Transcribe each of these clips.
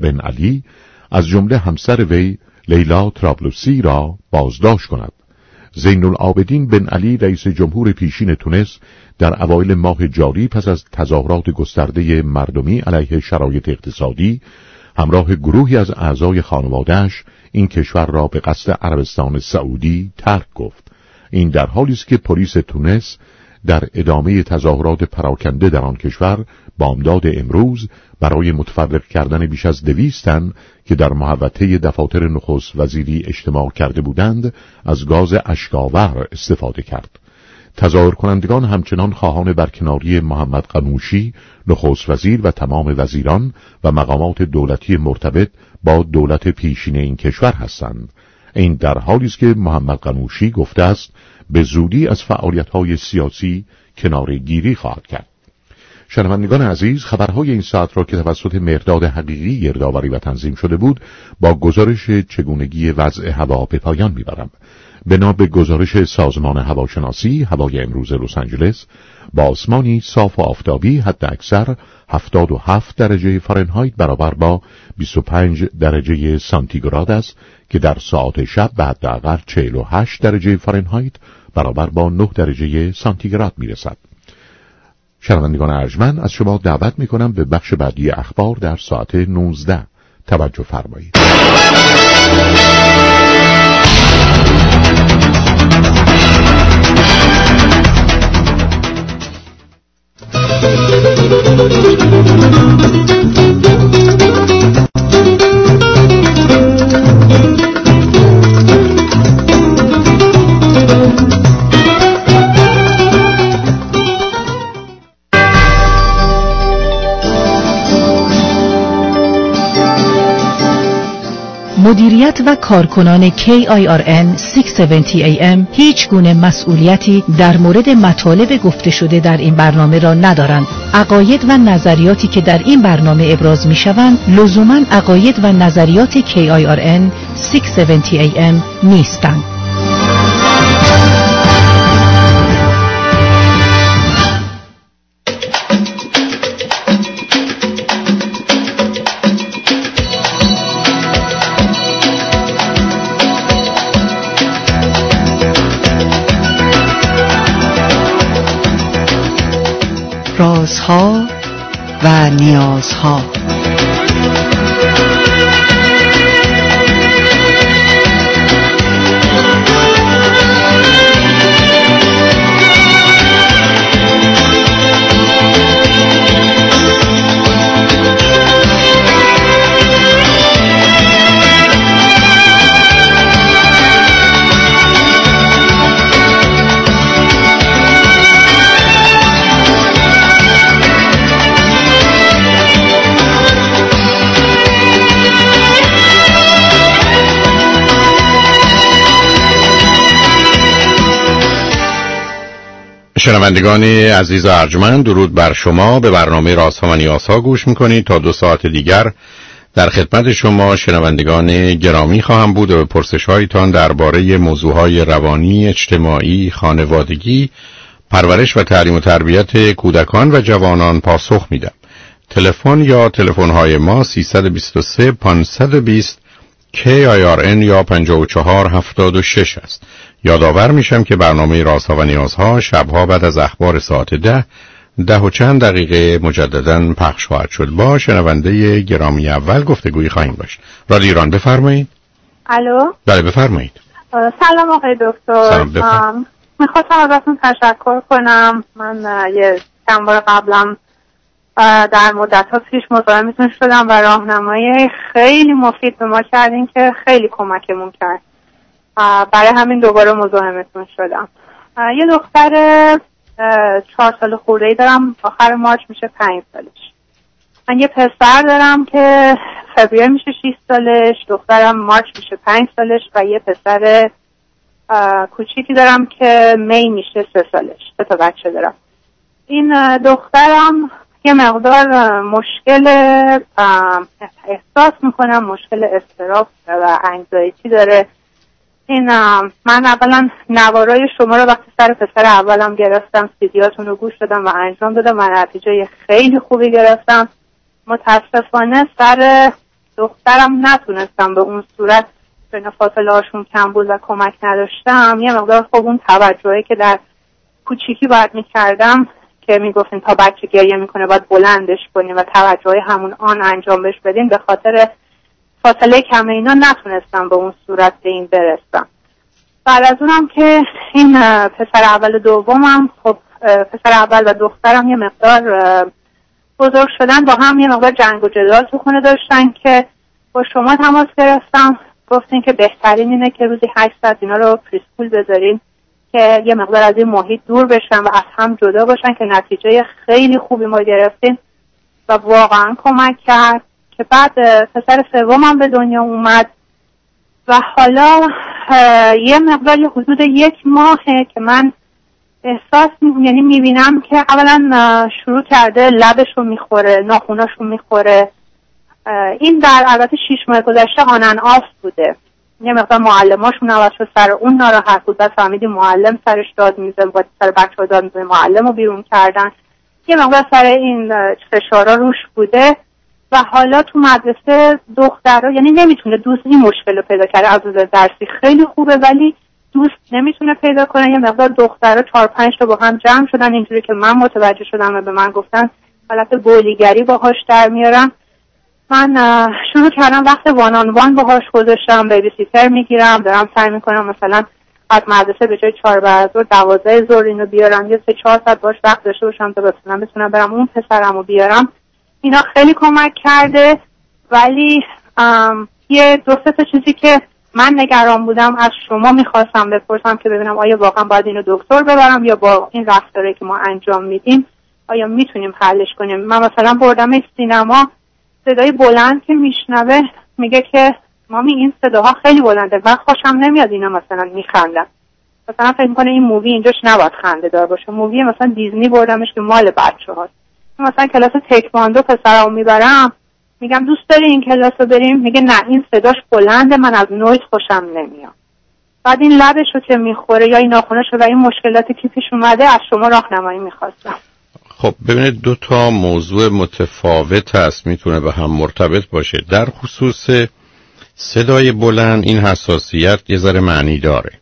بن علی از جمله همسر وی لیلا طرابلسی را بازداشت کند. زین العابدین بن علی رئیس جمهور پیشین تونس در اوایل ماه جاری پس از تظاهرات گسترده مردمی علیه شرایط اقتصادی همراه گروهی از اعضای خانواده‌اش این کشور را به قصد عربستان سعودی ترک گفت. این در حالی است که پلیس تونس در ادامه تظاهرات پراکنده در آن کشور بامداد امروز برای متفرق کردن بیش از 200 تن که در محوطه دفاتر نخست وزیری اجتماع کرده بودند از گاز اشک‌آور استفاده کرد. تظاهر کنندگان همچنان خواهان برکناری محمد قنوشی نخست وزیر و تمام وزیران و مقامات دولتی مرتبط با دولت پیشین این کشور هستند. این در حالی است که محمد قنوشی گفته است به زودی از فعالیت‌های سیاسی کناره‌گیری خواهد کرد. شنوندگان عزیز، خبرهای این ساعت را که توسط مرداد حقیقی گردآوری و تنظیم شده بود با گزارش چگونگی وضع هوا به پایان می‌برم. بنا به گزارش سازمان هواشناسی، هوای امروز لس آنجلس با آسمانی صاف و آفتابی حداکثر 77 درجه فارنهایت برابر با 25 درجه سانتیگراد است که در ساعات شب به حداقل 48 درجه فارنهایت برابر با 9 درجه سانتیگراد میرسد. شنوندگان ارجمند، از شما دعوت میکنم به بخش بعدی اخبار در ساعت 19 توجه فرمایید. مدیریت و کارکنان KIRN 670 AM هیچ گونه مسئولیتی در مورد مطالب گفته شده در این برنامه را ندارند. عقاید و نظریاتی که در این برنامه ابراز می شوند لزوماً عقاید و نظریات KIRN 670 AM نیستند. رازها و نیازها. شنوندگان عزیز و ارجمند، درود بر شما. به برنامه رازها و نیازها گوش میکنید. تا 2 ساعت دیگر در خدمت شما شنوندگان گرامی خواهم بود و به پرسش‌هایتان درباره موضوعهای روانی، اجتماعی، خانوادگی، پرورش و تعلیم و تربیت کودکان و جوانان پاسخ میدم. تلفن یا تلفن‌های ما 323 520 KIRN یا 5476 است. یادآور میشم که برنامه رازها و نیازها شبها بعد از اخبار ساعت 10 و چند دقیقه مجدداً پخش خواهد شد. با شنونده گرامی اول گفتگویی خواهیم داشت. رادیو ایران، بفرمایید. الو. بله بفرمایید. سلام آقای دکتر. سلام. میخواستم ازتون تشکر کنم. من یه چند بار قبلم در مدت‌ها پیش مزاحمتون شدم و راهنمایی خیلی مفید به ما کردین که خیلی کمکمون کرد. برای همین دوباره مزاحمتون شدم. یه دختر 4 سال خورده‌ای دارم، آخر مارچ میشه 5 سالش. من یه پسر دارم که فوریه میشه 6 سالش، دخترم مارچ میشه 5 سالش و یه پسر کوچیکی دارم که می میشه 3 سالش. 3 تا بچه دارم. این دخترم یه مقدار مشکل احساس میکنم، مشکل اضطراب و انگزایتی داره. من اولا نوارای شما رو وقتی سر پسر اولم گرفتم، سیدیاتون رو گوش دادم و انجام دادم و نتیجه خیلی خوبی گرفتم. متاسفانه سر دخترم نتونستم به اون صورت بین فاصله هاشون کم بود و کمک نداشتم، یه مقدار خب اون توجهی که در کوچیکی باید میکردم که میگفتین تا بچه گریه میکنه باید بلندش کنیم و توجهی همون آن انجام بهش بدیم، به خاطر فاصله کم اینا نتونستم به اون صورت به این برسم. بعد از اونم که این پسر اول و دومم، خب پسر اول و دخترم یه مقدار بزرگ شدن، با هم یه مقدار جنگ و جدال تو خونه داشتن که با شما تماس گرفتم، گفتین که بهترین اینه که روزی 8 ساعت اینا رو پریسکول بذارین که یه مقدار از این محیط دور بشن و از هم جدا باشن، که نتیجه خیلی خوبی ما گرفتیم و واقعا کمک کرد. که بعد پسر سومم به دنیا اومد و حالا یه مقدار یه حدود 1 ماهه که من احساس یعنی میبینم که اولا شروع کرده لبشو میخوره، ناخوناشو میخوره. این در البته 6 ماه گذشته آن ان آف بوده. یه مقدار معلماشون عوض شد، سر اون ناراحت بود، بعد فهمیدیم معلم سرش داد میزه، بعد سر بچه‌ها داد میزه، معلم رو بیرون کردن. یه مقدار سر این فشارا روش بوده و حالا تو مدرسه دخترها یعنی نمیتونه دوست، این مشکل رو پیدا کرده. از نظر درسی خیلی خوبه ولی دوست نمیتونه پیدا کنه. یه مقدار دخترها 4-5 تا با هم جمع شدن، اینجوری که من متوجه شدم و به من گفتن حالت بولیگری باهاش در میارن. من شروع کردم وقت وان آن وان باهاش گذاشتم، بیبی سیتر میگیرم، دارم سعی میکنم مثلا از مدرسه به جای 4 بعد از ظهر 12 ظهر اینو بیارم، یه 3-4 ساعت باش وقت داشته باشم تا بتونم برم اون پسرمو بیارم. اینا خیلی کمک کرده. ولی یه 2-3 تا چیزی که من نگران بودم از شما میخواستم بپرسم که ببینم آیا واقعا باید اینو دکتر ببرم یا با این رفتاری که ما انجام میدیم آیا میتونیم حلش کنیم. من مثلا بردمش سینما، صدای بلند که میشنوه میگه که مامی این صداها خیلی بلنده و خوشم نمیاد اینا مثلا میخندن. مثلا فکر میکنه این مووی اینجاش نباید خنده دار باشه. مووی مثلا دیزنی بردمش که مال بچه‌هاست. مثلا کلاس تکواندو پسرامو میبرم، میگم دوست داری این کلاس رو بریم؟ میگه نه این صداش بلنده، من از نویز خوشم نمیاد. بعد این لبش رو که میخوره یا این ناخونش و این مشکلاتی که پیش اومده از شما راهنمایی میخواستم. خب ببینید 2 تا موضوع متفاوت هست، میتونه به هم مرتبط باشه. در خصوص صدای بلند این حساسیت یه ذره معنی داره.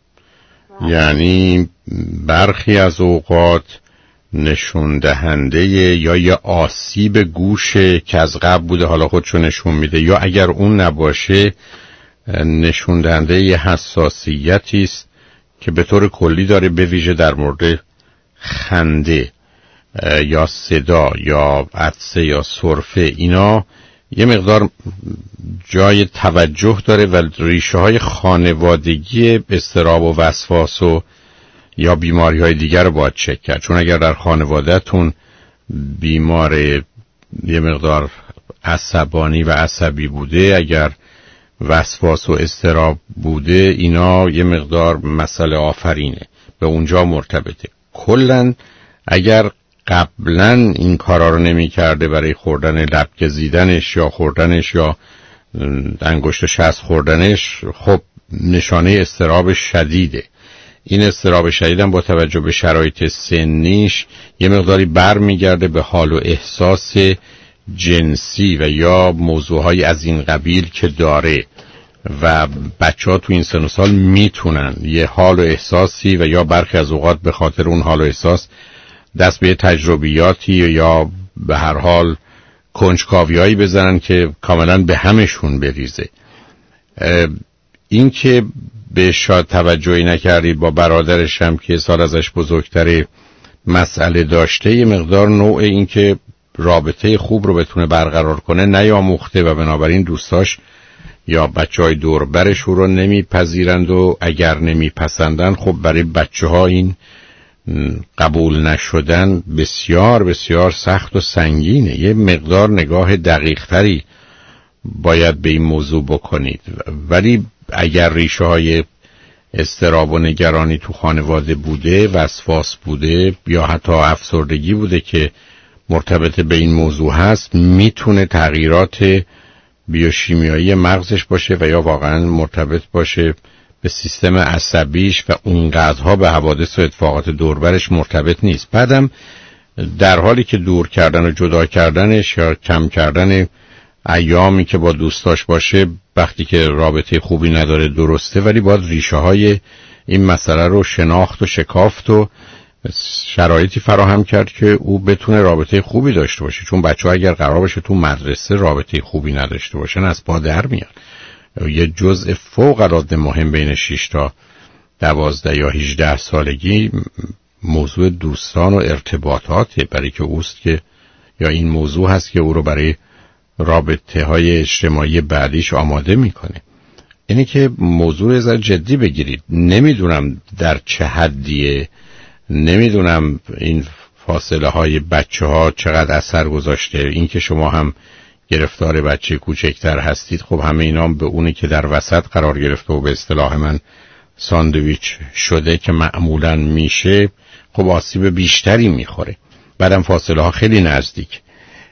یعنی برخی از اوقات نشون دهنده یا یه آسیب گوشه که از قبل بوده حالا خودشو نشون میده، یا اگر اون نباشه نشون دهنده یه حساسیتی است که به طور کلی داره، به ویژه در مورد خنده یا صدا یا عطسه یا سرفه. اینا یه مقدار جای توجه داره و ریشه های خانوادگی اضطراب و وسواس و یا بیماری های دیگر رو باید چک کرد. چون اگر در خانوادهتون بیمار یه مقدار عصبانی و عصبی بوده، اگر وسواس و اضطراب بوده، اینا یه مقدار مسئله آفرینه، به اونجا مرتبطه. کلن اگر قبلا این کارا رو نمی کرده برای خوردن لب گزیدنش یا خوردنش یا انگشت شست خوردنش، خب نشانه اضطراب شدیده. این اضطراب شدید هم با توجه به شرایط سنیش یه مقداری بر میگرده به حال و احساس جنسی و یا موضوعهای از این قبیل که داره و بچه ها تو این سن و سال میتونن یه حال و احساسی و یا برخی از اوقات به خاطر اون حال و احساس دست به تجربیاتی یا به هر حال کنجکاویایی بزنن که کاملا به همشون بریزه. این که به شاید توجهی نکردید با برادرش هم که سال ازش بزرگتره مسئله داشته، یه مقدار نوع این که رابطه خوب رو بتونه برقرار کنه نیاموخته و بنابراین دوستاش یا بچهای دور برش رو نمیپذیرند و اگر نمیپسندن خب برای بچه ها این قبول نشدن بسیار بسیار سخت و سنگینه. یه مقدار نگاه دقیق تری باید به این موضوع بکنید. ولی اگر ریشه های اضطراب و نگرانی تو خانواده بوده، وسواس بوده یا حتی افسردگی بوده که مرتبط به این موضوع هست، میتونه تغییرات بیوشیمیایی مغزش باشه و یا واقعا مرتبط باشه به سیستم عصبیش و اونقدرها به حوادث و اتفاقات دوربرش مرتبط نیست. بعدم در حالی که دور کردن و جدا کردنش یا کم کردن ایامی که با دوستاش باشه وقتی که رابطه خوبی نداره درسته، ولی باید ریشه های این مسئله رو شناخت و شکافت و شرایطی فراهم کرد که او بتونه رابطه خوبی داشته باشه. چون بچه‌ها اگر قرار باشه تو مدرسه رابطه خوبی نداشته باشن از پا در میاد. یه جزء فوق العاده مهم بین 6 تا 12 یا 18 سالگی موضوع دوستان و ارتباطاته، برای که اوست که یا این موضوع هست که او رو برای رابطه های اجتماعی بعدیش آماده میکنه. اینه که موضوع از جدی بگیرید. نمیدونم در چه حدیه، نمیدونم این فاصله های بچه ها چقدر اثر گذاشته. این که شما هم گرفتار بچه کوچکتر هستید، خب همه اینا به اونی که در وسط قرار گرفته و به اصطلاح من ساندویچ شده که معمولا میشه، خب آسیب بیشتری میخوره. بعدم فاصله ها خیلی نزدیک.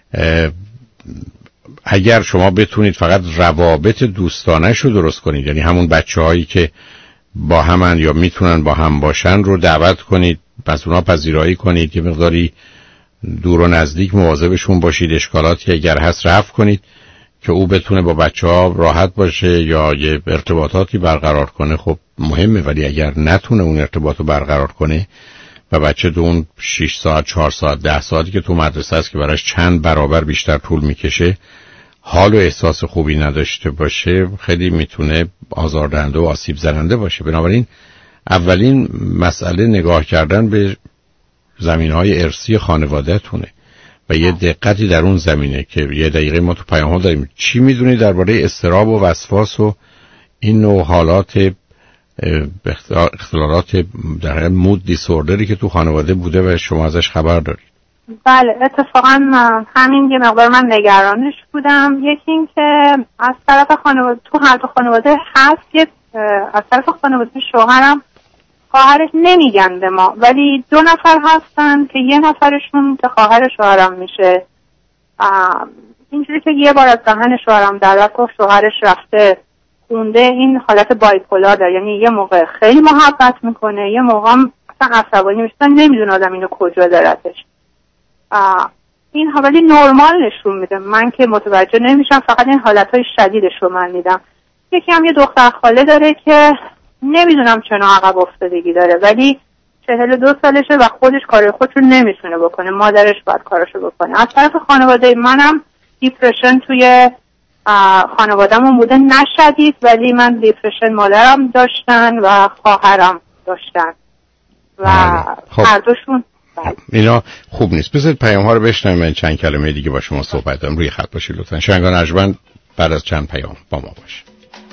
اگر شما بتونید فقط روابط دوستانش رو درست کنید، یعنی همون بچه هایی که با همن یا میتونن با هم باشن رو دعوت کنید، پس اونا پذیرایی کنید، یه مقداری دور و نزدیک مواظبشون باشید، اشکالاتی اگر هست رفع کنید که او بتونه با بچه ها راحت باشه یا یه ارتباطاتی برقرار کنه. خب مهمه، ولی اگر نتونه اون ارتباط رو برقرار کنه و بچه تو اون 6 ساعت 4 ساعت 10 ساعتی که تو مدرسه است که براش چند برابر بیشتر طول میکشه حال و احساس خوبی نداشته باشه، خیلی میتونه آزاردهنده و آسیب زننده باشه. بنابراین اولین مسئله نگاه کردن به زمینهای ارثی خانواده‌تونه و یه دقتی در اون زمینه که یه دقیقه ما تو پیام ها داریم. چی میدونی درباره اضطراب و وسواس و این نوع حالات اختلالات در مود دیسوردری که تو خانواده بوده و شما ازش خبر دارید؟ بله، اتفاقا همین یه مقدار من نگرانش بودم. یکی این که از طرف خانواده، تو هر دو خانواده هست، از طرف خانواده شوهرم خواهرش نمیگن به ما، ولی 2 نفر هستن که یه نفرشون که خواهر شوهرم میشه. اینجوری که یه بار از دهن شوهرم در گفت شوهرش رفته خونده این حالت بایپولار داره، یعنی یه موقع خیلی محبت میکنه، یه موقع هم اصلا عصبانی میشه، نمیدونه آدم اینو کجا دارتش. این حوالی نرمال نشون میده، من که متوجه نمیشم، فقط این حالتهای شدیدش رو من میدم. یکی هم یه دختر خاله داره که نمیدونم چنا عقب افتادگی داره، ولی 42 سالشه و خودش کار خودش رو نمیتونه بکنه، مادرش باید کارشو بکنه. از طرف خانواده منم دیپرشن توی خانواده‌مون بوده، نشدید، ولی من دیپرشن مادرم داشتن و خواهرم داشتن و هر دوشون. اینا خوب نیست. بذارید پیام ها رو بشنویم، من چند کلمه دیگه با شما صحبت دارم. روی خط باشید لطفا. شنگان ارجمند بعد از چند پیام با ما باشید.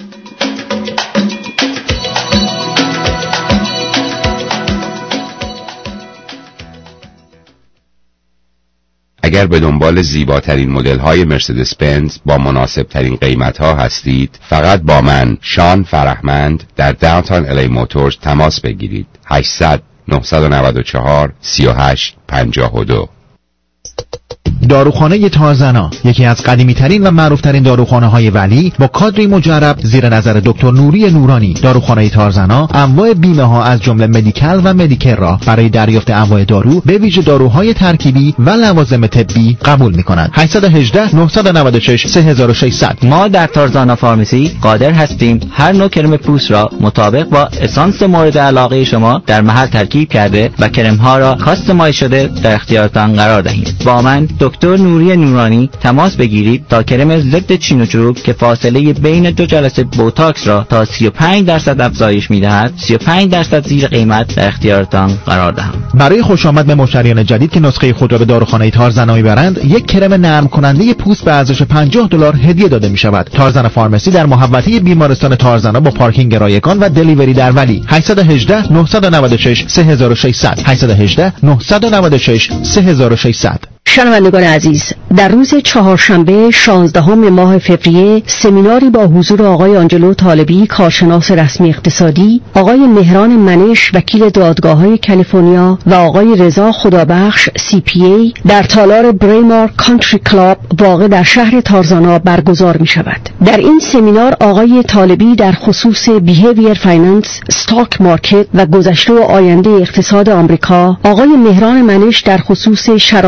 اگر به دنبال زیباترین مدل‌های مرسدس بنز با مناسبترین قیمت‌ها هستید، فقط با من شان فرهمند در داونتاون الی موتورز تماس بگیرید. 800 994 38 52. داروخانه تارزنا، یکی از قدیمی‌ترین و معروف‌ترین داروخانه‌های ولی با کادری مجرب زیر نظر دکتر نوری نورانی. داروخانه تارزنا انواع بیمه‌ها از جمله مدیکال و مدیکر را برای دریافت انواع دارو به ویژه داروهای ترکیبی و لوازم طبی قبول می‌کند. 818 996 3600. ما در تارزانا فارمسی قادر هستیم هر نوع کرم پوست را مطابق با اسانس مورد علاقه شما در محل ترکیب کرده و کرم‌ها را کاستماایز شده در اختیارتان قرار دهیم. با من دکتر نوری نورانی تماس بگیرید تا کرم ضد چین و چروک که فاصله بین 2 جلسه بوتاکس را تا 35% افزایش می‌دهد 35% زیر قیمت در اختیارتان قرار دهم. برای خوش آمد به مشتریان جدید که نسخه خود را به داروخانه تارزنا میبرند، یک کرم نرم کننده پوست به ارزش $50 هدیه داده می‌شود. تارزنا فارمسی در محوطه بیمارستان تارزنا با پارکینگ رایگان و دلیوری در ولی. 818 996 3600. 818 996 3600. شنوندگان عزیز، در روز چهارشنبه 16 ماه فوریه سمیناری با حضور آقای آنجلو طالبی، کارشناس رسمی اقتصادی، آقای مهران منش، وکیل دادگاه‌های کالیفرنیا و آقای رضا خدابخش CPA در تالار بریمار کانتری کلاب واقع در شهر تارزانا برگزار می شود. در این سمینار آقای طالبی در خصوص بیهیویر فایننس، استاک مارکت و گذشته و آینده اقتصاد آمریکا، آقای مهران منش در خصوص شرایط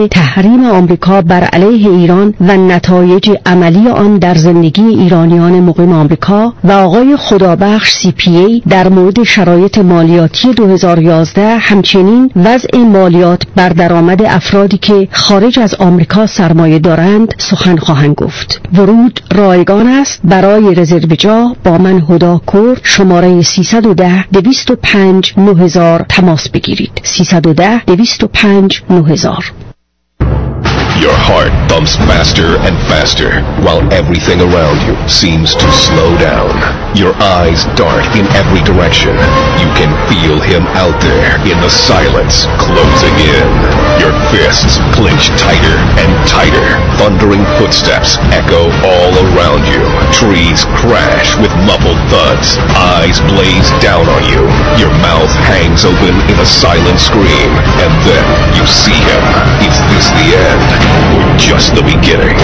تحریم آمریکا بر علیه ایران و نتایج عملی آن در زندگی ایرانیان مقیم آمریکا و آقای خدابخش CPA در مورد شرایط مالیاتی 2011 همچنین وضع مالیات بر درآمد افرادی که خارج از آمریکا سرمایه دارند سخن خواهند گفت. ورود رایگان است. برای رزرو جا با من هدا کرد شماره 310-205-9000 تماس بگیرید. 310-205-9000. Your heart bumps faster and faster while everything around you seems to slow down. Your eyes dart in every direction. You can feel him out there in the silence closing in. Your fists clench tighter and tighter. Thundering footsteps echo all around you. Trees crash with muffled thuds. Eyes blaze down on you. Your mouth hangs open in a silent scream. And then you see him. Is this the end? Or just the beginning?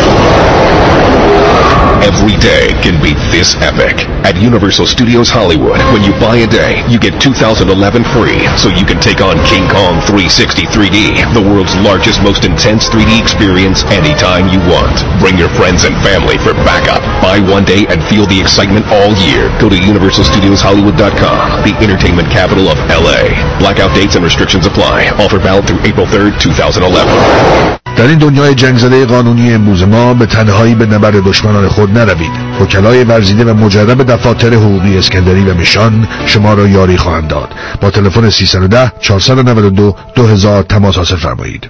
Every day can be this epic. At Universal Studios Hollywood, when you buy a day, you get 2011 free, so you can take on King Kong 360 3D, the world's largest, most intense 3D experience anytime you want. Bring your friends and family for backup. Buy one day and feel the excitement all year. Go to UniversalStudiosHollywood.com, the entertainment capital of LA. Blackout dates and restrictions apply. Offer valid through April 3rd, 2011. در این دنیای جنگ زده قانونی امروز ما به تنهایی به نبرد دشمنان خود نروید. وکلای ورزیده و مجرب دفاتر حقوقی اسکندری و میشان شما را یاری خواهند داد. با تلفن 310-492-2000 تماس حاصل فرمایید.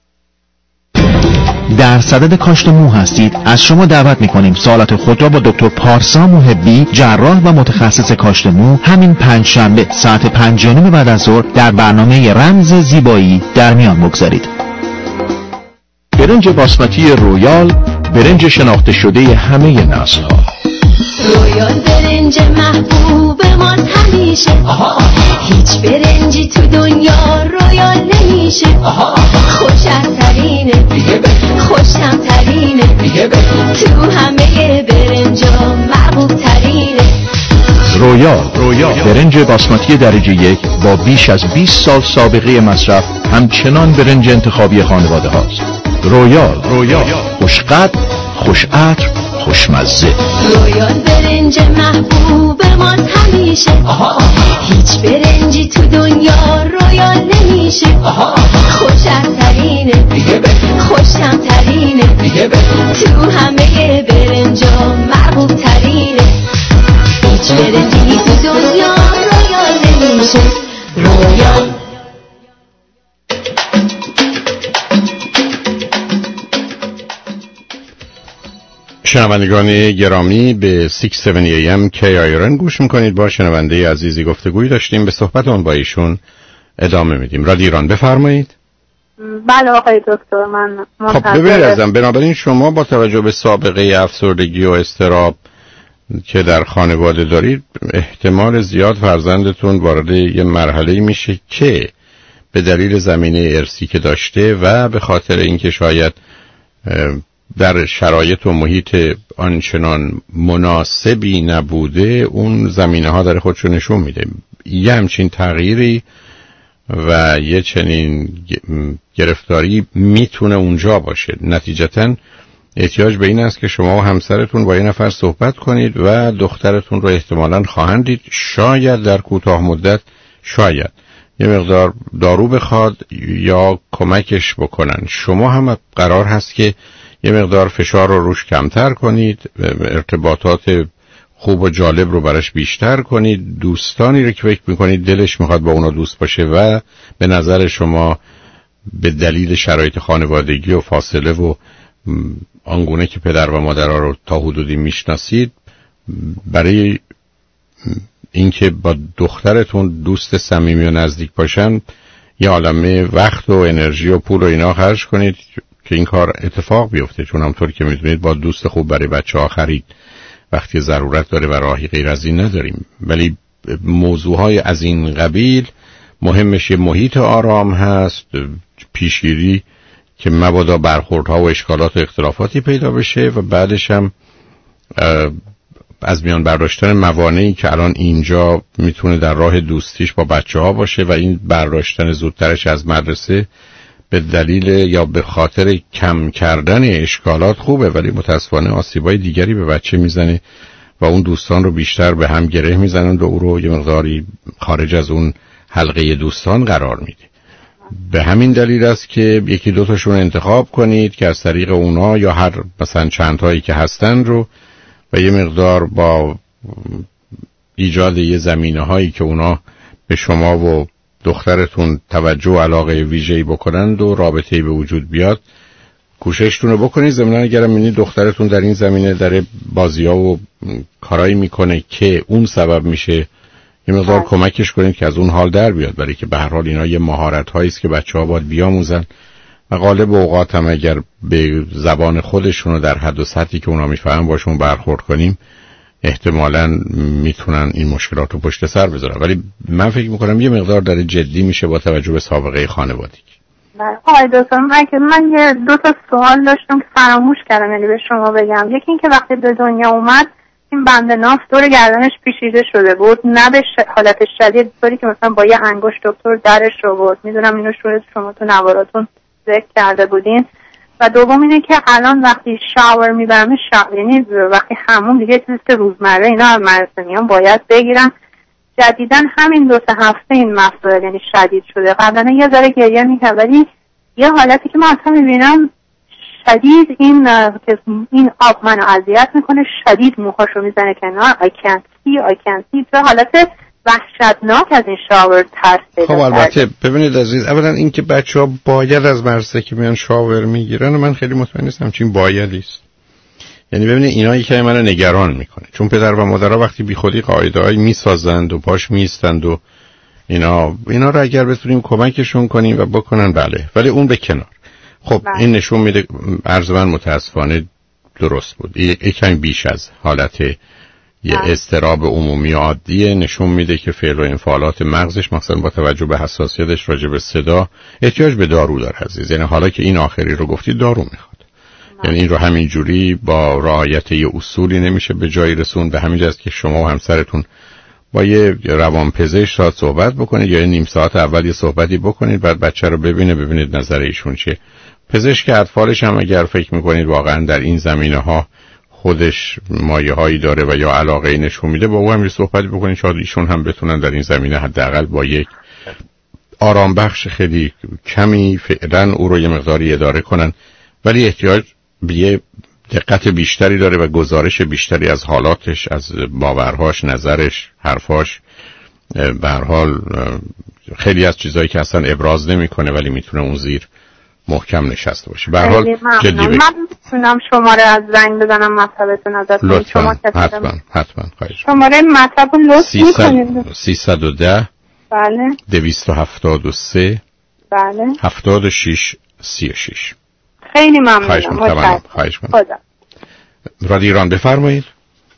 در صدد کاشت مو هستید؟ از شما دعوت می‌کنیم سوالات خود را با دکتر پارسا محبی، جراح و متخصص کاشت مو، همین پنجشنبه ساعت 5:30 بعد از ظهر در برنامه رمز زیبایی در میان بگذارید. برنج باسمتی رویال، برنج شناخته شده همه نسل‌ها. رویال برنج محبوب ماست همیشه. هیچ برنجی تو دنیا رویال نمیشه. خوش‌ترینه، خوش‌ترینه، تو همه برنجا محبوب ترینه. رویال برنج باسمتی درجه 1 با بیش از 20 سال سابقه مصرف همچنان برنج انتخابی خانواده هاست. رویال خوشقد، خوشعطر، خوشمزه. رویال برنج محبوب ماست همیشه. هیچ برنجی تو دنیا رویال نمیشه. خوش‌ترینه، خوش‌ترینه، تو همه برنجا محبوب ترینه. هیچ برنجی تو دنیا رویال نمیشه. رویال. شنوندگان گرامی به 670 AM KIRN گوش میکنید. با شنونده عزیزی گفتگویی داشتیم، به صحبتون با ایشون ادامه میدیم. رادیو ایران بفرمایید. بله آقای دکتر، من خب ببینید ازم، بنابراین شما با توجه به سابقه افسردگی و اضطراب که در خانواده دارید، احتمال زیاد فرزندتون وارد یه مرحله میشه که به دلیل زمینه ارثی که داشته و به خاطر اینکه شاید در شرایط و محیط آنچنان مناسبی نبوده، اون زمینه ها در خودشو نشون میده. یه همچین تغییری و یه چنین گرفتاری میتونه اونجا باشه. نتیجتاً احتیاج به این است که شما و همسرتون با یه نفر صحبت کنید و دخترتون رو احتمالاً خواهند دید. شاید در کوتاه مدت شاید یه مقدار دارو بخواد یا کمکش بکنن. شما هم قرار هست که یه مقدار فشار رو روش کمتر کنید، ارتباطات خوب و جالب رو براش بیشتر کنید، دوستانی رو که فکر میکنید دلش میخواد با اونا دوست باشه و به نظر شما به دلیل شرایط خانوادگی و فاصله و آنگونه که پدر و مادرها رو تا حدودی میشناسید، برای اینکه با دخترتون دوست صمیمی و نزدیک باشن یه عالمه وقت و انرژی و پول و اینا خرج کنید که این کار اتفاق بیفته. چون همطور که میدونید با دوست خوب برای بچه‌ها خرید وقتی ضرورت داره و راهی غیر از این نداریم. ولی موضوعهای از این قبیل مهمش یه محیط آرام هست، پیشگیری که مبادا برخوردها و اشکالات و اختلافاتی پیدا بشه و بعدش هم از میان برداشتن موانعی که الان اینجا میتونه در راه دوستیش با بچه‌ها باشه و این برداشتن زودترش از مدرسه به دلیل یا به خاطر کم کردن اشکالات خوبه، ولی متاسفانه آسیبای دیگری به بچه میزنه و اون دوستان رو بیشتر به هم گره میزنن و او رو یه مقداری خارج از اون حلقه دوستان قرار میده. به همین دلیل است که یکی دو تاشون انتخاب کنید که از طریق اونا یا هر مثلا چند تایی که هستن رو و یه مقدار با ایجاد یه زمینه هایی که اونا به شما و دخترتون توجه و علاقه ویژه‌ای بکنند و رابطه‌ای به وجود بیاد کوششتون رو بکنید. ضمناً اگرم می‌بینید دخترتون در این زمینه داره بازی‌ها و کارایی میکنه که اون سبب میشه، یه مقدار کمکش کنید که از اون حال در بیاد، برای که به هر حال اینا یه مهارت‌هایی است که بچه‌ها باید بیاموزن و غالب اوقات هم اگر به زبان خودشون و در حد و سطحی که اونا میفهمن باشون برخورد کنیم احتمالاً میتونن این مشکلات رو پشت سر بذارن. ولی من فکر میکنم یه مقدار داره جدی میشه با توجه به سابقه خانوادگی. آقای دکتر من یه دو تا سوال داشتم که فراموش کردم یعنی به شما بگم. یکی این که وقتی به دنیا اومد این بند ناف دور گردنش پیچیده شده بود، نه به حالت شدید طوری که مثلا با یه انگشت دکتر درش رو بود. میدونم اینو شما تو نواراتون ذکر کرده بودین. و دوم اینه که الان وقتی شاور میبرم یعنی وقتی حموم دیگه چیزی که روزمره اینا از مدرسه میان باید بگیرم. جدیداً همین 2-3 هفته این مسئله یعنی شدید شده. قبلا یه ذره گریه میکرد ولی یه حالتی که من اصلا میبینم شدید این آب منو اذیت میکنه، شدید موهاشو میزنه کنار. I can't see تو حالت وحشتناک از این شاور ترس پیدا کرده. خب البته ببینید عزیز، اولا این که بچه‌ها باید از مدرسه که میان شاور میگیرن و من خیلی مطمئن نیستم چین بایدی است. یعنی ببینید اینا یکی منو نگران میکنه، چون پدر و مادرها وقتی بیخودی قاعده‌ای میسازند و پاش میستند و اینا رو اگر بتونیم کمکشون کنیم و بکنن بله، ولی اون به کنار. خب این نشون میده عرض من متاسفانه درست بود، یکم بیش از حالت یه اضطراب عمومی عادیه، نشون میده که فعل و انفعالات مغزش مثلا با توجه به حساسیتش راجع به صدا احتیاج به دارو داره عزیز. یعنی حالا که این آخری رو گفتی دارو میخواد. یعنی این رو همین جوری با رعایت یه اصولی نمیشه به جایی رسون. به همین جاست که شما و همسرتون با یه روانپزشک شاید صحبت بکنید یا نیم ساعت اول یه صحبتی بکنید، بعد بچه رو ببینید نظر ایشون چیه. پزشک اطفالش هم اگر فکر میکنید واقعا در این زمینه ها خودش مایه هایی داره و یا علاقه نشون میده، با او هم یه صحبتی بکنید، شاید ایشون هم بتونن در این زمینه حداقل با یک آرام بخش خیلی کمی فعلا او رو یه مقداری اداره کنن. ولی احتیاج به یه دقت بیشتری داره و گزارش بیشتری از حالاتش، از باورهاش، نظرش، حرفاش. به هر حال خیلی از چیزایی که اصلا ابراز نمیکنه ولی میتونه اون زیر محکم نشسته باشه. به هر حال جدی بگید. من میتونم شماره از زنگ بزنم مطلبتون ازتون؟ شما حتما خواهش. شماره مطلب رو لطف میکنید. 310 بله 273 بله 76 36. خیلی ممنونم. خواهش می‌کنم. رادیو ایران بفرمایید.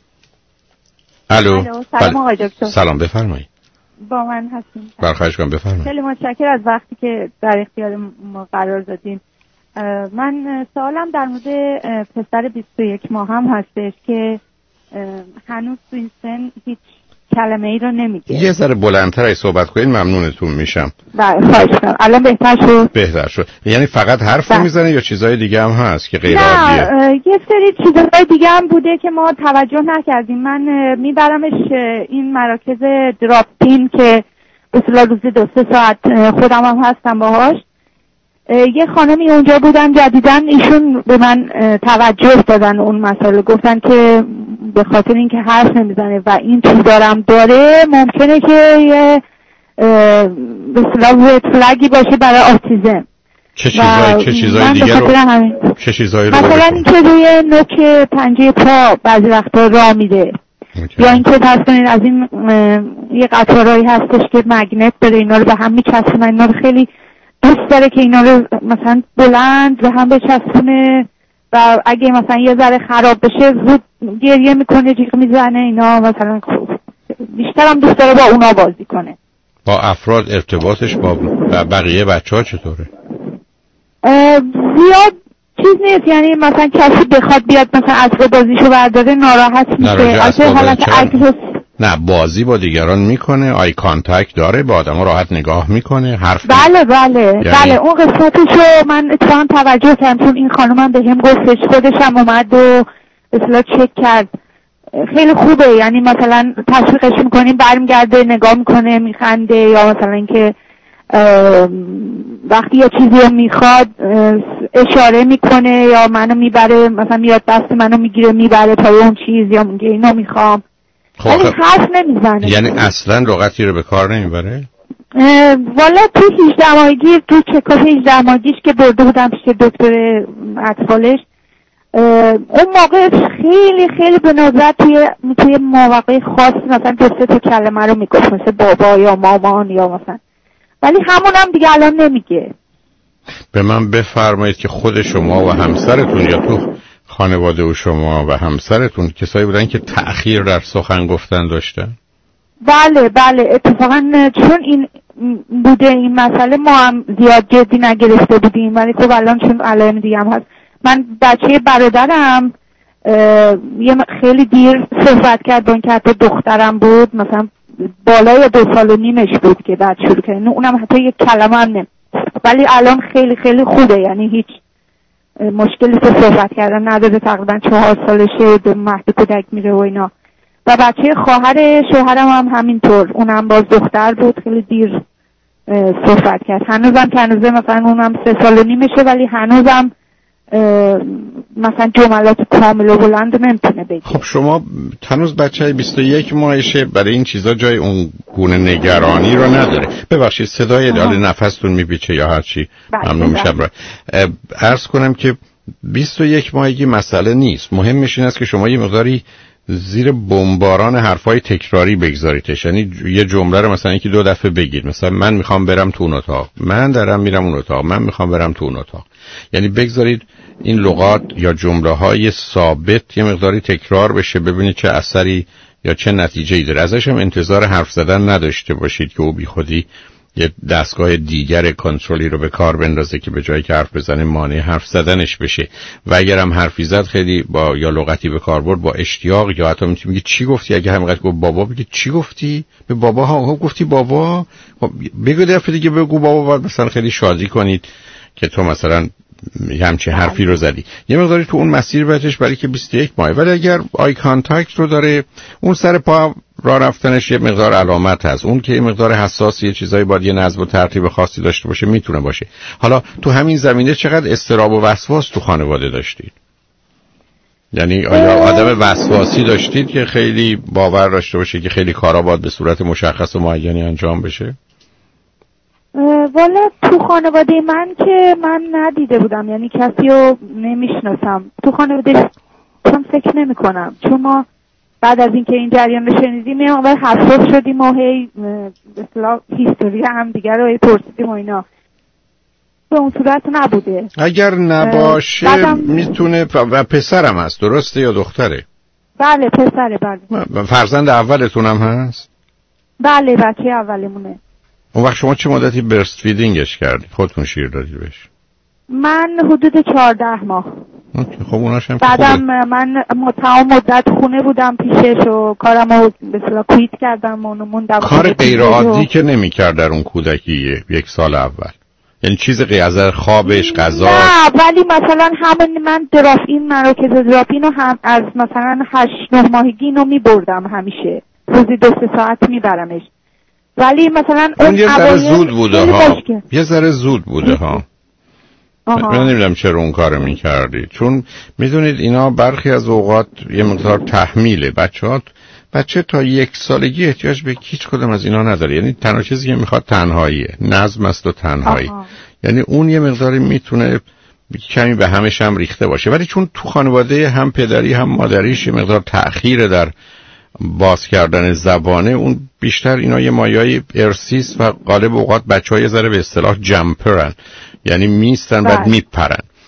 الو. سلام آقای دکتر. سلام بفرمایید. با من هستین؟ خواهش کنم بفرمایید. خیلی متشکرم از وقتی که در اختیار ما قرار دادین. من سوالم در مورد پسر 21 ماه هم هستش که هنوز تو این سن هیچ کلمه ای رو نمیگه. یه ذره بلندتر ای صحبت کنین ممنونتون میشم. بله خواهش کنم. الان بهتر شد. یعنی فقط حرف میزنه یا چیزای دیگه هم هست که غیر عادیه؟ نه یه سری چیزای دیگه هم بوده که ما توجه نکردیم. من میبرمش این مراکز دراپتین که به اصطلاح روزی 2-3 ساعت خودم هم هستم باهاش. یه خانمی اونجا بودن جدیدن ایشون به من توجه دادن اون مسئله، گفتن که به خاطر اینکه حرف نمیزنه و این چیزارم داره ممکنه که یه به اصطلاح رد فلگی باشه برای آتیزم. چه چیزای دیگه رو مثلا اینکه روی نوک پنجه پا بعضی وقتا راه میده یا اینکه فرض کنید از این یه قطارهایی هستش که مگنت داره اینا رو به هم میچسبونه، اینا رو خیلی دوست داره که اینا رو مثلا بلند به هم بچسبونه و اگه مثلا یه ذره خراب بشه زود گریه میکنه، جیغ میزنه اینا. مثلا بیشتر هم دوست داره با اونا بازی کنه. با افراد ارتباطش با بقیه بچه‌ها چطوره؟ زیاد چیز نیست، یعنی مثلا کسی بخواد بیاد مثلا اسباب بازیشو برداره ناراحت میشه. از حالت نه بازی با دیگران میکنه، آی کانتکت داره، با آدم راحت نگاه میکنه، حرف بله یعنی... بله اون قسمتشو من اتفاقا توجه کردم، چون این خانومم به هم گفتش، خودشم اومد و اصلا چک کرد. خیلی خوبه، یعنی مثلا تشویقش میکنیم برمیگرده نگاه میکنه میخنده، یا مثلا اینکه وقتی یه چیزی رو میخواد اشاره میکنه یا منو میبره، مثلا میاد دست منو میگیره میبره پای اون چیز، یا میگه اینو میخوام، ولی حرف نمیزنه. یعنی اصلا لغتی رو به کار نمیبره؟ والا تو 18 ماهگی، تو چکاپ 18 ماهگیش که برده بودم پیش دکتر اطفالش، اون موقع خیلی خیلی به نظر توی مواقع خاص مثلا 2-3 تا کلمه رو میگفت، مثل بابا یا مامان یا مثلا، ولی همونم دیگه الان نمیگه. به من بفرمایید که خود شما و همسرتون یا تو خانواده و شما و همسرتون کسایی بودن که تأخیر در سخن گفتن داشتن؟ بله اتفاقا چون این بوده این مسئله ما هم زیاد جدی نگرفته بودیم، ولی خب الان چون علائم دیگه هم هست. من بچه برادرم خیلی دیر صحبت کرد، با اینکه حتی دخترم بود مثلا بالای 2 سال و نیمش بود که بعد شروع کرد، اونم حتی یک کلمه هم نه، ولی الان خیلی خیلی خوبه، یعنی هیچ مشکلی تو صحبت کردن نداره، تقریبا 4 سالشه، به مهد کودک میره و اینا. و بچه خواهر شوهرم هم همینطور، اونم باز دختر بود، خیلی دیر صحبت کرد، هنوزم که هنوزه مثلا اونم 3 سال و نیمشه، ولی هنوزم مثلا جملات کامل و بلند نمیتونه بگه. خب شما هنوز بچه 21 ماهشه، برای این چیزا جای اون گونه نگرانی رو نداره. ببخشید صدای دال نفستون میپیچه یا هرچی، ممنون میشم. عرض کنم که 21 ماهگی مسئله نیست، مهمش این است که شما یه مقداری زیر بمباران حرفای تکراری بگذاریدش. یعنی یه جمله رو مثلا یکی 2 دفعه بگید، مثلا من میخوام برم تو اون اتاق، من دارم میرم اون اتاق، من میخوام برم تو اون اتاق. یعنی بگذارید این لغات یا جمله های ثابت یه مقداری تکرار بشه، ببینید چه اثری یا چه نتیجه‌ای داره. ازش هم انتظار حرف زدن نداشته باشید که او بی خودی یه دستگاه دیگر کنترلی رو به کار بندازه که به جایی که حرف بزنه مانع حرف زدنش بشه. و اگر هم حرفی زد خیلی با یا لغتی به کار برد با اشتیاق، یا حتی میتونی بگی چی گفتی، اگه همینقدر گفت بابا بگی چی گفتی به بابا، ها گفتی بابا، بگو دفعه دیگه بگو بابا، مثلا خیلی شادی کنید که تو مثلا همچین حرفی رو زدی. یه مقداری تو اون مسیر بچش، برای که 21 ماه. ولی اگر آی کانتکت رو داره، اون سر پا راه رفتنش یه مقدار علامت هست. اون که یه مقدار حساسی، یه چیزایی باید یه نظم و ترتیب خاصی داشته باشه، میتونه باشه. حالا تو همین زمینه چقدر اضطراب و وسواس تو خانواده داشتید؟ یعنی آیا آدم وسواسی داشتید که خیلی باور داشته باشه که خیلی کارا باید به صورت مشخص و معینی انجام بشه؟ والا تو خانواده من که من ندیده بودم، یعنی کسی رو نمیشناسم تو خانواده، چون فکر نمی کنم، چون ما بعد از اینکه این جریان رو شنیدیم یه موقع حساس شدیم و هی به اصطلاح هیستوری هم دیگر رو پرسیدیم و اینا، به اون صورت نبوده. اگر نباشه میتونه. و پسرم هست درسته یا دختره؟ بله پسره. بله. فرزند اولتونم هست؟ بله بچه اولمونه. اون وقت شما چه مدتی برست فیدینگش کردید؟ خودتون شیر دادید بهش؟ من حدود 14 ماه. خب اوناش هم بعدم من تمام مدت خونه بودم پیشش و کارمو به اصطلاح کویت کردم و موندم. کار غیر عادی که نمی‌کرد در اون کودکی 1 سال اول، یعنی چیز غیر از خوابش، غذا؟ نه ولی مثلا همین من درافین، مراکز درافین رو هم از مثلا 8-9 ماهگی رو میبردم، همیشه روزی 2-3 ساعت میبرمش، ولی مثلا اون یه ذره زود بوده ها، یه ذره زود بوده ها. من نمیدونم چرا اون کارو میکردی، چون میدونید اینا برخی از اوقات یه مقدار تحمیله. بچه تا 1 سالگی احتیاج به هیچ کدوم از اینا نداره، یعنی تنها چیزی که میخواد تنهاییه، نظم است و تنهایی. یعنی اون یه مقداری میتونه کمی به همش هم ریخته باشه، ولی چون تو خانواده هم پدری هم مادریش یه مقدار تأخیر در باز کردن زبانه، اون بیشتر اینا یه مایه‌ای ارثیست و غالب اوقات بچه‌ها یه ذره به اصطلاح جمپرن، یعنی میستن بعد میپرن.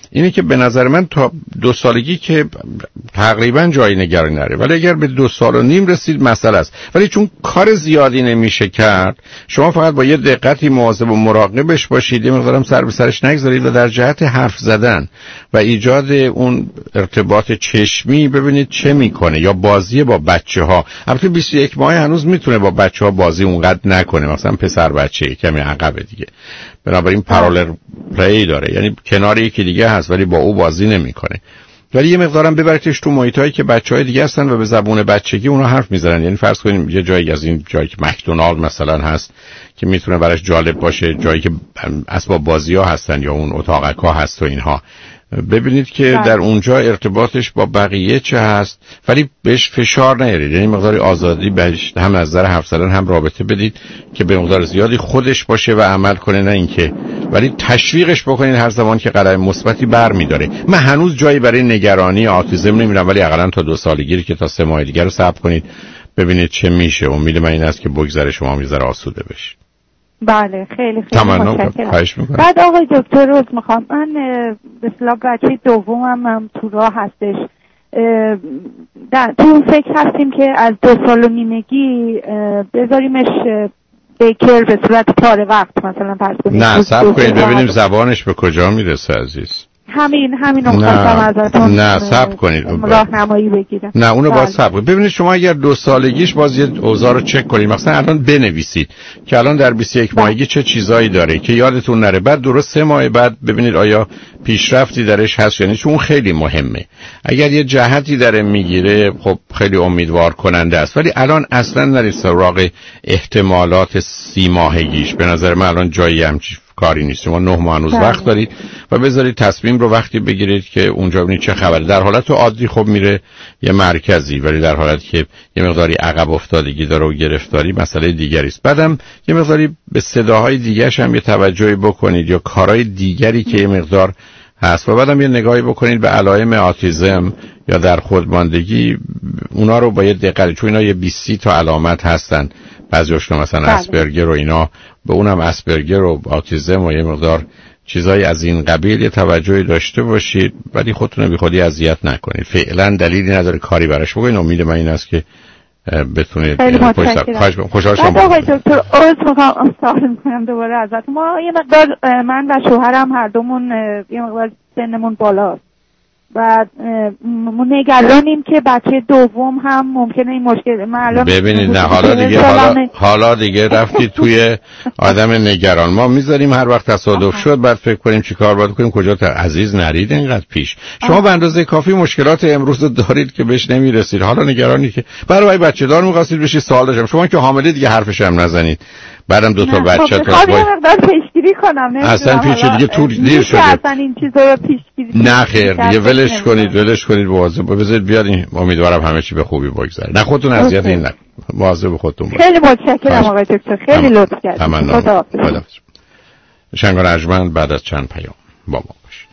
اینه که به نظر من تا 2 سالگی که تقریبا جای نگرانی نره، ولی اگر به 2 سال و نیم رسید مسئله است. ولی چون کار زیادی نمیشه کرد، شما فقط با یه دقتی مواظب و مراقبش باشید، یه مقدارم سر به سرش نگذارید و در جهت حرف زدن و ایجاد اون ارتباط چشمی ببینید چه میکنه. یا بازی با بچه‌ها، البته 21 ماه هنوز میتونه با بچه‌ها بازی اونقدر نکنه، مثلا پسر بچه کمی عقبه دیگه، بنابراین پارالل پلی داره، یعنی کنار یکی دیگه هست ولی با او بازی نمیکنه. ولی یه مقدارم ببرتش تو محیطایی که بچهای دیگه هستن و به زبون بچگی اونا حرف میزنن. یعنی فرض کنیم یه جایی از این جایی که مکدونالد مثلا هست که میتونه براش جالب باشه، جایی که اسباب بازی‌ها هستن یا اون اتاقک‌ها هست و اینها، ببینید که در اونجا ارتباطش با بقیه چه هست، ولی بهش فشار نیارید. یعنی مقداری آزادی بهش هم از نظر حرف زدن هم رابطه بدید که به مقدار زیادی خودش باشه و عمل کنه، نه اینکه ولی تشویقش بکنید هر زمان که قدم مثبتی برمی‌داره. من هنوز جایی برای نگرانی آتیسم نمی‌بینم، ولی حداقل تا 2 سالگی که تا 3 ماه دیگه رو صبر کنید ببینید چه میشه. امید من این است که بگذره شما میذاره آسوده بشه. بله خیلی متشکرم. بعد آقای دکتر روز میخوام، من به اصطلاح بچه دومم تو راه هستش، تو فکر هستیم که از 2 سال و نیمگی بذاریمش بکر به صورت پاره وقت مثلا فرض کنیم. نه صبر کنید ببینیم زبانش به کجا میرسه عزیز. همین رو خواستم ازتون نه صبر کنید راهنمایی بگیرم. نه اونو باید صبر کنید. ببینید شما اگر 2 سالگیش باز یه اوضاع رو چک کنید، مثلا الان بنویسید که الان در 21 ماهگی چه چیزایی داره که یادتون نره، بعد درست 3 ماه بعد ببینید آیا پیشرفتی درش هست، یعنی چون خیلی مهمه. اگر یه جهتی داره میگیره خب خیلی امیدوار کننده است، ولی الان اصلا نرید سراغ احتمالات 30 ماهگیش. به نظر من الان جایی همچین کاری نیست. شما 9 ماه هنوز وقت دارید و بذارید تصمیم رو وقتی بگیرید که اونجا ببینید چه خبره. در حالت عادی خب میره یه مرکزی، ولی در حالتی که یه مقداری عقب افتادگی داره و گرفتاری مسئله دیگری است. بعدم یه مقداری به صداهای دیگه‌ش هم یه توجهی بکنید یا کارهای دیگری که یه مقدار هست، و بعدم یه نگاهی بکنید به علائم آتیسم یا در خودماندگی، اونا رو با یه دقت، چون اینا یه 20 تا علامت هستن، بعضیاشون مثلا اسپرگر و اینا، به اونم اسپرگر و آتیسم و یه مقدار چیزای از این قبیل یه توجهی داشته باشید، ولی خودتون رو بی خودی اذیت نکنید. فعلا دلیلی نداره کاری براش بکنید. امید من این است که بتونید. خوشحال شدم. آقای دکتر سوال می‌کنم دوباره ازتون. ما یه مقدار من و شوهرم هر دومون یه مقدار سنمون بالاست و نگرانیم که بچه دوم هم ممکنه این مشکل. ببینید نه حالا دیگه رفتید توی آدم نگران. ما میذاریم هر وقت تصادف شد بعد فکر کنیم چیکار باید کنیم، کجا عزیز نرید اینقدر پیش. شما به اندازه کافی مشکلات امروز دارید که بهش نمیرسید. حالا نگرانی که برای بچه دار می‌خواستید بشید سوال داشتم. شما که حامله دیگه حرفش هم نزنید. بعدم 2 تا بچه تا پیشگیری کنم. اصلا پیش دیگه طول دیر شده. اصلا این چیزا رو پیشگیری نه خیر دیگه ولش کنید مواظب بذارید بیاد. این امیدوارم همه چی به خوبی بگذره. نه خودتون اذیت این نکنید. مواظب خودتون باشید. خیلی متشکرم آقای دکتر، خیلی لطف کردید. خدا شنگان ارجمند بعد از چند پیام با ما باشید.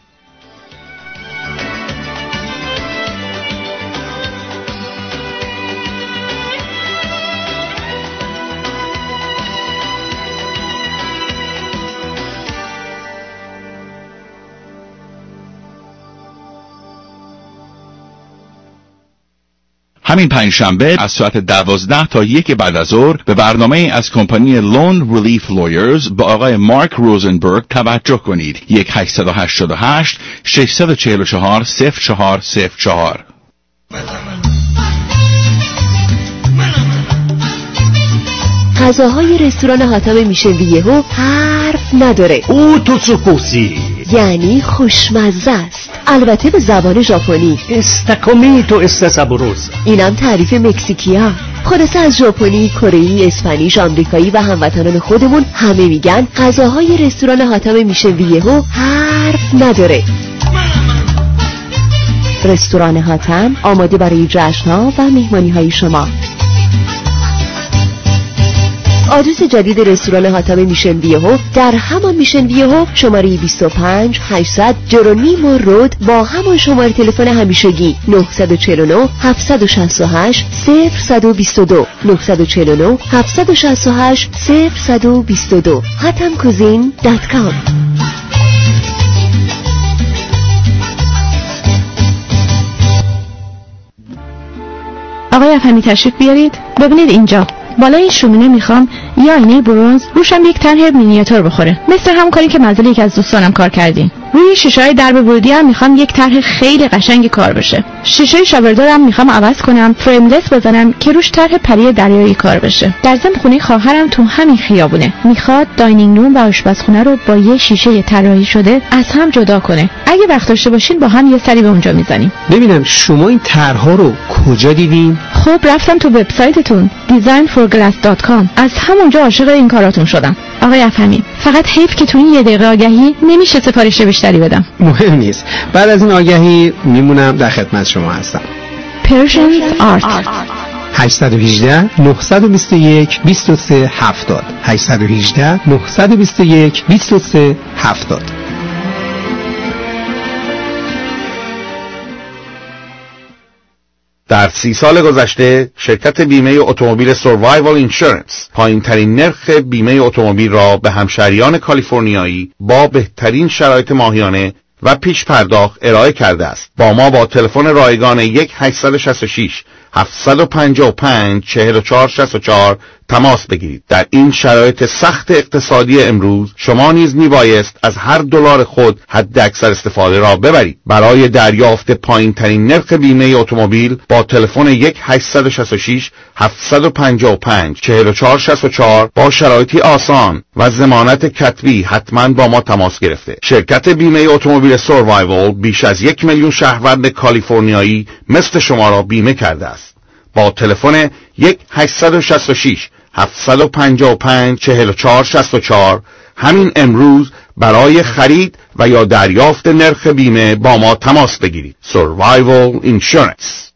همین پنجشنبه از ساعت 12 تا 1 بعد از ظهر به برنامه از کمپانی لون ریلیف لویرز با آقای مارک روزنبرگ توجه کنید. 1-888 644 0404. غذاهای رستوران حاتم میشن ویهو حرف نداره. او توتسوکوسی یعنی خوشمزه است، البته به زبان ژاپنی. استاکومیتو استاسابوروز. اینم تعریف مکزیکیا. خلاصه از ژاپنی، کره‌ای، اسپانیش، آمریکایی و هموطنان خودمون همه میگن غذاهای رستوران حاتم میشن ویهو حرف نداره. رستوران حاتم آماده برای جشن‌ها و مهمانی‌های شما. آدرس جدید رستوران حاتم میشن ویهو در همان میشن ویهو، شماره 25 800 جرونیمو رود با همان شماره تلفن همیشگی 949 768 0122 949 768 0122 hatamcuisine.com. آقای افهمی تشریف بیارید. ببینید اینجا بالای این شومینه میخوام یه آینه برنز، روشم یک طرح مینیاتور بخوره، مثل همون کاری که منزل یکی از دوستانم کار کردیم. روی شیشه‌های درب ورودی هم میخوام یک طرح خیلی قشنگی کار بشه. شیشه شاوردارم میخوام عوض کنم، فریملس بزنم که روش طرح پری دریایی کار بشه. در ضمن خونه خواهرم تو همین خیابونه، میخواد داینینگ روم و آشپزخونه رو با یه شیشه طراحی شده از هم جدا کنه. اگه وقت داشته باشین با هم یه سری به اونجا میزنیم. ببینم شما این طرح‌ها رو کجا دیدین؟ خب رفتم تو وبسایتتون designforglass.com، از همونجا عاشق این کاراتون شدم. آقای افهمی، فقط حیف که تو این 1 دقیقه آگهی نمیشه سفارش بیشتری بدم. مهم نیست، بعد از این آگهی میمونم در خدمت شما هستم. Persian Art 818 921 2370 818 921 2370. در 30 سال گذشته شرکت بیمه اتومبیل سروایوال اینشورنس پایین‌ترین نرخ بیمه اتومبیل را به همشهریان کالیفرنیایی با بهترین شرایط ماهیانه و پیش پرداخت ارائه کرده است. با ما با تلفن رایگان 1-866 755 4464 تماس بگیرید. در این شرایط سخت اقتصادی امروز شما نیز میبایست از هر دلار خود حد اکثر استفاده را ببرید. برای دریافت پایین ترین نرخ بیمه اتومبیل با تلفن 1-866 755 4464 با شرایطی آسان و ضمانت کتبی حتما با ما تماس گرفته. شرکت بیمه اتومبیل سروایوال بیش از 1 میلیون شهروند کالیفرنیایی مثل شما را بیمه کرده است. با تلفن 1-866 755 4464 همین امروز برای خرید و یا دریافت نرخ بیمه با ما تماس بگیرید. Survival Insurance.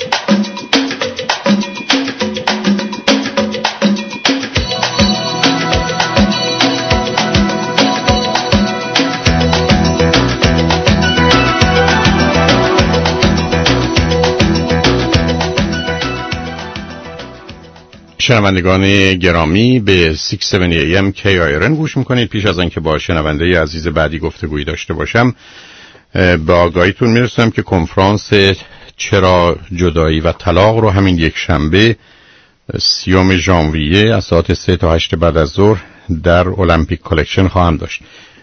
شنوندگان گرامی به 670 AM KIRN گوش میکنید. پیش از آنکه با شنونده عزیز بعدی گفتگویی داشته باشم به آگاهیتون میرسم که کنفرانس چرا جدایی و طلاق رو همین یک شنبه 30 ژانویه از ساعت 3 تا 8 بعد از ظهر در المپیک کالکشن خواهم داشت.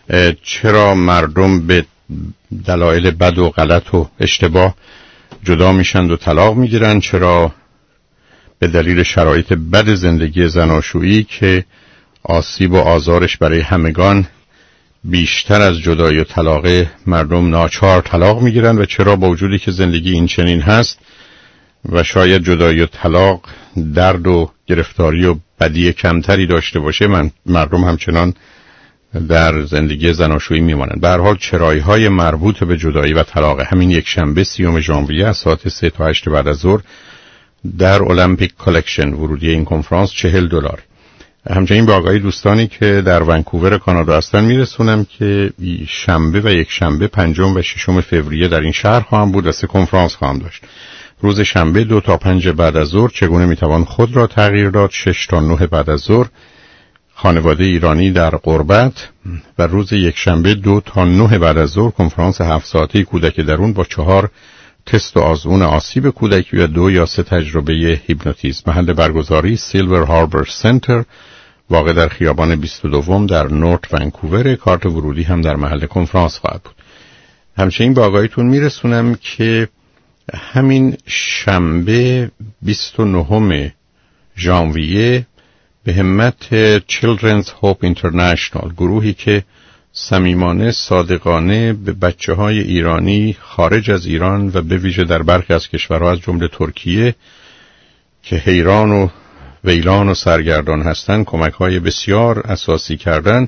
چرا مردم به دلایل بد و غلط و اشتباه جدا میشن و طلاق میگیرن؟ چرا به دلیل شرایط بد زندگی زناشویی که آسیب و آزارش برای همگان بیشتر از جدایی و طلاق مردم ناچار طلاق میگیرن و چرا با وجودی که زندگی این چنین هست و شاید جدایی و طلاق درد و گرفتاری و بدی کمتری داشته باشه مردم همچنان در زندگی زناشویی میمانند. به هر حال چرایی های مربوط به جدایی و طلاق همین یک شنبه 30 ژانویه از ساعت 3 تا 8 بعد از ظهر در المپیک کالکشن ورودی این کنفرانس $40. همچنین به آگاهی دوستانی که در ونکوور کانادا هستن میرسونم که شنبه و یک شنبه 5 و 6 فوریه در این شهر خواهم بود و 3 کنفرانس خواهم داشت. روز شنبه 2 تا 5 بعد از ظهر چگونه میتوان خود را تغییر داد، 6 تا 9 بعد از ظهر خانواده ایرانی در غربت و روز یک شنبه 2 تا 9 بعد از ظهر کنفرانس 7 ساعته کودک درون با 4 تست و آزمون آسیب کودکی و 2 یا 3 تجربه هیپنوتیزم. محل برگزاری سیلور هاربر سنتر واقع در خیابان 22 در نورت ونکوور. کارت ورودی هم در محل کنفرانس خواهد بود. همچنین به آگاهیتون میرسونم که همین شنبه 29 ژانویه به همت Children's Hope International، گروهی که صمیمانه صادقانه به بچه‌های ایرانی خارج از ایران و به ویژه در برخی از کشورها از جمله ترکیه که حیران و ویلان و سرگردان هستند کمک‌های بسیار اساسی کردن،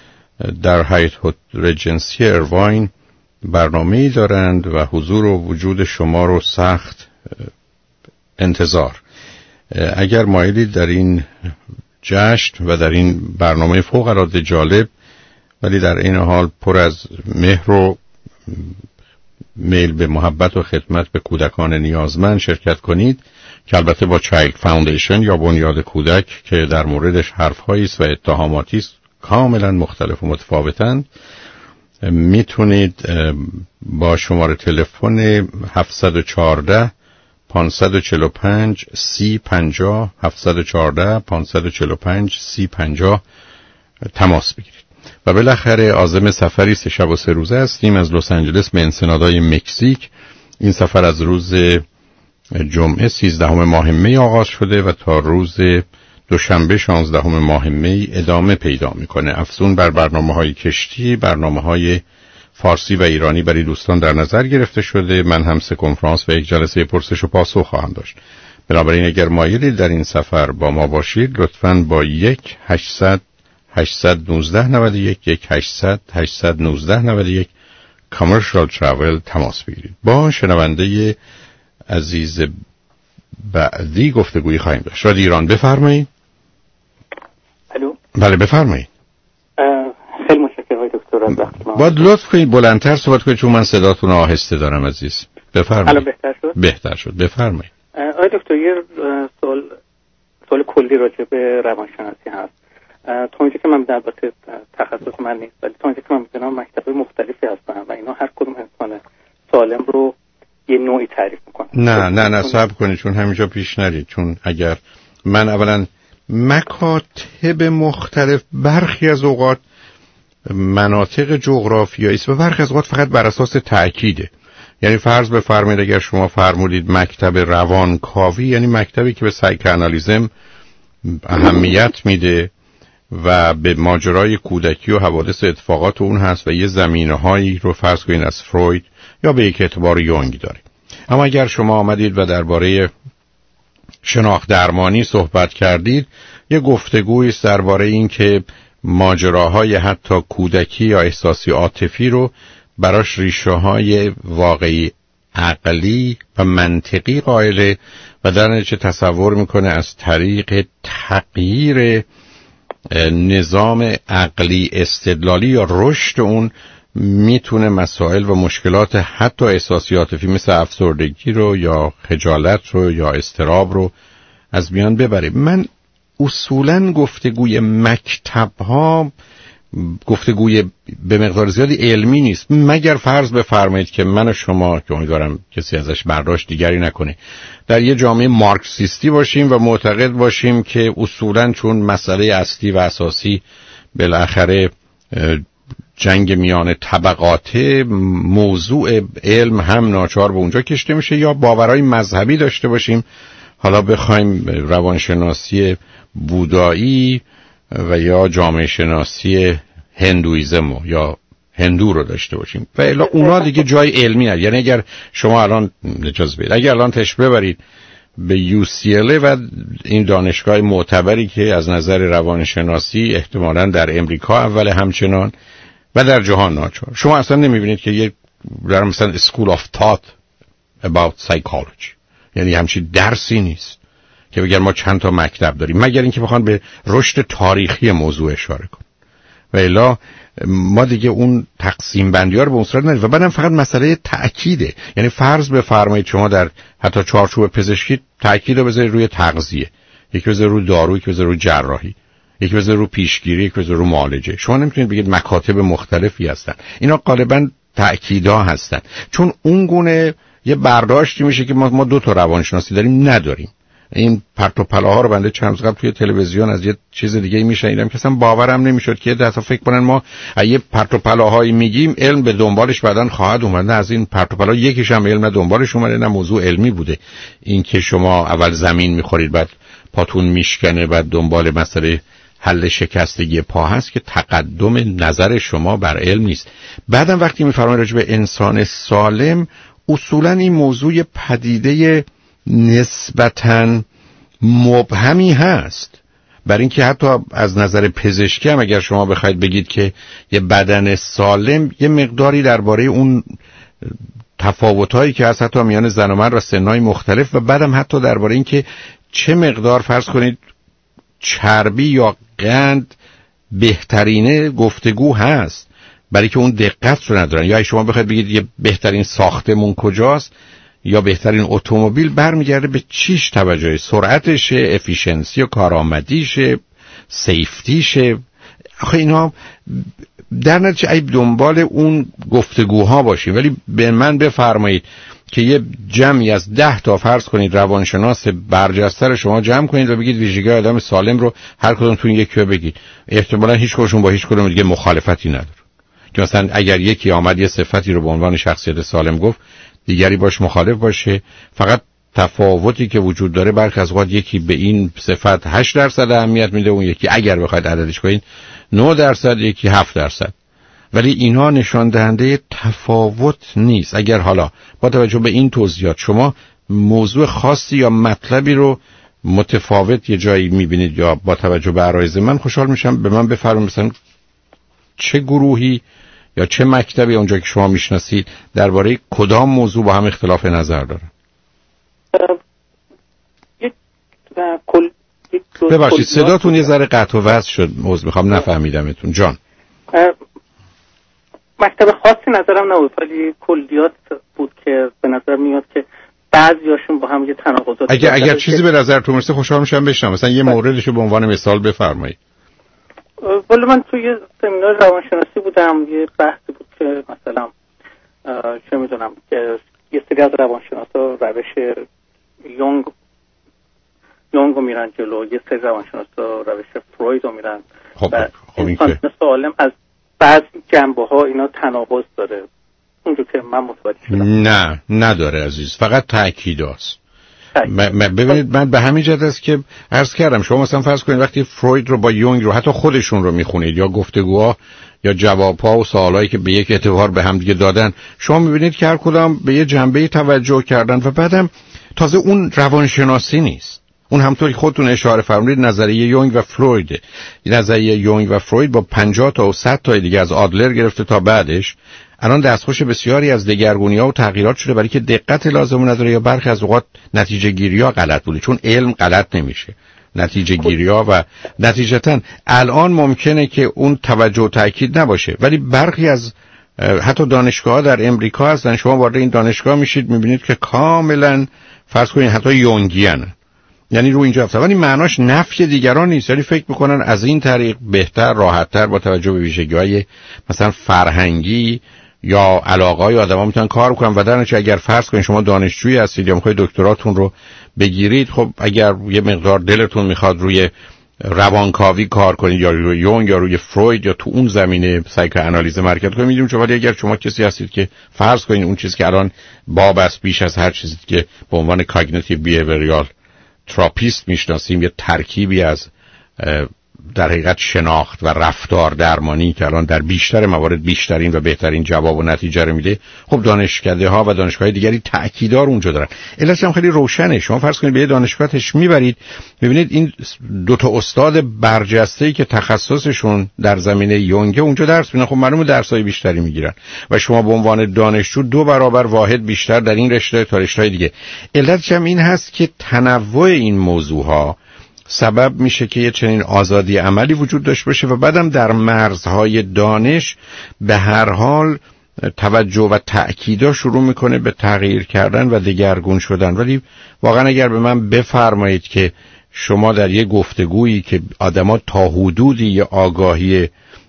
در هایت رجنسی ارواین برنامه‌ای دارند و حضور و وجود شما رو سخت انتظار. اگر مایلید در این جشن و در این برنامه فوق‌العاده جالب ولی در این حال پر از مهر و میل به محبت و خدمت به کودکان نیازمند شرکت کنید که البته با چایلد فاوندیشن یا بنیاد کودک که در موردش حرف‌هایی است و اتهاماتی است کاملا مختلف و متفاوتند، میتونید با شماره تلفن 714 545 3050 714 545 3050 تماس بگیرید. و بالاخره عازم سفری 3 شب و 3 روزه هستیم از لس آنجلس به انسنادای مکزیک. این سفر از روز جمعه 13 ماه می آغاز شده و تا روز دوشنبه 16 ماه می ادامه پیدا میکنه. افزون بر برنامه‌های کشتی، برنامه‌های فارسی و ایرانی برای دوستان در نظر گرفته شده. من هم 3 کنفرانس و 1 جلسه پرسش و پاسخ خواهم داشت. بنابراین اگر مایلید در این سفر با ما باشید لطفاً با 1-800-819-91 Commercial Travel تماس بگیرید. با شنونده عزیز بعدی گفتگویی خواهیم داشت. رادیو ایران بفرمایید. الو. بله بفرمایید. خیلی متشکرم آقای دکتر از وقتتون. باید لطف کنید بلندتر صحبت کنید چون من صداتون آهسته دارم عزیز. بفرمایید. الان بهتر شد؟ بهتر شد. بفرمایید. آقای دکتر یه سوال کلی راجع به روانشناسی هست. تا اونجا که من البته تخصص من نیست ولی تا اونجا که من می‌دونم مکتب‌های مختلفی هستن و اینا هر کدوم انسان سالم رو یه نوعی تعریف میکنن. نه صبر کنید چون همینجا پیش نرید. چون اگر من اولا مکاتب مختلف برخی از اوقات مناطق جغرافیایی است و برخی از اوقات فقط بر اساس تأکیده. یعنی فرض بفرمایید اگر شما فرمودید مکتب روانکاوی یعنی مکتبی که به سایکوآنالیزم اهمیت میده و به ماجرای کودکی و حوادث اتفاقات اون هست و یه زمینه‌هایی رو فرض کنید از فروید یا به یک اعتبار یونگ داره. اما اگر شما آمدید و درباره شناخت درمانی صحبت کردید یه گفتگویی است درباره این که ماجراهای حتی کودکی یا احساسی عاطفی رو براش ریشه‌های واقعی عقلی و منطقی قائله و در نتیجه تصور میکنه از طریق تغییر نظام عقلی استدلالی یا رشد اون میتونه مسائل و مشکلات حتی احساسی عاطفی مثل افسردگی رو یا خجالت رو یا اضطراب رو از میان ببره. من اصولاً گفتگوی مکتب‌ها گفتگوی به مقدار زیادی علمی نیست مگر فرض بفرمایید که من و شما که امیدوارم کسی ازش برداشت دیگری نکنه در یه جامعه مارکسیستی باشیم و معتقد باشیم که اصولاً چون مسئله اصلی و اساسی بالاخره جنگ میان طبقات موضوع علم هم ناچار به اونجا کشته میشه یا باورهای مذهبی داشته باشیم حالا بخوایم روانشناسی بودایی و یا جامعه شناسی هندویزم یا هندو رو داشته باشیم و الا اونا دیگه جای علمی نداره. یعنی اگر شما الان اجازه بدید اگر الان تشریف ببرید به UCLA و این دانشگاه معتبری که از نظر روانشناسی احتمالاً در امریکا اول همچنان و در جهان ناچار شما اصلا نمیبینید که یک در مثلا School of Thought about Psychology یعنی همچین درسی نیست که بگن ما چند تا مکتب داریم مگر اینکه بخوان به رشد تاریخی موضوع اشاره کنن و الا ما دیگه اون تقسیم بندی ها رو به اون صورت نداریم و بعدم فقط مسئله تأکیده. یعنی فرض بفرمایید شما در حتی چارچوب پزشکی تأکید رو بذارید روی تغذیه یکی بذارید روی دارو یکی بذارید روی جراحی یکی بذارید روی پیشگیری یکی بذارید روی معالجه. شما نمیتونید بگید مکاتب مختلفی هستن اینا غالبا تأکیدها هستن چون اون گونه یه برداشتی میشه که ما 2 تا روانشناسی داریم نداریم. این پرت و پلاها رو بنده چند روز قبل توی تلویزیون از یه چیز دیگه میشنیدم که اصلا باورم نمیشد که دفعه فکر کنن ما یه پرت و پلاهایی میگیم علم به دنبالش بعدن خواهد اومد. نه از این پرت و پلا یکیش هم علم نه دنبالش اومده نه موضوع علمی بوده. این که شما اول زمین میخورید بعد پاتون میشکنه بعد دنبال مسئله حل شکستگی پا هست که تقدم نظر شما بر علم نیست. بعدم وقتی میفرمایید راجع به انسان سالم اصولا این موضوع پدیده نسبتاً مبهمی هست برای اینکه حتی از نظر پزشکی هم اگر شما بخواید بگید که یه بدن سالم یه مقداری درباره اون تفاوت‌هایی که هست حتی میان زن و مرد و سن‌های مختلف و بعدم حتی درباره اینکه چه مقدار فرض کنید چربی یا قند بهترینه گفتگو هست برای که اون دقت رو ندارن. یا شما بخواید بگید یه بهترین ساختمون کجاست یا بهترین اتومبیل برمیگرده به چیش توجه سرعتشه افیشنسی و کارآمدیشه سیفتیشه. آخه اینا در نتیجه ای دنبال اون گفتگوها باشیم ولی به من بفرمایید که یه جمعی از 10 تا فرض کنید روانشناس برجسته رو شما جمع کنید و بگید ویژگی آدم سالم رو هر کدومتون یکی رو بگید، احتمالاً هیچ کدومشون با هیچ کدوم دیگه مخالفتی نداره. که مثلا اگر یکی آمد یه صفتی رو به عنوان شخصیت سالم گفت، دیگری باش مخالف باشه. فقط تفاوتی که وجود داره برخی از اوقات یکی به این صفت 8% اهمیت میده، اون یکی اگر بخواید عددش کنید 9%، یکی 7%. ولی اینا نشان دهنده تفاوت نیست. اگر حالا با توجه به این توضیحات شما موضوع خاصی یا مطلبی رو متفاوت یه جایی میبینید یا با توجه به عرایض من، خوشحال میشم به من بفرمایید مثلا چه گروهی یا چه مکتبی اونجا که شما میشناسید درباره کدام موضوع با هم اختلاف نظر داره. ببخشید صداتون یه ذره قطع و وصل شد، موضوع میخوام نفهمیدمتون جان. مکتب خاصی نظرم نبود، ولی کلیات بود که به نظر میاد که بعضیاشون با هم یه تناقضات. اگر چیزی به نظرتون میرسه خوشحال میشم بشنوم، مثلا یه موردشو به عنوان مثال بفرمایید. ولی من توی سمینار روانشناسی بودم، یه بحثی بود که مثلا چه میدونم که یه سری از روانشناسا روش یونگ رو میرن جلو، یه سری روانشناسا روش فروید رو میرن. خب این که سالم از بعضی جنبه ها اینا تناقض داره، اونجور که من متوجه شدم. نه نداره عزیز، فقط تأکیداست. ببینید من به همین جهت است که عرض کردم شما مثلا فرض کنید وقتی فروید رو با یونگ رو حتی خودشون رو میخونید یا گفتگوها یا جوابها و سوالایی که به یک اعتبار به هم دیگه دادن، شما میبینید که هر کدام به یه جنبه توجه کردن و بعدم تازه اون روانشناسی نیست. اون همطور که خودتون اشاره فرمودید نظریه یونگ و فروید، نظریه یونگ و فروید با 50 تا و 100 تا دیگه از آدلر گرفته تا بعدش الان دستخوش بسیاری از دگرگونی‌ها و تغییرات شده، برای که دقت لازم نداره یا برخی از اوقات نتیجه گیری‌ها غلط بوده، چون علم غلط نمیشه. نتیجه گیری‌ها و نتیجتاً الان ممکنه که اون توجه و تأکید نباشه، ولی برخی از حتی دانشگاه‌ها در امریکا هستن، شما وارد این دانشگاه میشید میبینید که کاملاً فرض کنید حتی یونگیان، یعنی رو اینجا افتاد، ولی معناش نفی دیگران نیست، یعنی فکر میکنن از این طریق بهتر راحت‌تر با توجه به ویژگی‌های مثلا فرهنگی یا علاقه‌های آدم‌ها میتونن کار کنن. و در نتیجه اگر فرض کنید شما دانشجویی هستید یا میخواید دکتراتون رو بگیرید، خب اگر یه مقدار دلتون میخواد روی روانکاوی کار کنید یا روی یونگ یا روی فروید یا تو اون زمینه سایکوآنالیز مرکز کنید میدونید. ولی اگر شما کسی هستید که فرض کنید اون چیزی که الان باب است بیش از هر چیزی که به عنوان کاگنیتیو بیهیویرال تراپیست میشناسیم، یه ترکیبی از در حقیقت شناخت و رفتار درمانی که الان در بیشتر موارد بیشترین و بهترین جواب و نتیجه رو میده، خب دانشکده ها و دانشگاه دیگری تأکیدار اونجا دارن. علتش هم خیلی روشنه. شما فرض کنید به یه دانشگاهش میبرید، ببینید این دو تا استاد برجسته‌ای که تخصصشون در زمینه یونگ اونجا درس میدن، خب معلومه درسای بیشتری میگیرن و شما به عنوان دانشجو 2 برابر واحد بیشتر در این رشته تا رشته‌های دیگه. علتش هم این هست که تنوع این موضوعها سبب میشه که یه چنین آزادی عملی وجود داشته باشه و بعدم در مرزهای دانش به هر حال توجه و تأکیدا شروع میکنه به تغییر کردن و دگرگون شدن. ولی واقعا اگر به من بفرمایید که شما در یه گفتگویی که آدما تا حدودی یه آگاهی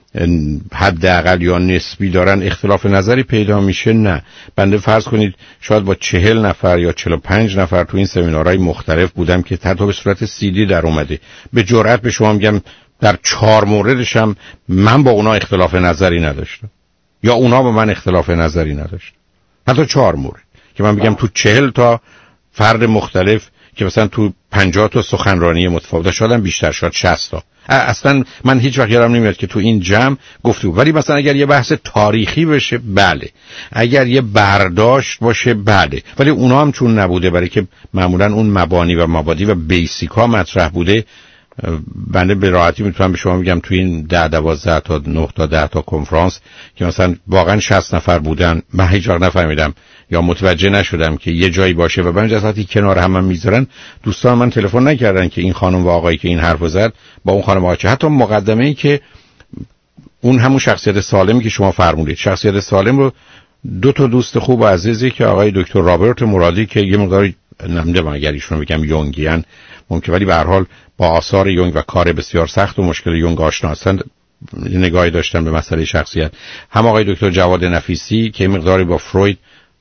حداقل یا نسبی دارن اختلاف نظری پیدا میشه، نه. بنده فرض کنید شاید با 40 نفر یا 45 نفر تو این سمینارهای مختلف بودم که حتی به صورت CD در اومده، به جرئت به شما میگم در 4 موردش هم من با اونا اختلاف نظری نداشتم یا اونا با من اختلاف نظری نداشتن. حتی 4 مورد که من میگم تو 40 تا فرد مختلف که مثلا تو 50 تا سخنرانی متفاوت شدن بیشتر شد 60 تا. اصلا من هیچ وقت یادم نمیاد که تو این جمع گفتگو، ولی مثلا اگر یه بحث تاریخی بشه بله، اگر یه برداشت باشه بله، ولی اونا هم چون نبوده، برای که معمولا اون مبانی و مبادی و بیسیک ها مطرح بوده، بنده به راحتی میتونم به شما بگم تو این 10 12 تا 9 تا 10 تا کنفرانس که مثلا واقعا 60 نفر بودن، من هیچ وقت نفهمیدم یا متوجه نشدم که یه جایی باشه و بعد وقتی کنار هم میذارن دوستان من تلفن نکردن که این خانم و آقایی که این حرفو زد با اون خانم آقا، حتی مقدمه‌ای که اون همون شخصیت سالمی که شما فرمودید، شخصیت سالم رو 2 تا دوست خوب و عزیزی که آقای دکتر رابرت مرادی که یه مقداری نمیدونم اگر ایشون بگم یونگیان ممکن، ولی به هر حال با آثار یونگ و کار بسیار سخت و مشکل یونگ آشنا هستند، نگاهی داشتن به مسئله شخصیت. هم آقای دکتر جواد نفیسی که مقداری با فروید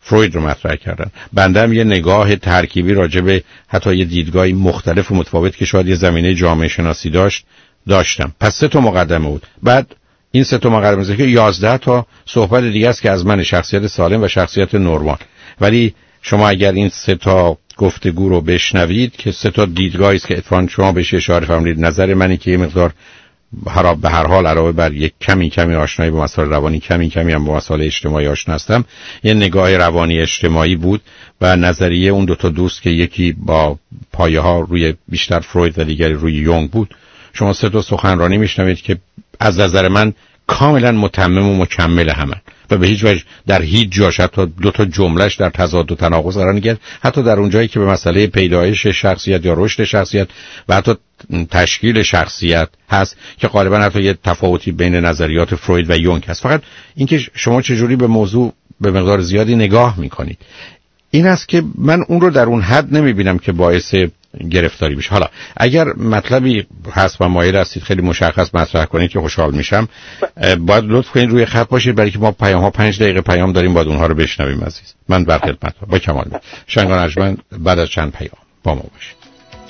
فروید رو مطرح کردن. بنده هم یه نگاه ترکیبی راجع به حتی یه دیدگاهی مختلف و متفاوت که شاید یه زمینه جامعه شناسی داشتم. پس 3 تا مقدمه بود. بعد این 3 تا مقدمه که 11 تا صحبت دیگه است که از من شخصیت سالم و شخصیت نرمال. ولی شما اگر این 3 تا گفتگو رو بشنوید که 3 تا دیدگاهی است که اتفاقاً شما بهش اشاره فرمودید، نظر منی که یه مقدار به هر حال علاوه بر یک کمی آشنایی با مسائل روانی کمی هم با مسائل اجتماعی آشنا هستم، یه نگاه روانی اجتماعی بود و نظریه اون 2 تا دوست که یکی با پایه ها روی بیشتر فروید و دیگری روی یونگ بود. شما 3 تا سخنرانی میشنوید که از نظر من کاملا متمم و مکمل همن و به هیچ وجه در هیچ جاش حتی 2 تا جملهش در تضاد و تناقض قرار نگیره، حتی در اون جایی که به مسئله پیدایش شخصیت یا رشد شخصیت و حتی تشکیل شخصیت هست که غالبا حتی یه تفاوتی بین نظریات فروید و یونگ هست. فقط اینکه شما چجوری به موضوع به مقدار زیادی نگاه میکنید این است که من اون رو در اون حد نمیبینم که باعث گرفتاری بشه. حالا اگر مطلبی هست و مایل هستید خیلی مشخص مطرح کنید که خوشحال میشم. باید لطف کنید روی خط باشید برای که ما پیام‌ها 5 دقیقه پیام داریم، باید اونها رو بشنویم عزیز. من در خدمتم با کمال میل. شنگان ارجمند بعد از چند پیام با ما باشید.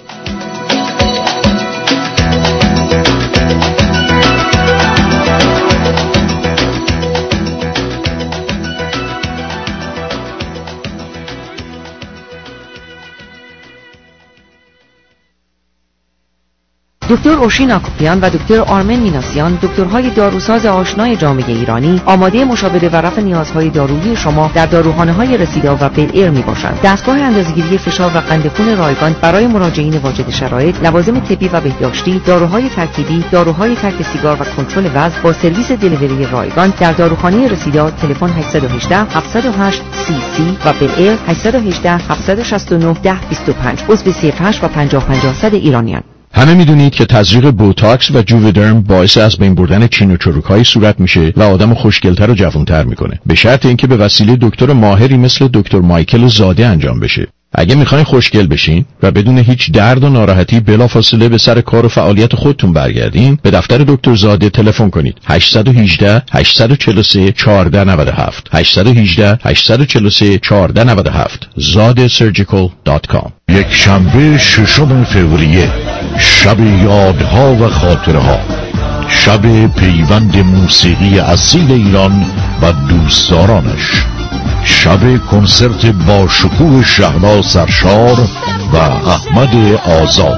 دکتر اوشین آکوپیان و دکتر آرمن میناسیان، دکترهای داروساز آشنای جامعه ایرانی، آماده مشاوره و رفع نیازهای دارویی شما در داروخانه‌های رسیدا و بلایر میباشند. دستگاه اندازه‌گیری فشار و قند خون رایگان برای مراجعین واجد شرایط، لوازم طبی و بهداشتی، داروهای ترکیبی، داروهای ترک سیگار و کنترل وزن با سرویس دلیوری رایگان در داروخانه رسیدا. تلفن 818 708 30 و بلایر 818 769 1025. عضو 38 و 50 ایرانیان. همه میدونید که تزریق بوتاکس و جوودرم باعث از بین بردن چین و چروک‌های صورت میشه و آدمو خوشگل‌تر و جوان‌تر میکنه، به شرط اینکه به وسیله دکتر ماهری مثل دکتر مایکل زاده انجام بشه. اگه میخواین خوشگل بشین و بدون هیچ درد و ناراحتی بلافاصله به سر کار و فعالیت خودتون برگردین، به دفتر دکتر زاده تلفن کنید. 818 843 1497 818 843 1497 zadesurgical.com. یک شنبه 6 فوریه، شب یادها و خاطرها، شب پیوند موسیقی اصیل ایران و دوستدارانش، شب کنسرت با شکوه شهلا سرشار و احمد آزاد.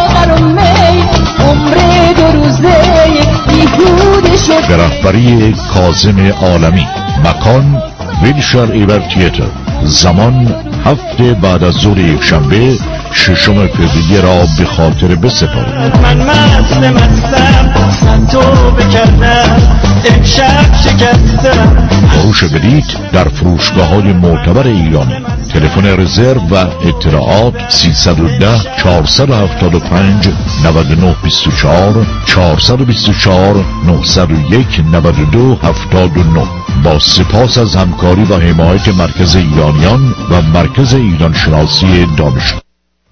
به رهبری کاظم عالمی. مکان ویلشر ایور تیاتر. زمان 7 بعد از ظهر یکشنبه 6 فوریه را به خاطر بسپارید. من مستم تو بکردم امشب شکستم. فروش بلیط در فروشگاه‌های معتبر ایرانی. تلفن رزرو و اطلاعات 310 475 9924 424 901 92 79. با سپاس از همکاری و حمایت مرکز ایرانیان و مرکز ایران شناسی دانشگاه.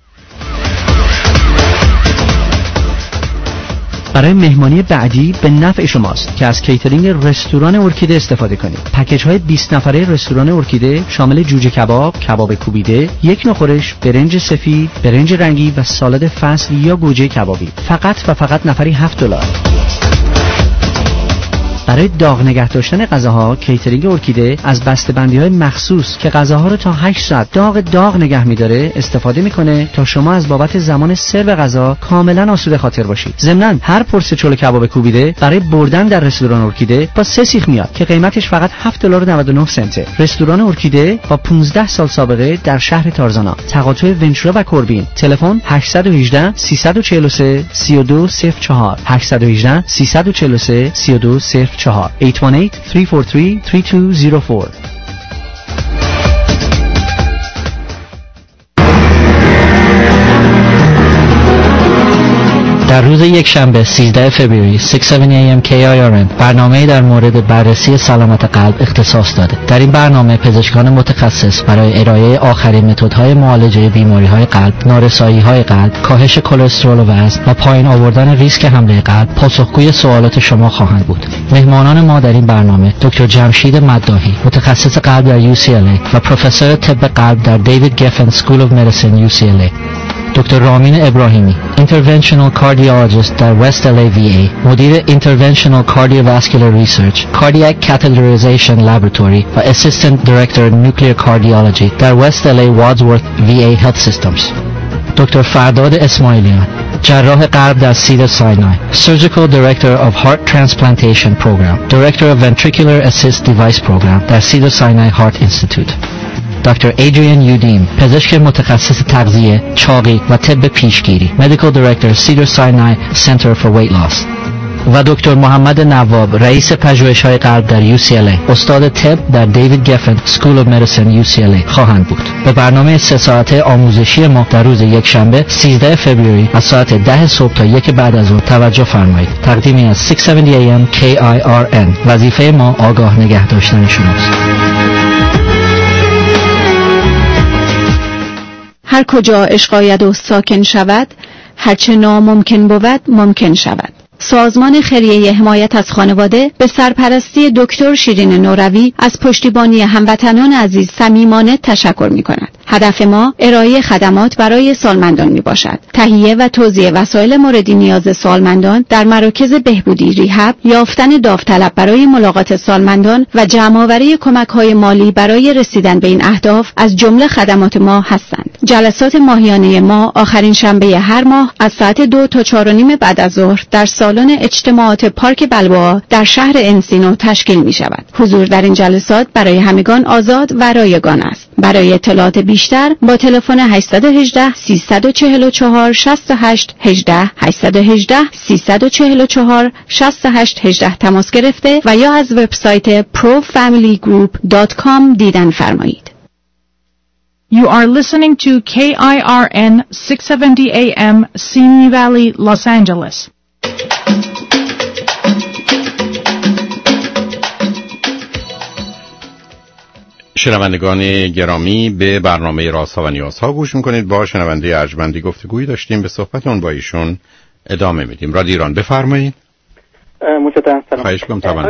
برای مهمانی بعدی به نفع شماست که از کیترینگ رستوران ارکیده استفاده کنید. پکیج های 20 نفره رستوران ارکیده شامل جوجه کباب، کباب کوبیده، یک نخورش، برنج سفید، برنج رنگی و سالاد فصل یا گوجه کبابی. فقط و فقط نفری $7. برای داغ نگه داشتن غذاها کیترینگ ارکیده از بسته‌بندی‌های مخصوص که غذاها رو تا 8 ساعت داغ نگه می‌داره استفاده می‌کنه تا شما از بابت زمان سرو غذا کاملا آسوده خاطر باشید. ضمناً هر پرسه چلو کباب کوبیده برای بردن در رستوران ارکیده با 3 سیخ میاد که قیمتش فقط $7.99. رستوران ارکیده با 15 سال سابقه در شهر تارزانا، تقاطع ونچورا و کوربین. تلفن 818 343 3204 818 343 3204 818 343 3204. در روز یک شنبه 13 فوریه 6:70 AM KIRN برنامه‌ای در مورد بررسی سلامت قلب اختصاص داده. در این برنامه پزشکان متخصص برای ارائه آخرین متدهای معالجه بیماری‌های قلب، نارسایی‌های قلب، کاهش کلسترول و وزن و پایین آوردن ریسک حمله قلب پاسخگوی سوالات شما خواهند بود. مهمانان ما در این برنامه دکتر جمشید مداحی، متخصص قلب در UCLA و پروفسور طب قلب در دیوید گفن سکول اف مدیسین UCLA. دکتر رامین ابراهیمی، Interventional Cardiologist در West LA VA، مدیر Interventional Cardiovascular Research، Cardiac Catheterization Laboratory و Assistant Director Nuclear Cardiology در West LA Wadsworth VA Health Systems. دکتر فرداد اسماعیلیان، جراح قلب در سیدر ساینای، Surgical Director of Heart Transplantation Program، Director of Ventricular Assist Device Program در سیدر ساینای Heart Institute. دکتر ایدریان یودیم، پزشک متخصص تغذیه، چاقی و طب پیشگیری، Medical Director Cedar Sinai Center for Weight Loss. و دکتر محمد نواب، رئیس پژوهش‌های قلب در UCLA، استاد طب در دیوید گفن School of Medicine UCLA خواهند بود. به برنامه 3 ساعته آموزشی ما در روز یک شنبه 13 فوریه از ساعت 10 صبح تا 1 بعد از ظهر توجه فرمایید. تقدیمی از 6:70 AM KIRN. وظیفه ما آگاه نگه داشتن شماست. هر کجا عشق آید و ساکن شود، هرچه ناممکن بود ممکن شود. سازمان خیریه حمایت از خانواده به سرپرستی دکتر شیرین نوروی از پشتیبانی هموطنان عزیز صمیمانه تشکر می‌کند. هدف ما ارائه خدمات برای سالمندان میباشد. تهیه و توزیع وسایل مورد نیاز سالمندان در مراکز بهبودی ریهب، یافتن داوطلب برای ملاقات سالمندان و جمع‌آوری کمک‌های مالی برای رسیدن به این اهداف از جمله خدمات ما هستند. جلسات ماهیانه ما آخرین شنبه هر ماه از ساعت 2 تا 4:30 بعد از ظهر در سالن اجتماعات پارک بلبوآ در شهر انسینو تشکیل می‌شود. حضور در این جلسات برای همگان آزاد و رایگان است. برای اطلاعات بیشتر با تلفن 818 344 68 18 818 344 68 18 تماس گرفته و یا از وبسایت profamilygroup.com دیدن فرمایید. You are listening to KIRN 670 AM, Simi Valley, Los Angeles. شنوندگان گرامی، به برنامه رازها و نیازها گوش میکنید. با شنونده ارجمندی گفتگویی داشتیم، به صحبتون با ایشون ادامه میدیم. رادیو ایران، بفرمایید. مجددا سلام. خواهش کنم. طبعا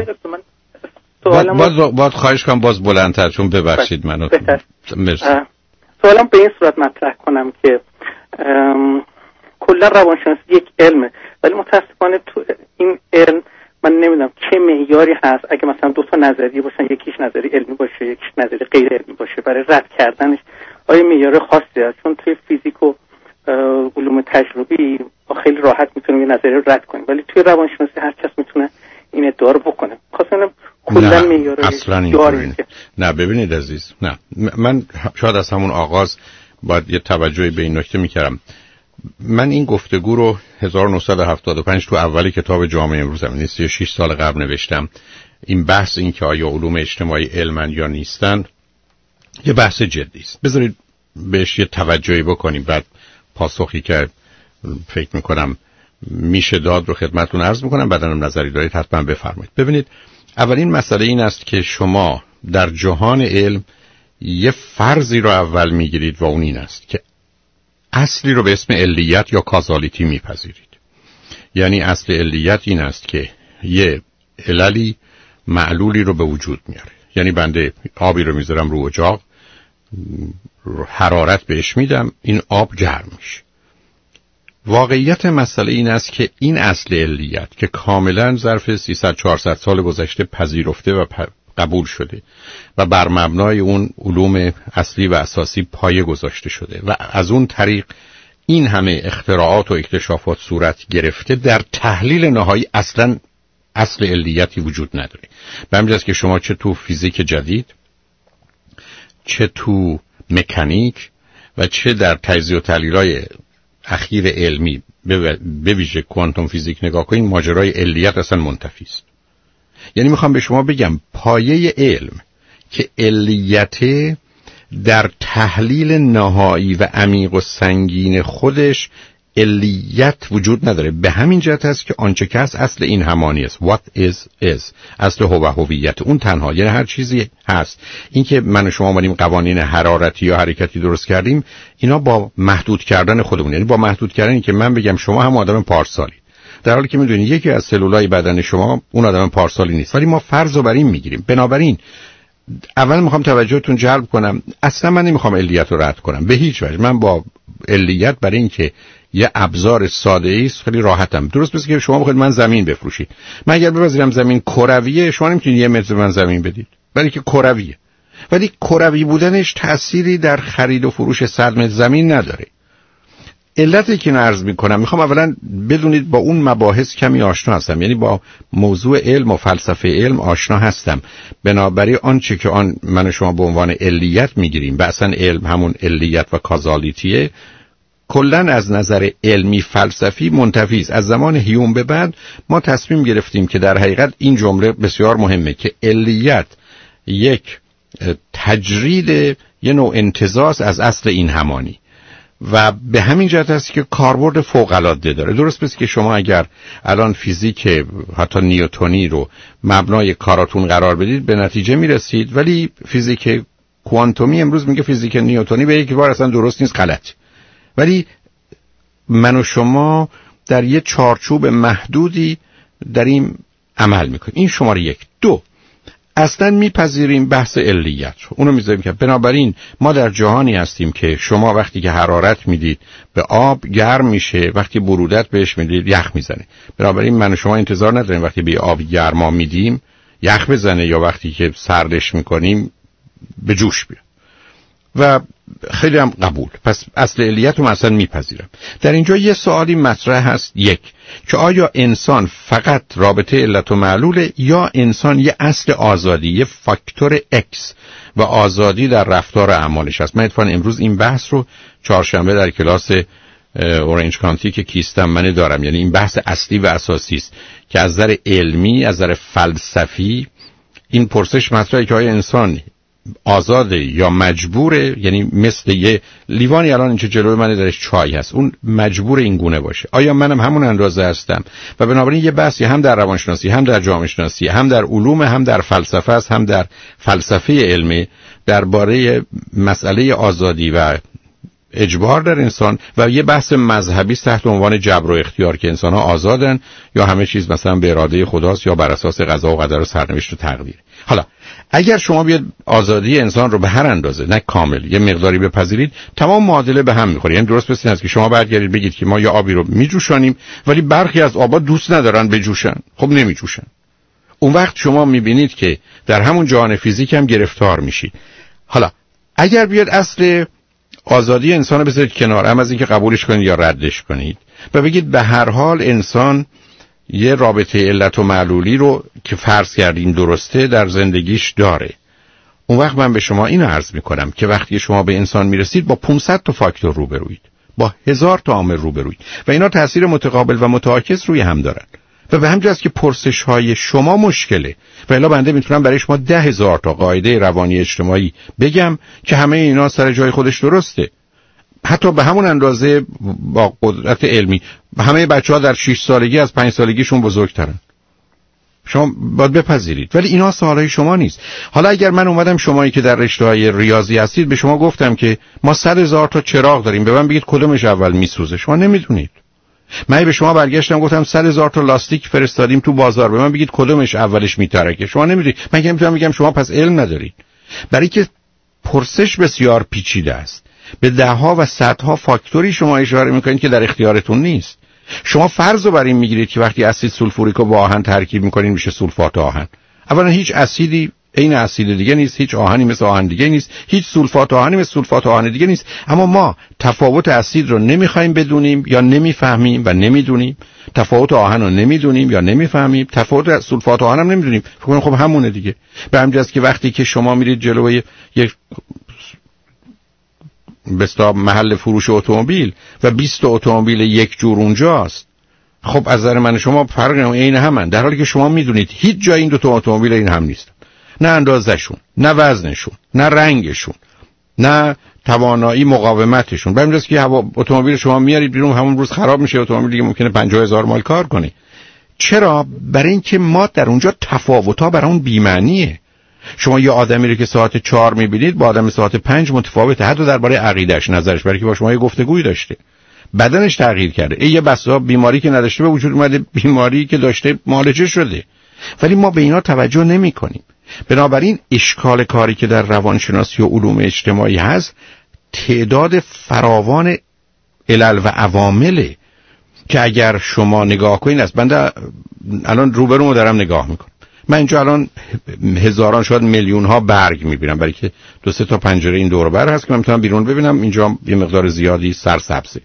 باید خواهش کنم باز بلندتر، چون ببخشید منو. سوالم به این صورت مطرح کنم که کلا روانشناسی یک علمه، ولی متاسفانه تو این علم من نمیدونم چه معیاری هست. اگه مثلا 2 تا نظریه باشن، یکیش نظری علمی باشه یکیش نظری غیر علمی باشه، برای رد کردنش آیا معیار خاصی هست؟ چون توی فیزیک و علوم تجربی خیلی راحت میتونیم یه نظریه رو رد کنیم، ولی توی روانشناسی هر کس میتونه این ادعا رو بکنه. خاصه کلا معیار اصلا اینطوری نه. ببینید عزیز، نه، من شاید از همون آغاز باید یه توجهی به این نکته میکردم. من این گفتگو رو 1975 تو اول کتاب جامعه امروز زمینی 36 سال قبل نوشتم. این بحث این که آیا علوم اجتماعی علمن یا نیستن یه بحث جدی است. بذارید بهش یه توجهی بکنیم، بعد پاسخی که فکر میکنم میشه داد رو خدمتتون عرض میکنم، بعداً نظری دارید حتما بفرمایید. ببینید، اولین مسئله این است که شما در جهان علم یه فرضی رو اول میگیرید و اون این است که اصلی رو به اسم علیت یا کازالیتی میپذیرید. یعنی اصل علیت این است که یه عللی معلولی رو به وجود میاره. یعنی بنده آبی رو میذارم رو اجاق، حرارت بهش میدم، این آب گرم میشه. واقعیت مسئله این است که این اصل علیت که کاملا ظرف 300-400 سال گذشته پذیرفته و قبول شده و بر مبنای اون علوم اصلی و اساسی پایه گذاشته شده و از اون طریق این همه اختراعات و اکتشافات صورت گرفته، در تحلیل نهایی اصلا اصل علیتی وجود نداره. به همین جاست که شما چه تو فیزیک جدید، چه تو مکانیک و چه در تجزیه و تحلیل‌های اخیر علمی به ویژه کوانتوم فیزیک نگاه کنید، ماجرای علیت اصلا منتفی است. یعنی میخوام به شما بگم پایه علم که علیت در تحلیل نهایی و عمیق و سنگین خودش علیت وجود نداره. به همین جهت است که آنچه که هست اصل این همانی است. What is اصل هویت اون تنها. یعنی هر چیزی هست. این که من و شما اومدیم قوانین حرارتی یا حرکتی درست کردیم، اینا با محدود کردن خودمون، یعنی با محدود کردن که من بگم شما هم آدم پارسالی، در حالی که میدونید یکی از سلولای بدن شما اون آدم پارسالی نیست، ولی ما فرض رو بر این میگیریم. بنابراین اول میخوام توجهتون جلب کنم، اصلا من نمیخوام علیت رو رد کنم به هیچ وجه. من با علیت برای این که یه ابزار ساده است خیلی راحتم. درست مثل که شما بخواید من زمین بفروشید، من اگر بپذیرم زمین کرویه، شما نمیتونید 1 متر من زمین بدید، برای که کرویه. ولی کروی بودنش تأثیری در خرید و فروش 100 متر زمین نداره. علتی که عرض میکنم، میخوام اولا بدونید با اون مباحث کمی آشنا هستم، یعنی با موضوع علم و فلسفه علم آشنا هستم. بنابراین آنچه که من و شما به عنوان علیت میگیریم و اصلا علم همون علیت و کازالیتیه، کلن از نظر علمی فلسفی منتفی است. از زمان هیوم به بعد ما تصمیم گرفتیم که در حقیقت این جمله بسیار مهمه که علیت یک تجرید، یه نوع انتزاع از اصل این همانی و به همین جهت است که کاربرد فوق‌العاده داره. درست پس که شما اگر الان فیزیک حتی نیوتنی رو مبنای کاراتون قرار بدید به نتیجه میرسید، ولی فیزیک کوانتومی امروز میگه فیزیک نیوتنی به یک بار اصلا درست نیست، غلط. ولی من و شما در یه چارچوب محدودی داریم عمل میکنیم. این شماره 1. 2، اصلا میپذیریم بحث علیت رو، اونو میذاریم که بنابراین ما در جهانی هستیم که شما وقتی که حرارت میدید به آب گرم میشه، وقتی برودت بهش میدید یخ میزنه. بنابراین من و شما انتظار نداریم وقتی به آب گرما میدیم یخ بزنه یا وقتی که سردش میکنیم به جوش بیاد و خیلی هم قبول. پس اصل علیت رو مثلا میپذیرم. در اینجا یه سوالی مطرح هست، یک، که آیا انسان فقط رابطه علت و معلوله یا انسان یه اصل آزادی، یه فاکتور اکس و آزادی در رفتار اعمالش هست. من اتفاقا امروز این بحث رو چهارشنبه در کلاس اورنج کانتی که کیستم من دارم، یعنی این بحث اصلی و اساسی است که از نظر علمی، از نظر فلسفی این پرسش مطرحه که آیا انسان آزاده یا مجبوره، یعنی مثل یه لیوانی الان اینجا جلوی من درش چای هست، اون مجبور این گونه باشه. آیا منم همون اندازه هستم؟ و بنابراین یه بحثی هم در روانشناسی، هم در جامعه شناسی، هم در علوم، هم در فلسفه است، هم در فلسفه علمی درباره مسئله آزادی و اجبار در انسان و یه بحث مذهبی تحت عنوان جبر و اختیار که انسان‌ها آزادن یا همه چیز مثلا به اراده خداست یا بر اساس قضا و قدر و سرنوشت و تقدیر. حالا اگر شما بیاد آزادی انسان رو به هر اندازه، نه کامل، یه مقداری بپذیرید، تمام معادله به هم میخوره. یعنی درست مثل که شما برگردید بگید که ما یا آبی رو میجوشانیم ولی برخی از آبا دوست ندارن بجوشن، خب نمیجوشن. اون وقت شما میبینید که در همون جهان فیزیک هم گرفتار میشید. حالا اگر بیاد اصل آزادی انسان رو بذارید کنار، هم از اینکه قبولش کنید یا ردش کنید و بگید به هر حال انسان یه رابطه علت و معلولی رو که فرض کردیم درسته در زندگیش داره، اون وقت من به شما اینو عرض میکنم که وقتی شما به انسان میرسید با 500 تا فاکتور روبروید، با 1000 تا عامل روبروید و اینا تأثیر متقابل و متعاکس روی هم دارن و به همین جاست که پرسش های شما مشکله و الا بنده میتونم برای شما 10,000 تا قاعده روانی اجتماعی بگم که همه اینا سر جای خودش درسته، حتی به همون اندازه با قدرت علمی. همه بچه‌ها در 6 سالگی از 5 سالگیشون بزرگترن، شما باید بپذیرید، ولی اینا سوالای شما نیست. حالا اگر من اومدم شمایی که در رشته‌های ریاضی هستید به شما گفتم که ما 100,000 تا چراغ داریم، به من بگید کدومش اول میسوزه، شما نمیدونید. من به شما برگشتم گفتم 100,000 تا لاستیک فرستادیم تو بازار، به من بگید کدومش اولش میترکه، شما نمیدونید. من که میتونم بگم شما پس علم ندارید، برای که پرسش بسیار پیچیده است. به ده‌ها و صدها فاکتوری شما اشاره میکنید که در اختیارتون نیست. شما فرض رو بر این میگیرید که وقتی اسید سولفوریک رو با آهن ترکیب میکنین میشه سولفات آهن. اولا هیچ اسیدی عین اسید دیگه نیست، هیچ آهنی مثل آهن دیگه نیست، هیچ سولفات آهنی مثل سولفات آهن دیگه نیست. اما ما تفاوت اسید رو نمیخوایم بدونیم یا نمیفهمیم و نمیدونیم، تفاوت آهن رو نمیدونیم یا نمیفهمیم، تفاوت سولفات آهن هم نمیدونیم. فکر کنم خب همونه دیگه. به همین جاست که وقتی که شما میرید جلوی یک بستا محل فروش اتومبیل و 20 اتومبیل یک جور اونجاست، خب از نظر من شما فرق عین همن، در حالی که شما میدونید هیچ جای این دو تا اتومبیل این هم نیستن، نه اندازه‌شون، نه وزنشون، نه رنگشون، نه توانایی مقاومتشون. به همین جاست که هوا اتومبیل شما میارید بیرون همون روز خراب میشه، اتومبیل دیگه ممکنه 50,000 مایل کار کنه. چرا؟ برای اینکه ما در اونجا تفاوت‌ها برامون بی‌معنیه. شما یه آدمی رو که ساعت 4 میبینید با آدم ساعت 5 متفاوته، حتی درباره عقیده‌اش، نظرش، برای که با شما یه گفتگویی داشته، بدنش تغییر کرده. یه بسا بیماری که نداشته به وجود اومده، بیماری که داشته معالجه شده، ولی ما به اینا توجه نمی‌کنیم. بنابراین اشکال کاری که در روانشناسی و علوم اجتماعی هست تعداد فراوان علل و عوامله که اگر شما نگاه کنید، است بنده الان روبرومو دارم نگاه میکنم، من اینجا الان هزاران شاید میلیون ها برگ میبینم، برای که 2-3 تا پنجره این دور و بر هست که من میتونم بیرون ببینم. اینجا یه مقدار زیادی سرسبزه.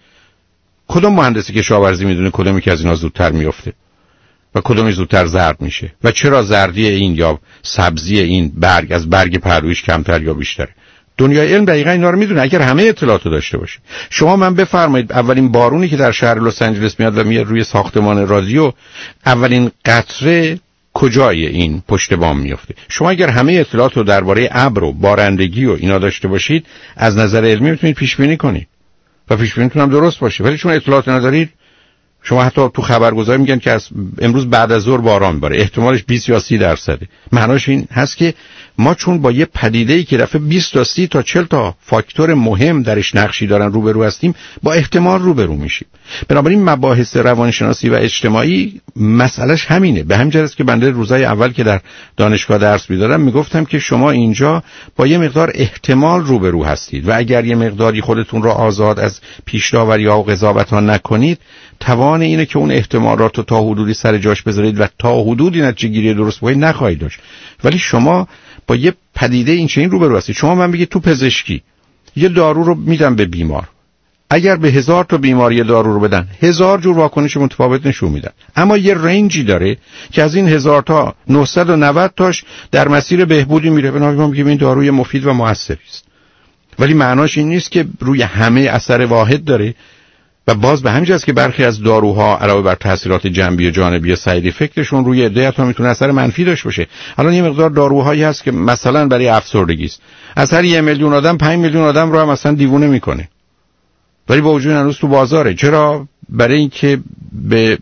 کدوم مهندسی کشاورزی میدونه کدومی که از اینا زودتر میفته و کدومی زودتر زرد میشه و چرا زردی این یا سبزی این برگ از برگ پهلویش کمتر یا بیشتره؟ دنیای علم دقیقاً اینا رو میدونه اگر همه اطلاعاتو داشته باشه. شما من بفرمایید اولین بارونی که در شهر لس آنجلس میاد و میاد روی ساختمان رادیو، اولین قطره کجای این پشت بام میفته؟ شما اگر همه اطلاعاتو درباره ابر و بارندگی و اینا داشته باشید، از نظر علمی میتونید پیش بینی کنید و پیش بینیتون هم درست باشه. ولی چون اطلاعات ندارید، شما حتی تو خبرگزاری میگن که از امروز بعد از ظهر باران میباره، احتمالش 20 یا 30%. معناش این هست که ما چون با یه پدیده‌ای که دفعه 20 تا 30 تا 40 تا فاکتور مهم درش نقشی دارن روبرو هستیم، با احتمال روبرو میشیم. بنابراین مباحث روانشناسی و اجتماعی مسئلهش همینه. به همین جهت است که بنده روزای اول که در دانشگاه درس میدادم میگفتم که شما اینجا با یه مقدار احتمال روبرو هستید و اگر یه مقداری خودتون را آزاد از پیش‌داوری ها و قضاوت‌ها نکنید، توان اینه که اون احتمالات رو تا حدودی سر جاش بذارید و تا حدودی نتیجه گیری درست بکنید نخواهید داشت. ولی شما با یه پدیده این چنین روبرو هستید. شما من بگید تو پزشکی یه دارو رو میدن به بیمار، اگر به 1000 تا بیماری دارو رو بدن 1000 جور واکنش متفاوت نشون میدن، اما یه رنجی داره که از این 1000 تا 990 تاش در مسیر بهبودی میره. بنابراین ما میگیم این داروی مفید و موثری است. ولی معناش این نیست که روی همه اثر واحد داره و باز به همین جاست که برخی از داروها علاوه بر تاثیرات جنبی و جانبی ساید افکتشون روی عده ها میتونه اثر منفی داشته باشه. الان یه مقدار داروهایی هست که مثلا برای افسردگی است، از هر 1 میلیون آدم 5 میلیون آدم رو هم مثلا دیوونه میکنه، ولی با وجود هنوز تو بازاره. چرا؟ برای اینکه به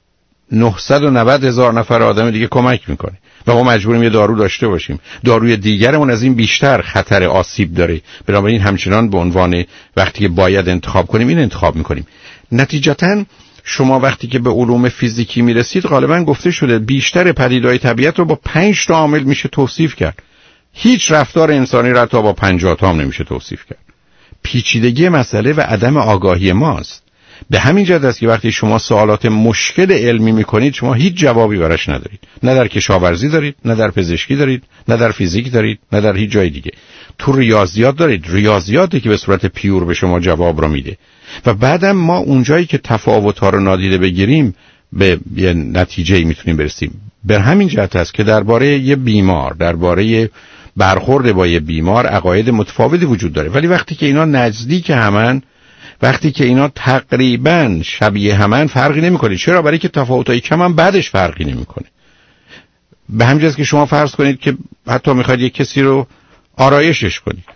990,000 نفر آدم دیگه کمک میکنه و ما مجبوریم یه دارو داشته باشیم. داروی دیگرمون از این بیشتر خطر آسیب داره، بنابراین همچنان به عنوان وقتی که باید انتخاب کنیم این انتخاب میکنیم. نتیجتاً شما وقتی که به علوم فیزیکی میرسید، غالباً گفته شده بیشتر پدیده‌های طبیعت رو با 5 تا عامل میشه توصیف کرد. هیچ رفتار انسانی را تا با 50 تا هم نمیشه توصیف کرد. پیچیدگی مسئله و عدم آگاهی ماست. به همین جهت است که وقتی شما سوالات مشکل علمی میکنید، شما هیچ جوابی براش ندارید. نه در کشاورزی دارید، نه در پزشکی دارید، نه در فیزیک دارید، نه در هیچ جای دیگه. تو ریاضیات دارید، ریاضیاتی که به صورت پیور به شما جواب را میده. و بعدم ما اونجایی که تفاوت‌ها رو نادیده بگیریم به یه نتیجه‌ای میتونیم برسیم. به همین جهت است که درباره یه بیمار، درباره برخورد با یه بیمار عقاید متفاوتی وجود داره، ولی وقتی که اینا نزدیک همن، وقتی که اینا تقریبا شبیه همن، فرقی نمیکنه. چرا؟ برای که تفاوتای کم هم بعدش فرقی نمیکنه. به همین جاست که شما فرض کنید که حتی میخواید یک کسی رو آرایشش کنید،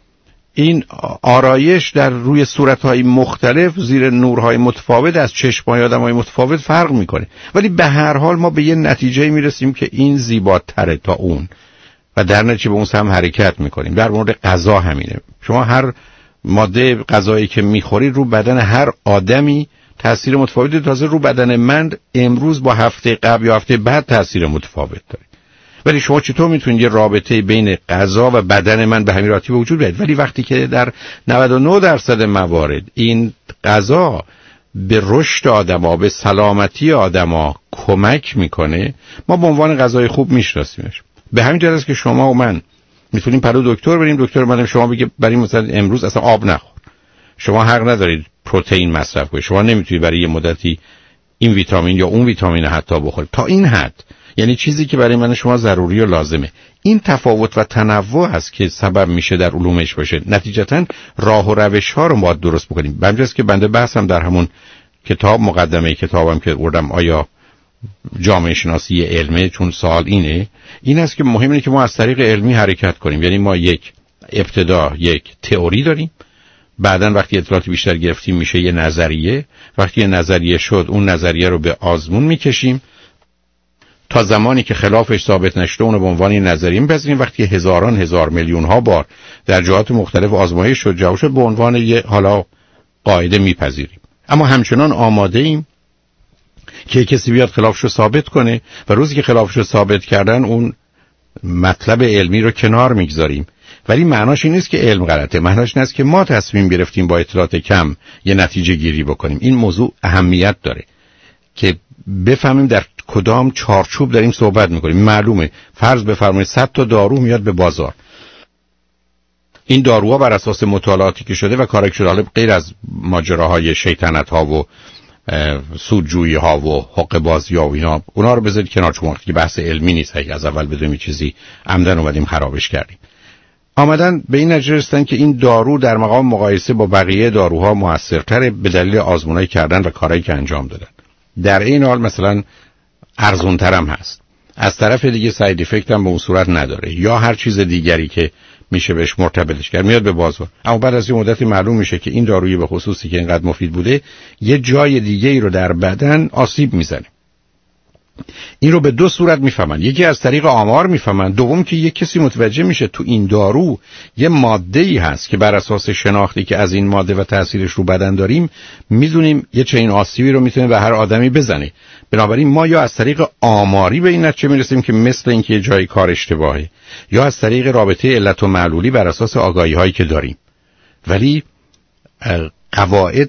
این آرایش در روی صورتهای مختلف زیر نورهای متفاوت از چشمای آدمای متفاوت فرق میکنه، ولی به هر حال ما به یه نتیجه میرسیم که این زیباتره تا اون و در نتیجه به اون هم حرکت میکنیم. در مورد غذا همینه. شما هر ماده غذایی که میخورید رو بدن هر آدمی تأثیر متفاوتی، تازه رو بدن من امروز با هفته قبل یا هفته بعد تأثیر متفاوت داره. ولی شما چطور میتونید یه رابطه بین غذا و بدن من به همین راحتی به وجود بیاد؟ ولی وقتی که در 99% موارد این غذا به رشد آدما، به سلامتی آدما کمک میکنه، ما به عنوان غذای خوب میشناسیمش. به همین جهت است که شما و من میتونیم پرو دکتر بریم، دکتر من شما بگه برای مثلا امروز اصلا آب نخور، شما حق ندارید پروتئین مصرف کنید، شما نمیتونید برای یه مدتی این ویتامین یا اون ویتامین حتی بخورید تا این حد، یعنی چیزی که برای من شما ضروری و لازمه. این تفاوت و تنوع است که سبب میشه در علومش باشه. نتیجتا راه و روش ها رو ما درست بکنیم. به همین جاست که بنده بحثم در همون کتاب، مقدمه کتابم که بردم، آیا جامعه شناسی علمه، چون سوال این است که مهم اینه که ما از طریق علمی حرکت کنیم. یعنی ما یک ابتدا یک تئوری داریم، بعدن وقتی اطلاعات بیشتر گرفتیم میشه یه نظریه. وقتی یه نظریه شد اون نظریه رو به آزمون میکشیم تا زمانی که خلافش ثابت نشده اون رو به عنوان نظریه میپذیریم. وقتی هزاران هزار میلیون ها بار در جهات مختلف آزمایش شد جواب شد به عنوان یه حالا قاعده میپذیریم. اما همچنان آماده ایم که کسی بیاد خلافش رو ثابت کنه و روزی که خلافش رو ثابت کردن اون مطلب علمی رو کنار میگذاریم. ولی معناش این نیست که علم غلطه، معناش این است که ما تصمیم گرفتیم با اطلاعات کم یه نتیجه گیری بکنیم. این موضوع اهمیت داره که بفهمیم در کدام چارچوب داریم صحبت میکنیم. معلومه فرض بفرمایید 100 تا دارو میاد به بازار، این داروها بر اساس مطالعاتی که شده و کاری که شده، حالا غیر از ماجراهای شیطنت ها و سودجویی ها و حق بازی ها و اینا، اونا رو بذارید کنار چون وقتی که بحث علمی نیست اگه از اول بدونیم چیزی عمدن اومدیم خرابش کردیم. آمدن به این نتیجه رسیدن که این دارو در مقام مقایسه با بقیه داروها موثرتره به دلیل آزمونایی کردن و کارهایی که انجام دادن. در این حال مثلا ارزان‌تر هم هست، از طرف دیگه ساید افکت هم به اون صورت نداره یا هر چیز دیگری که میشه بهش مرتبطش کرد میاد به بازار. اما بعد از یه مدتی معلوم میشه که این دارویی به خصوصی که اینقدر مفید بوده یه جای دیگه ای رو در بدن آسیب میزنه. این رو به دو صورت میفهمن، یکی از طریق آمار میفهمن، دوم که یک کسی متوجه میشه تو این دارو یه ماده‌ای هست که بر اساس شناختی که از این ماده و تاثیرش رو بدن داریم میدونیم یه چنین آسیبی رو میتونه به هر آدمی بزنه. بنابراین ما یا از طریق آماری به این نتیجه میرسیم که مثل اینکه جای کار اشتباهه، یا از طریق رابطه علت و معلولی بر اساس آگاهی هایی که داریم. ولی قواعد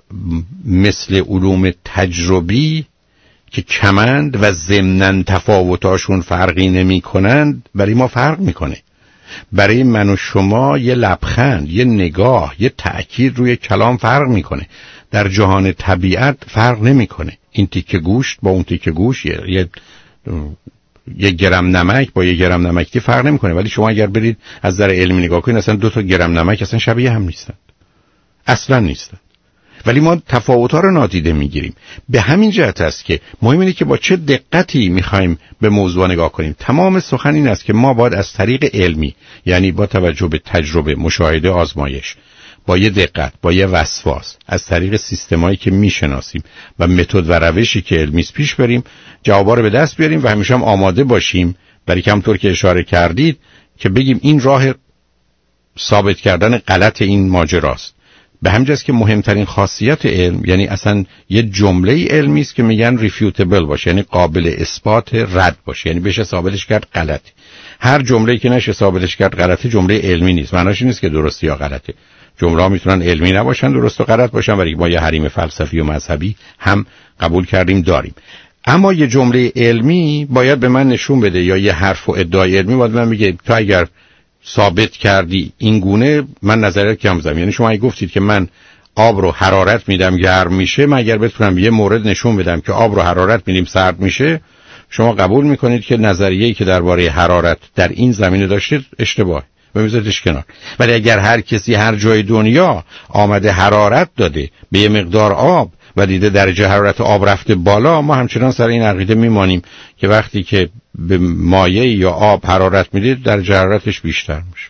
مثل علوم تجربی که کمند و ضمناً تفاوتاشون فرقی نمی کنند برای ما فرق میکنه. برای من و شما یه لبخند، یه نگاه، یه تأکید روی کلام فرق میکنه. در جهان طبیعت فرق نمیکنه. این تیکه گوشت با اون تیکه گوشت، یه گرم نمک با یه گرم نمکی فرق نمیکنه. ولی شما اگر برید از نظر علمی نگاه کنید اصلا 2 تا گرم نمک اصلا شبیه هم نیستن، اصلا نیستن. ولی ما تفاوت‌ها رو نادیده میگیریم. به همین جهت است که مهم اینه که با چه دقتی میخوایم به موضوع نگاه کنیم. تمام سخن این است که ما باید از طریق علمی، یعنی با توجه به تجربه، مشاهده، آزمایش، با یه دقت، با یه وسواس، از طریق سیستمایی که میشناسیم و متد و روشی که علمی است پیش بریم، جوابا رو به دست بیاریم و همیشه هم آماده باشیم برای که همونطور که اشاره کردید که بگیم این راه ثابت کردن غلط این ماجراست. به همین جاست که مهمترین خاصیت علم، یعنی اصلا یه جمله علمی است که میگن ریفیوتبل باشه، یعنی قابل اثبات رد باشه، یعنی بشه ثابتش کرد غلطه. هر جمله‌ای که نشه ثابتش کرد غلطه جمله علمی نیست. معناش این نیست که درسته یا غلطه. جمله‌ها میتونن علمی نباشن، درست و غلط باشن، ولی ما یه حریم فلسفی و مذهبی هم قبول کردیم داریم. اما یه جمله علمی باید به من نشون بده، یا یه حرف و ادعای علمی باید من بگه تو اگر ثابت کردی این گونه من نظریت کم زدم. یعنی شما اگه گفتید که من آب رو حرارت میدم گرم میشه، من اگر بتونم یه مورد نشون بدم که آب رو حرارت میدیم سرد میشه، شما قبول میکنید که نظریه‌ای که درباره حرارت در این زمینه داشتید اشتباهه و میذارتش کنار. ولی اگر هر کسی هر جای دنیا آمده حرارت داده به یه مقدار آب و دیده درجه حرارت آب رفته بالا، ما همچنان سر این عقیده میمانیم که وقتی که به مایع یا آب حرارت میده درجه حرارتش بیشتر میشه.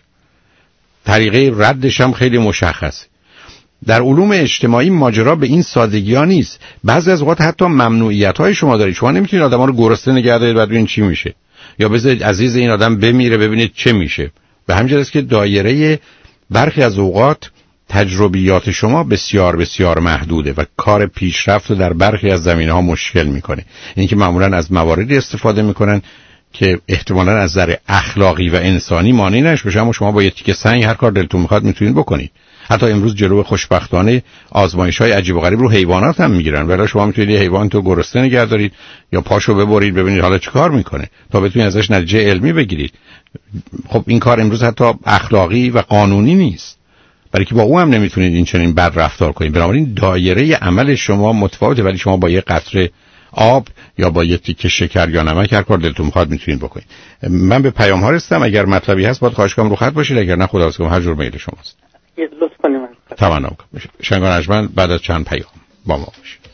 طریقه ردش هم خیلی مشخصه. در علوم اجتماعی ماجرا به این سادگی ها نیست. بعضی از اوقات حتی ممنوعیت های شما دارید. شما نمیتونید آدم ها رو گرسنه نگه دارید بعد ببینید چی میشه، یا بذارید عزیز این آدم بمیره ببینید چه میشه. به همین جهت که دایره برخی از اوقات تجربیات شما بسیار بسیار محدوده و کار پیشرفت رو در برخی از زمینه‌ها مشکل میکنه. این که معمولا از مواردی استفاده میکنن که احتمالاً از نظر اخلاقی و انسانی مانع نشه، اما شما با یه تیکه سنگ هر کار دلتون میخواد میتونید بکنید. حتی امروز جلوی خوشبختانه آزمایش‌های عجیب و غریب رو حیوانات هم میگیرن، ولی شما میتونید یه حیوان تو گرسنه نگه دارید یا پاشو ببرید ببینید حالا چه کار میکنه تا بتونید ازش نتیجه علمی بگیرید. خب این کار امروز حتی اخلاقی و قانونی نیست، برای که با او هم نمیتونید این چنین بد رفتار کنید. بنابراین دایره عمل شما متفاوته، ولی شما با یه قطره آب یا با یه تیکه شکر یا نمک هر کار دلتون میخواد میتونید بکنید. من به پیام ها رسیدم، اگر مطلبی هست باید خواهش کنم رو خط باشید، اگر نه خداحافظ کنم، هر جور میل شماست. لطف کنید. تمام کنم. شنگان اجمن بعد از چند پیام با ما باشید.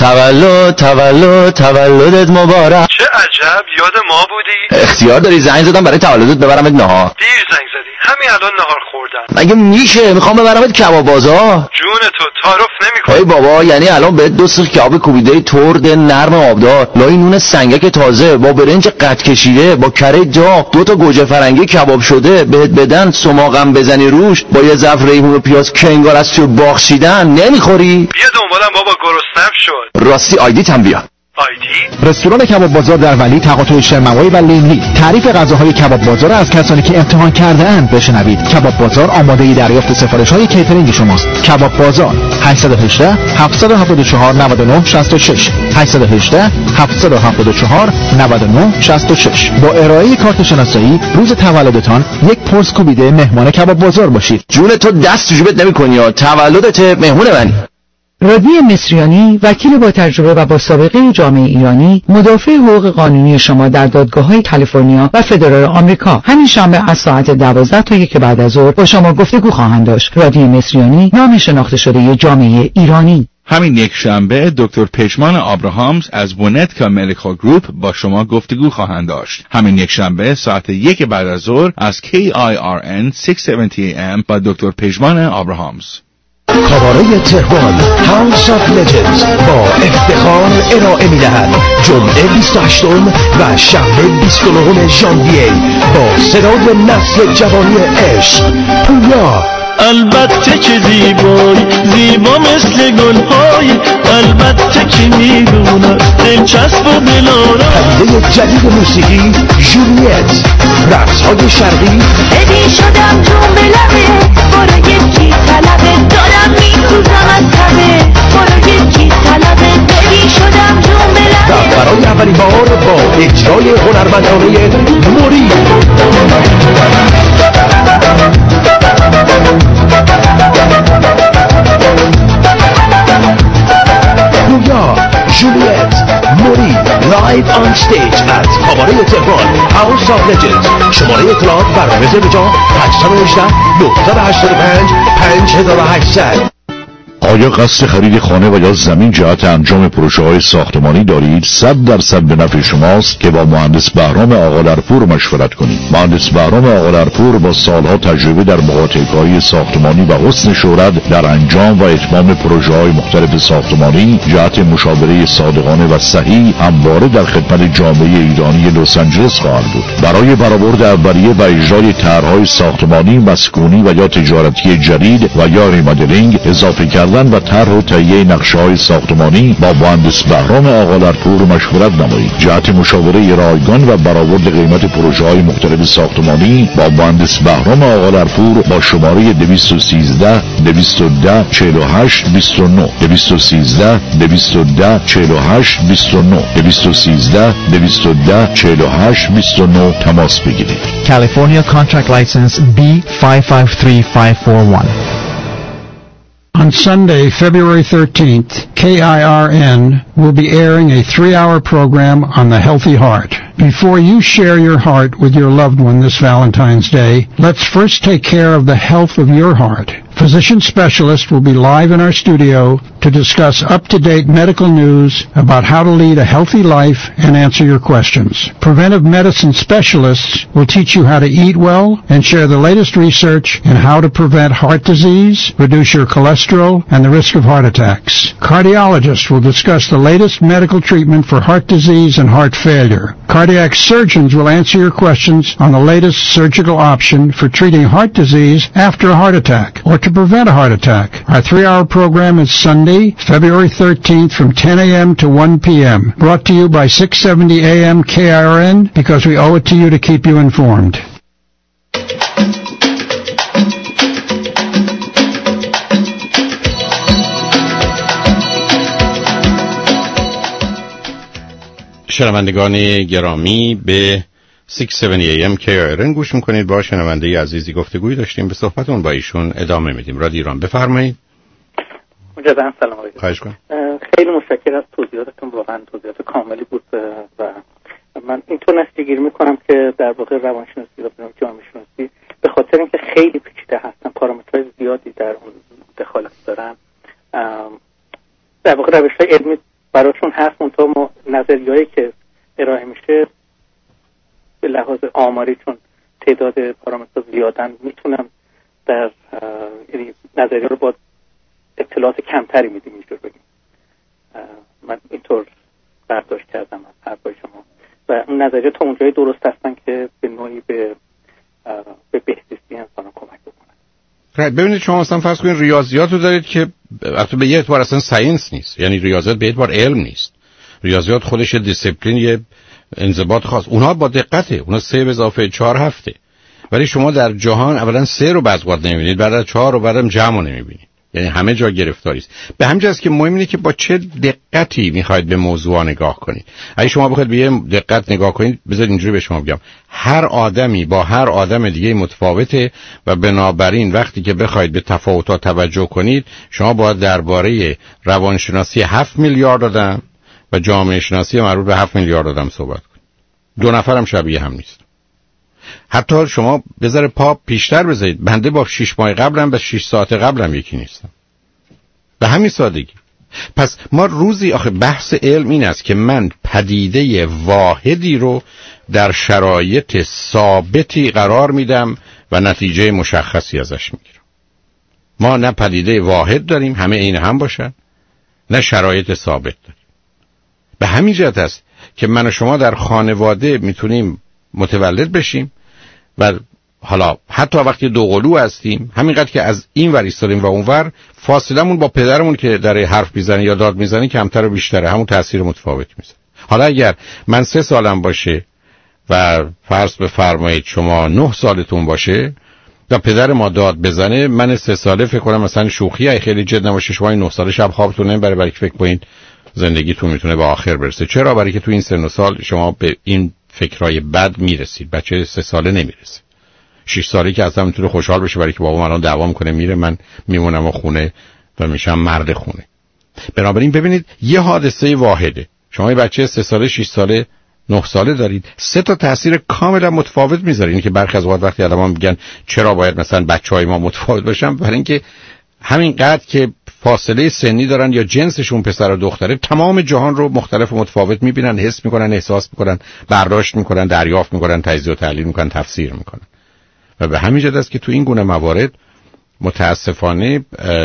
تولدت مبارک. چه عجب، یاد ما بودی؟ اختیار داری زنگ زدم برای تولدت ببرمت نهار. دیر زنگ زدی، همین الان نهار خوردم. مگه میشه؟ میخوام ببرمت کباب بازار. جون تو تعارف نمی‌کنی. ای بابا، یعنی الان بهت 2 سیخ کباب کوبیده ترد نرم آبدار، لای نون سنگک تازه با برنج قد کشیده با کره داغ، 2 تا گوجه فرنگی کباب شده بهت بدن، سماقم بزنی روش با یه ظرف ریحون و پیاز که انگار از تو باخشیدن. نمیخوری؟ بیا دنبالم بابا، گرسنم شد. راستی آیدیت هم بیا. آیدی؟ رستوران کباب بازار در ولی، تقاطع شرموایی و لیملی. تعریف غذاهای کباب بازار از کسانی که امتحان کرده اند بشنوید. کباب بازار آماده دریافت سفارش‌های کیترینگ شماست. کباب بازار 818 774 99 66 818 774 99 66. با ارائه کارت شناسایی روز تولدتان یک پرس کوبیده مهمان کباب بازار باشید. جون تو دست تو جیبت نمی‌کنی یا تولدت مهمون منی. رادنی مصریانی، وکیل با تجربه و با سابقه جامعه ایرانی، مدافع حقوق قانونی شما در دادگاه‌های کالیفرنیا و فدرال آمریکا، همین شنبه از ساعت 12 تا 1 بعد از ظهر با شما گفتگو خواهند داشت. رادنی مصریانی، نام شناخته شده جامعه ایرانی. همین یک شنبه دکتر پژمان آبراهامز از بونتکا مدیکال گروپ با شما گفتگو خواهند داشت. همین یک شنبه ساعت 1 بعد از ظهر از KIRN 670 AM با دکتر پژمان آبراهامز. کاباره تهران هاوس آف لجندز با افتخار ارائه می‌دهد جمعه 28 و شنبه 29 ژانویه با صدای نسل جوانی عشق پویا. البته که زیبا مثل گل‌های، البته که میدونه دلچسب و دلارا. پدیده جدید موسیقی جولیت، رقص‌های شرقی. ادی شدم جون بلبه برای کی طلبه، دارم میکوزم از تبه برای کی طلبه. ادی شدم جون بلبه و برای اولین بار با اجرای هنرمندانه موری. پویا، جولیت، موری لایو آن استیج از کاباره تهران هاوس آف لجندز. شماره اطلاعات برنامه زبجا 818 985 5800. آیا قصد خرید خانه و یا زمین جهت انجام پروژه‌های ساختمانی دارید؟ 100% به نفع شماست که با مهندس بهرام آقالرپور مشورت کنید. مهندس بهرام آقالرپور با سالها تجربه در مقاطعه‌کاری ساختمانی و حسن شهرت در انجام و اتمام پروژه‌های مختلف ساختمانی جهت مشاوره صادقانه و صحیح همواره در خدمت جامعه ایرانی لس آنجلس خواهد بود. برای برآورد اولیه و اجرای طرح‌های ساختمانی، مسکونی و یا تجارتی جدید و یا ریمادلینگ، اضافه کردن و طرح و تهیه نقشه‌های ساختمانی با مهندس بهرام آقالرپور مشورت نمایید. جهت مشاوره رایگان و برآورد قیمت پروژه‌های مختلف ساختمانی با مهندس بهرام آقالرپور با شماره 213 210 48 29 213 210 48 29 213 210 48 29 تماس بگیرید. California Contract License B553541. On Sunday, February 13th, KIRN will be airing a 3-hour program on the healthy heart. Before you share your heart with your loved one this Valentine's Day, let's first take care of the health of your heart. Physician specialists will be live in our studio to discuss up-to-date medical news about how to lead a healthy life and answer your questions. Preventive medicine specialists will teach you how to eat well and share the latest research in how to prevent heart disease, reduce your cholesterol, and the risk of heart attacks. Cardiologists will discuss the latest medical treatment for heart disease and heart failure. Cardiac surgeons will answer your questions on the latest surgical option for treating heart disease after a heart attack or to prevent a heart attack. Our 3-hour program is Sunday, February 13th from 10 a.m. to 1 p.m. Brought to you by 670 AM KIRN because we owe it to you to keep you informed. شنوندگان گرامی به 670 AM KIRN گوش میکنید. با شنونده عزیزی گفتگوی داشتیم، به صحبتون با ایشون ادامه میدیم. رادیو ایران، بفرمایید. مجددا سلام علیکم. خواهش کنم. خیلی متشکرم از توضیحاتتون، واقعا توضیحات کاملی بود و من اینطور نتیجه‌گیری میکنم که در واقع روانشناسی و جامعه شناسی به خاطر اینکه خیلی پیچیده هستن، پارامترهای زیادی در اون دخالت دارن، در واقع روش‌های علمی براشون هست. منتها ما نظریه‌ای که ارائه میشه به لحاظ آماری چون تعداد پارامترها زیادن میتونم در یعنی نظریه رو با اطلاعات کمتری میدیم اینجور بگیم. من اینطور برداشت کردم از حرفای شما و اون نظریه تا اونجایی درست هستن که به نوعی به بهزیستی انسان کمک بکنن. ببینید شما مثلا فرض کنید ریاضیات رو دارید که البته به یه اعتبار اصلا ساینس نیست، یعنی ریاضیات به اعتبار علم نیست. ریاضیات خودش دیسیپلین، یه انضباط خاص. اونها با دقته، اونها 3 به اضافه 4 هفته. ولی شما در جهان اولا 3 رو بعض وقت نمیبینید، بعد از 4 رو بعدم جمع رو نمیبینید. یعنی همه جا گرفتاری است. به همین جاست که مهم اینه که با چه دقتی میخواید به موضوع نگاه کنید. اگه شما بخواید به یه دقت نگاه کنید، بذارید اینجوری به شما بگم، هر آدمی با هر آدم دیگه متفاوته و بنابراین وقتی که بخواید به تفاوت‌ها توجه کنید، شما باید درباره روانشناسی 7 میلیارد آدم و جامعه شناسی مربوط به 7 میلیارد آدم صحبت کنید. 2 نفرم شبیه هم نیست. حتی شما بذاره پا پیشتر بذارید، بنده با 6 ماه قبلم با 6 ساعت قبلم یکی نیستم. به همین سادگی. پس ما روزی آخه بحث علم این است که من پدیده واحدی رو در شرایط ثابتی قرار میدم و نتیجه مشخصی ازش میگیرم. ما نه پدیده واحد داریم همه عین هم باشن، نه شرایط ثابت داریم. به همین جهت است که من و شما در خانواده میتونیم متولد بشیم و حالا حتی وقتی دوقلو هستیم همینقدر که از این ور ایستادیم و اون ور، فاصلمون با پدرمون که در حرف میزنه یا داد میزنه کمتر و بیشتره، همون تاثیر متفاوتی میزنه. حالا اگر من 3 سالم باشه و فرض بفرمایید شما 9 سالتون باشه و پدر ما داد بزنه، من 3 ساله فکر کنم مثلا شوخیه خیلی جد نباشه، شما 9 ساله شب خوابتون نمیبره برای که فکر کنید زندگیتون میتونه به آخر برسه. چرا؟ برای که تو این سن و سال شما به این فکرای بد میرسید. بچه 3 ساله نمیرسه. 6 ساله که اصلا میتونه خوشحال بشه برای که بابا من دعوا میکنه میره، من میمونم و خونه و میشم مرد خونه. بنابراین ببینید یه حادثه واحده. شما یه بچه 3 ساله، 6 ساله، 9 ساله دارید، 3 تا تاثیر کاملا متفاوت میذاره. این که برخی از اوقات وقتی آدما میگن چرا باید مثلا بچهای ما متفاوت باشن، برای اینکه همینقدر که فاصله سنی دارن یا جنسشون پسر و دختره، تمام جهان رو مختلف و متفاوت میبینن، حس میکنن، احساس میکنن، برداشت میکنن، دریافت میکنن، تجزیه و تحلیل میکنن، تفسیر میکنن. و به همین جهت است که تو این گونه موارد متاسفانه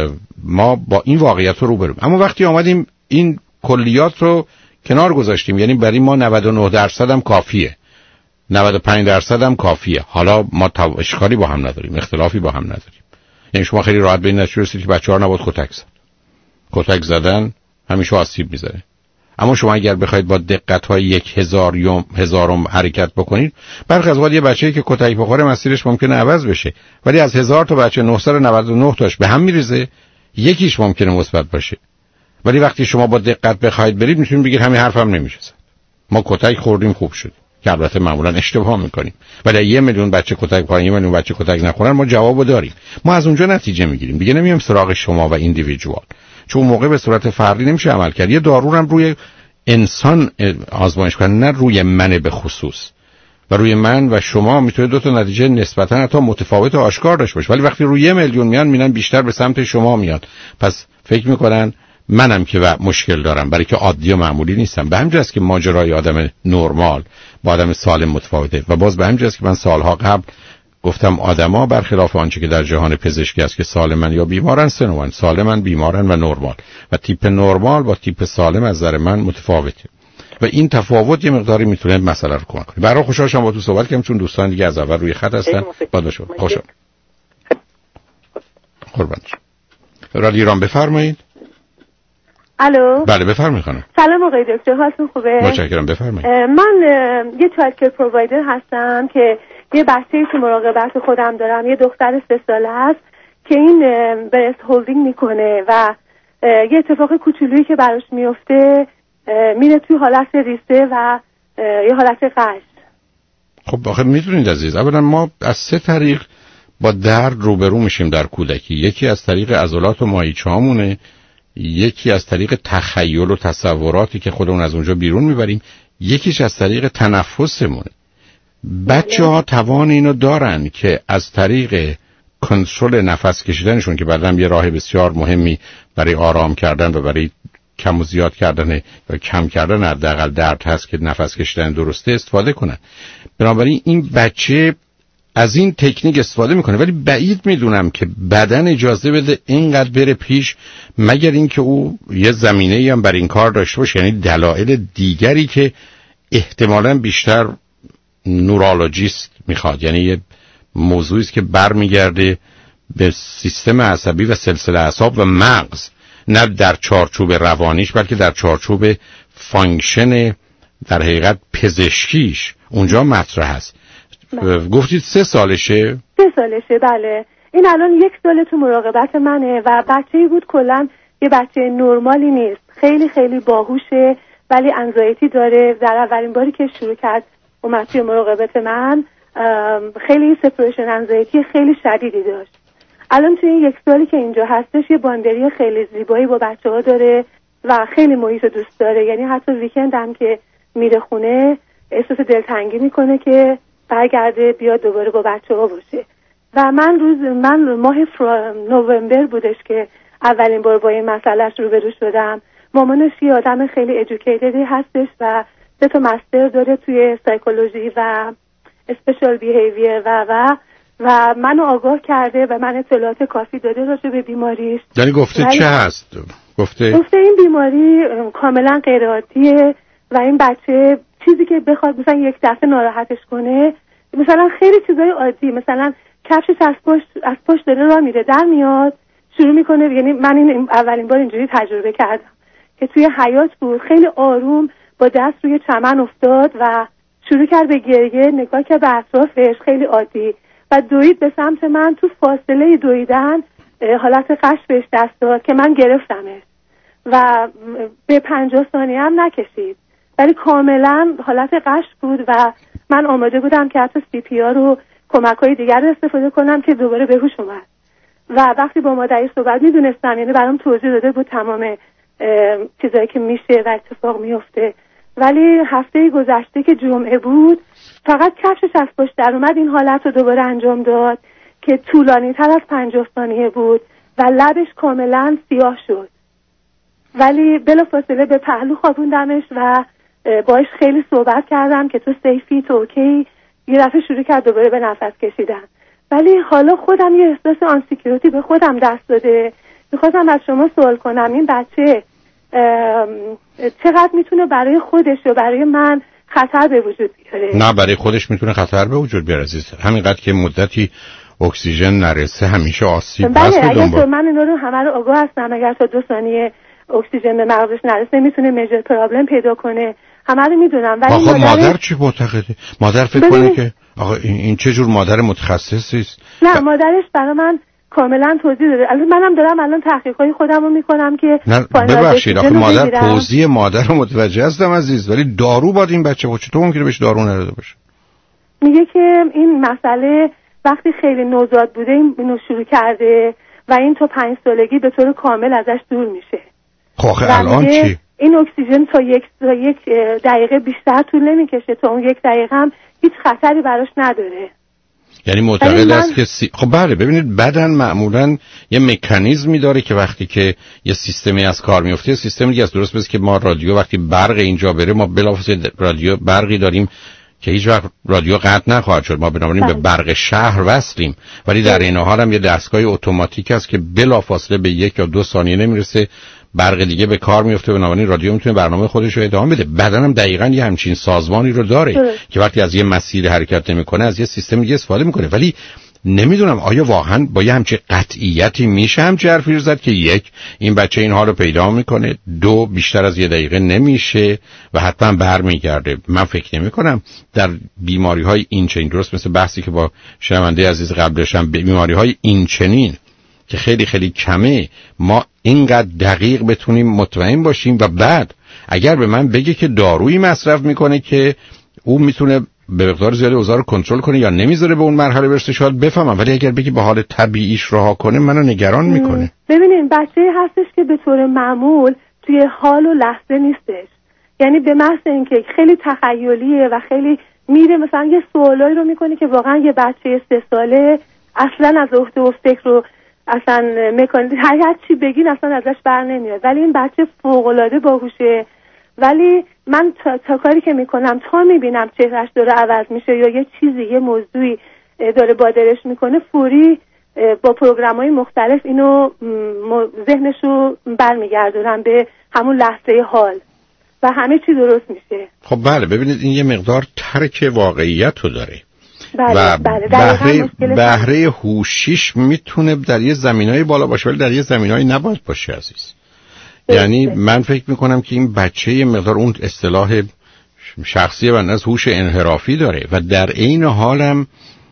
ما با این واقعیت رو روبرویم. اما وقتی آمدیم این کلیات رو کنار گذاشتیم، یعنی برای ما 99% هم کافیه، 95% هم کافیه، حالا ما اشکالی با هم نداریم، اختلافی با هم نداریم. یعنی شما خیلی راحت به این نتیجه رسیدید که بچه‌ها نباید کتک زد. کتک زدن همیشه آسیب میزنه. اما شما اگر بخواید با دقت‌های 1000 حرکت بکنید، برخی از اوقات یه بچه‌ای که کتک بخوره مسیرش ممکنه عوض بشه، ولی از 1000 تا بچه 999 تاش به هم میریزه، یکیش ممکنه مثبت باشه. ولی وقتی شما با دقت بخواید برید میتونید بگید همین حرفم نمیشه زد. ما کتک خوردیم خوب شد. که البته معمولا اشتباه میکنیم. ولی 1 میلیون بچه کتک خورن، 1 میلیون بچه کتک نخورن، ما جوابو داریم. ما از اونجا نتیجه میگیریم. دیگه نمیام سراغ شما و ایندیویدوال. چون اون موقع به صورت فردی نمیشه عمل کرد. یه دارو هم روی انسان آزمایش کنن، نه روی من به خصوص. و روی من و شما میتونه 2 تا نتیجه نسبتا حتی متفاوت و آشکار داشته باشه. ولی وقتی روی 1 میلیون میان بیشتر به سمت شما میاد. پس فکر میکنن منم که مشکل دارم، برای که عادی و معمولی نیستم. به همین جاست که ماجرای آدم نرمال با آدم سالم متفاوته. و باز به همین جاست که من سالها قبل گفتم آدما برخلاف آنچه که در جهان پزشکی است که سالمن یا بیمارن، سنوان سالمن، بیمارن و نرمال. و تیپ نرمال با تیپ سالم از نظر من متفاوته. و این تفاوت یه مقداری میتونه مسئله رو کمک کنه. برای خوشحال شدم با تو صحبت کردم، چون دوستان دیگه از اول روی خط هستن. بادشون خوشحال. قربان. رادیو ایران بفرمایید. الو. بله بفرمایید خانم. سلام آقای دکتر، حالتون خوبه؟ متشکرم، بفرمایید. من یه چایلد کیر پرووایدر هستم که یه بچه‌ای تو مراقبت خودم دارم، یه دختر 3 ساله است که این برست هولدینگ میکنه و یه اتفاق کوچولویی که براش میفته میره توی حالت ریسه و یه حالت قشت. خب آخه میدونید عزیز، اولا ما از 3 طریق با درد روبرو میشیم در کودکی. یکی از طریق عضلات و ماهیچه‌هامونه، یکی از طریق تخیل و تصوراتی که خودمون از اونجا بیرون میبریم، یکیش از طریق تنفسمونه. بچه‌ها توان اینو دارن که از طریق کنترل نفس کشیدنشون که بعداً یه راه بسیار مهمی برای آرام کردن و برای کم و زیاد کردن یا کم کردن حداقل درد هست که نفس کشیدن درسته استفاده کنن. بنابراین این بچه از این تکنیک استفاده میکنه، ولی بعید میدونم که بدن اجازه بده اینقدر بره پیش مگر اینکه او یه زمینه‌ای هم برای این کار داشته باشه، یعنی دلایل دیگری که احتمالاً بیشتر نورولوژیست میخواد، یعنی یه موضوعی است که برمیگرده به سیستم عصبی و سلسله اعصاب و مغز، نه در چارچوب روانیش بلکه در چارچوب فانکشن در حقیقت پزشکیش اونجا مطرح هست. گفتید 3 سالشه؟ 3 سالشه بله. این الان 1 سال تو مراقبت منه و بچه‌ای بود کلاً یه بچه نرمالی نیست، خیلی خیلی باهوشه ولی انزایتی داره. در اولین باری که شروع کرد اومد توی مراقبت من خیلی سپریشن انزایتی خیلی شدیدی داشت. الان توی این 1 سالی که اینجا هستش یه باندری خیلی زیبایی با بچه‌ها داره و خیلی محیط دوست داره، یعنی حتی ویکند هم که میره خونه احساس دلتنگی میکنه که برگرده بیاد دوباره با بچه‌ها باشه. و من ماه نوامبر بودش که اولین بار با این مسئلهش روبرو شدم. مامانش یه آدم خیلی ادوکیتدی هستش و 3 تا مستر داره توی سایکولوژی و اسپشیال بیهیویر و منو آگاه کرده و من اطلاعات کافی داده راجع به بیماریش. یعنی گفته چه هست؟ گفته این بیماری کاملا غیر عادیه و این بچه چیزی که بخواد مثلا یک دفعه ناراحتش کنه، مثلا خیلی چیزای عادی، مثلا کفشش از پشت داره راه میره در میاد شروع میکنه، یعنی من این اولین بار اینجوری تجربه کردم که توی حیاط بود، خیلی آروم با دست روی چمن افتاد و شروع کرد به گریه، نگاه کرد به اطرافش خیلی عادی و دوید به سمت من. تو فاصله دویدن حالت قش بهش دست داد که من گرفتمش و به 50 ثانیه هم نکشید ولی کاملا حالت قش بود و من آماده بودم که حتی CPR رو کمک‌های دیگر رو استفاده کنم که دوباره به هوش اومد. و وقتی با مادری صحبت میدونستم، یعنی برام توضیح داده بود تمام چیزایی که میشه و اتفاق میفته، ولی هفته گذشته که جمعه بود فقط کفشش از پشت در اومد این حالت رو دوباره انجام داد که طولانی تر از 50 ثانیه بود و لبش کاملا سیاه شد، ولی بلافاصله به پهلو خوابوندمش و باهاش خیلی صحبت کردم که تو سیفی، تو اوکی. یه دفعه شروع کرد دوباره به نفس کشیدن، ولی حالا خودم یه احساس آنسیکیوریتی به خودم دست داده. میخواستم از شما سوال کنم این بچه چقدر میتونه برای خودش و برای من خطر به وجود بیاره؟ نه، برای خودش میتونه خطر به وجود بیاره عزیز. همینقدر که مدتی اکسیژن نرسه همیشه آسیب هست. بله، من اینا رو همه رو آگاه هستم. اگر تا 2 ثانیه اکسیژن به مغزش نرسه میتونه میجر پرابلم پیدا کنه، همه رو میدونم. ولی آخه مادر چی معتقده؟ مادر فکر کنه که آقا این چه جور مادر متخصصی است؟ نه، مادرش برای من کاملا توضیح داده. الان منم دارم الان تحقیقات خودم رو میکنم که نه ببخشید، آخه مادر توضیح مادر رو متوجه هستم عزیز، ولی دارو باید این بچه باشه. تو ممکنه بهش دارو نداده باشه. میگه که این مسئله وقتی خیلی نوزاد بوده اینو شروع کرده و این تا 5 سالگی به طور کامل ازش دور میشه. خب آخه الان چی؟ این اکسیژن تا یک دقیقه بیشتر طول نمیکشه، تا اون 1 دقیقه هم هیچ خطری براش نداره. یعنی معتقد است که خب بله، ببینید بدن معمولا یه مکانیزمی داره که وقتی که یه سیستمی از کار میفته، سیستم دیگه از درست مثل که ما رادیو وقتی برق اینجا بره ما بلافاصله رادیو برقی داریم که هیچ وقت رادیو قطع نخواهد شد، ما بنابراین به برق شهر وصلیم، ولی در این حال هم یه دستگاه اتوماتیک است که بلافاصله به 1 یا 2 ثانیه نمیرسه برق دیگه به کار میفته، بنابراین رادیو میتونه برنامه خودش رو ادامه بده. بدنم دقیقاً یه همچین سازمانی رو داره که وقتی از یه مسیر حرکت نمیکنه از یه سیستم دیگه استفاده میکنه. ولی نمیدونم آیا واقعا با یه همچین قطعیتی میشه همچین حرفی رو زد که 1 این بچه این حالو پیدا میکنه، 2 بیشتر از 1 دقیقه نمیشه و حتما برمیگرده. من فکر نمیکنم در بیماری‌های این چنین، درست مثل بحثی که با شنونده عزیز قبلشم، بیماری‌های این چنین که خیلی خیلی کمه، ما اینقدر دقیق بتونیم مطمئن باشیم و بعد اگر به من بگه که دارویی مصرف میکنه که او میتونه به مقدار زیادی اوضاع رو کنترل کنه یا نمیذاره به اون مرحله برسه شاید بفهمم، ولی اگر بگی به حال طبیعیش رها کنه منو نگران میکنه. ببینین بچه هستش که به طور معمول توی حال و لحظه نیستش، یعنی به محض اینکه خیلی تخیلیه و خیلی میره مثلا یه سوالایی رو میکنه که واقعا یه بچه 3 ساله اصلا از عهده و فکر رو اصلا هر چی بگین اصلا ازش بر نمیاد، ولی این بچه فوق‌العاده باهوشه. ولی من تا کاری که میکنم تا میبینم چهرهش داره عوض میشه یا یه چیزی یه موضوعی داره بادرش میکنه، فوری با پروگرام‌های مختلف اینو ذهنشو برمیگردونم به همون لحظه حال و همه چی درست میشه. خب بله، ببینید این یه مقدار ترک واقعیت رو داره. بله، و بله، بهره هوشیش میتونه در یه زمینای بالا باشه ولی در یه زمینای نباید باشه عزیز. یعنی من فکر میکنم که این بچه یه مقدار اون اصطلاح شخصی و از هوش انحرافی داره و در این حالم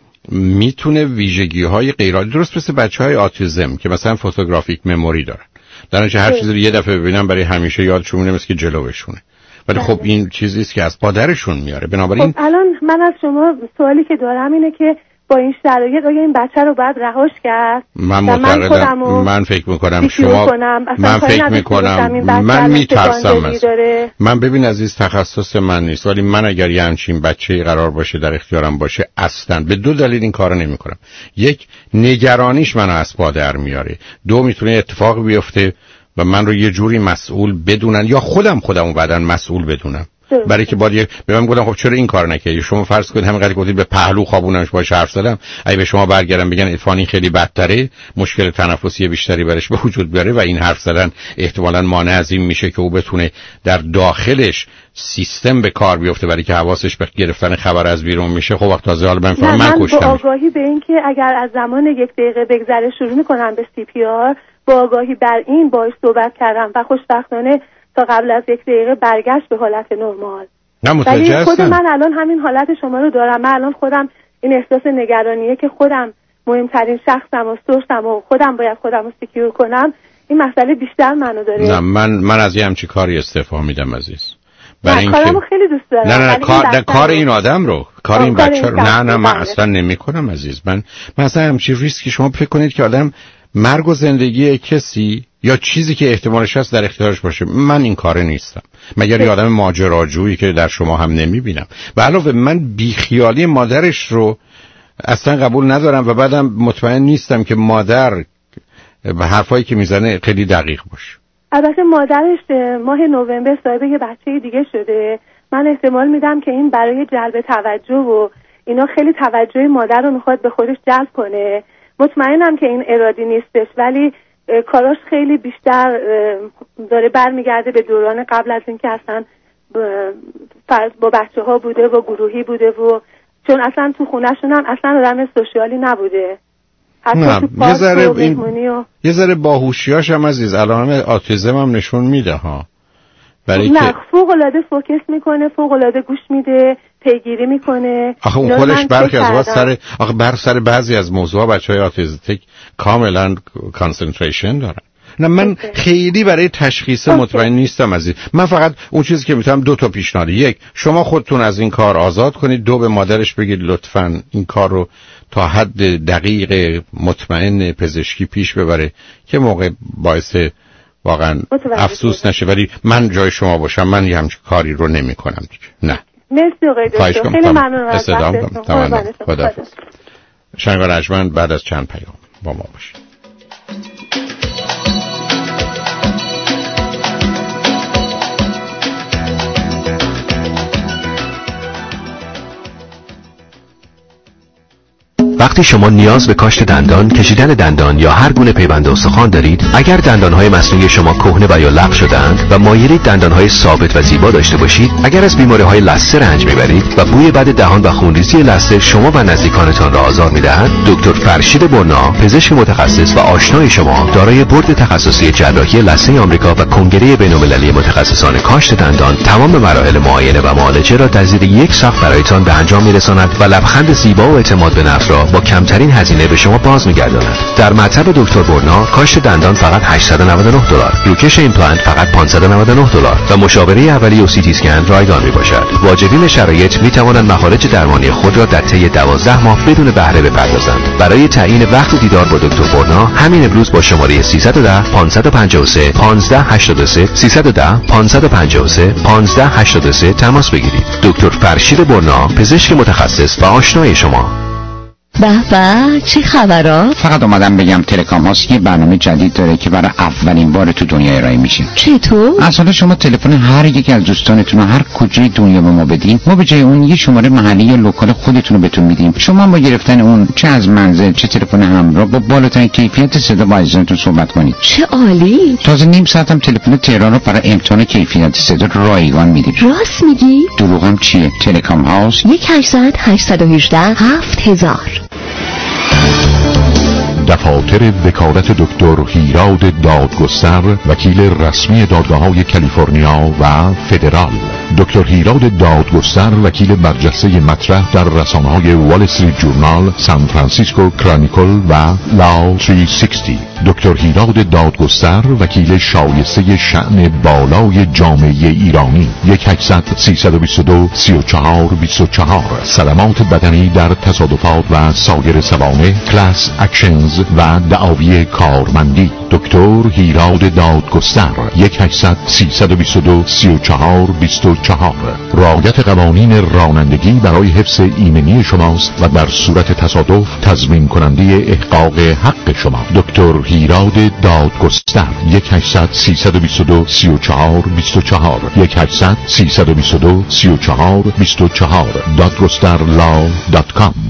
میتونه ویژگی‌های غیرعادی، درست مثل بچه‌های آتیزم که مثلا فوتوگرافیک مموری دارن، در نتیجه هر چیزی رو یه دفعه ببینن برای همیشه یادشون میمونه، مثل که جلوشونه. ولی خب این چیزی است که از پادرشون میاره. بنابراین خب الان من از شما سوالی که دارم اینه که با این شرایط آیا این بچه رو باید رهاش کرد؟ من معتقدم، من فکر میکنم شما، من فکر میکنم، من میترسم من ببین عزیز، تخصص من نیست، ولی من اگر یه همچین بچه‌ای قرار باشه در اختیارم باشه اصلا به دو دلیل این کارو نمیکنم. یک، نگرانیش منو از پا در میاره. دو، میتونه اتفاق بیفته و من رو یه جوری مسئول بدونن یا خودمو بعداً مسئول بدونم. برای که باید به من گفتم خب چرا این کار نکردی؟ شما فرض کنید همینقدر گفتید به پهلو خوابونمش باشه حرف زدم، اگه به شما برگردم بگن اتفاقی خیلی بدتره، مشکل تنفسی بیشتری برش به وجود بیاره و این حرف زدن احتمالاً مانع از این میشه که او بتونه در داخلش سیستم به کار بیفته، برای که حواسش به گرفتن خبر از بیرون میشه. خب وقت تازه حالا من کشتم. با آگاهی به این که اگر از زمان 1 دقیقه بگذره شروع میکنم به CPR، با آگاهی بر این باهاش صحبت کردم و خوشبختانه تا قبل از 1 دقیقه برگشت به حالت نرمال. ولی خود من الان همین حالت شما رو دارم. من الان خودم این احساس نگرانیه که خودم مهمترین شخصم و سورسم و خودم باید خودم رو سکیور کنم، این مسئله بیشتر منو داره. نه من از یه همچی کاری استعفا میدم عزیز. برای اینکه کارمو خیلی دوست دارم. نه کار این آدم رو، کار این بچه رو نه من اصلا نمی‌کنم عزیز. من اصلا همچی ریسکی شما فکر کنید که آدم مرگ و زندگی کسی یا چیزی که احتمالش هست در اختیارش باشه، من این کاره نیستم، مگر یه آدم ماجراجویی که در شما هم نمیبینم. و علاوه من بیخیالی مادرش رو اصلا قبول ندارم و بعدم مطمئن نیستم که مادر به حرفایی که میزنه خیلی دقیق باشه. البته مادرش ماه نوامبر صاحب یه بچه دیگه شده، من احتمال میدم که این برای جلب توجه و اینا خیلی توجه مادر رو میخواد به خودش جلب کنه. مطمئنم که این ارادی نیستش، ولی کاراش خیلی بیشتر داره برمیگرده به دوران قبل از اینکه اصلا با بچه ها بوده و گروهی بوده و چون اصلا تو خونه‌شون هم اصلا آدم سوشیالی نبوده. یه ذره باهوشیاش هم عزیز علائم آتیزم هم نشون میده ها. نه فوق‌العاده فوکس میکنه، فوق‌العاده گوش میده، پیگیری میکنه. آخه اون خودش برخی از وقت سر بعضی از موضوعات بچهای آتیستیک کاملا کانسنتریشن دارن. نه من خیلی برای تشخیص مطمئن نیستم عزیز. من فقط اون چیزی که میتونم 2 تا پیشنهاد: 1 شما خودتون از این کار آزاد کنید، 2 به مادرش بگید لطفاً این کار رو تا حد دقیق مطمئن پزشکی پیش ببره که موقع باعث واقعا افسوس نشه. ولی من جای شما باشم من یه همچین کاری رو نمی کنم دیگه. نه مرسی آقای دکتر، خیلی ممنون از وقتتون. خداحافظ. شنگار ارجمند بعد از چند پیام با ما باشید. وقتی شما نیاز به کاشت دندان، کشیدن دندان یا هر گونه پیوند استخوان دارید، اگر دندانهای مصنوعی شما کهنه و یا لق شده‌اند و مایلید دندانهای ثابت و زیبا داشته باشید، اگر از بیماری‌های لثه رنج میبرید و بوی بد دهان و خونریزی لثه شما و نزدیکانتان را آزار میدهد، دکتر فرشید برنا، پزشک متخصص و آشنای شما، دارای بورد تخصصی جراحی لثه آمریکا و کنگره بین‌المللی متخصصان کاشت دندان، تمام مراحل معاینه و معالجه را در زیر یک سقف برایتان به انجام میرساند و لبخند زیبا و اعتماد به نفس را با کمترین هزینه به شما باز می‌گرداند. در مطب دکتر برنا کاشت دندان فقط $899، روکش ایمپلنت فقط $599 و مشاوره اولیه و سی تی اسکن رایگان میباشد. واجدین شرایط میتوانند مخارج درمانی خود را در طی 12 ماه بدون بهره بپردازند. برای تعیین وقت دیدار با دکتر برنا همین امروز با شماره 310 553 1583 310 553 1583 تماس بگیرید. دکتر فرشید برنا، پزشک متخصص و آشنای شما. به به، چه خبرات؟ فقط اومدم بگم تلکام هاست یه برنامه جدید داره که برای اولین بار تو دنیا ارائه میشه. چطور؟ اصلا شما تلفن هر یکی از دوستانتون رو هر کجای دنیا به ما بدین، ما به جای اون یه شماره محلی یا لوکال خودتون رو بهتون میدیم. شما با گرفتن اون چه از منزل چه تلفن همراه با بالاترین کیفیت صدا با عزیزانتون صحبت کنید. چه عالی. تازه نیم ساعت هم تلفن تهران رو برای امتحان کیفیت صدا رایگان میدیم. راست میگی؟ دروغم چیه؟ تلکام هاست 1-800-818-7000. دفاتر وکالت دکتر هیراد دادگستر، وکیل رسمی دادگاه‌های کالیفرنیا و فدرال. دکتر هیراد دادگستر وکیل برجسته مطرح در رسانه‌های وال استریت جورنال، سان فرانسیسکو کرونیکل و لاو 360. دکتر هیراد دادگستر وکیل شایسته شأن بالای جامعه ایرانی. 1-800-322-3424. صدمات بدنی در تصادفات و سایر سوانح، کلاس اکشنز و دعاوی کارمندی. دکتر هیراد دادگستر. 1-800-322-3424. رعایت قوانین رانندگی برای حفظ ایمنی شماست و در صورت تصادف تضمین کننده احقاق حق شما. دکتر هیراد دادگستر. 1-800-322-3424. 1-800-322-3424. dadgusterlaw.com.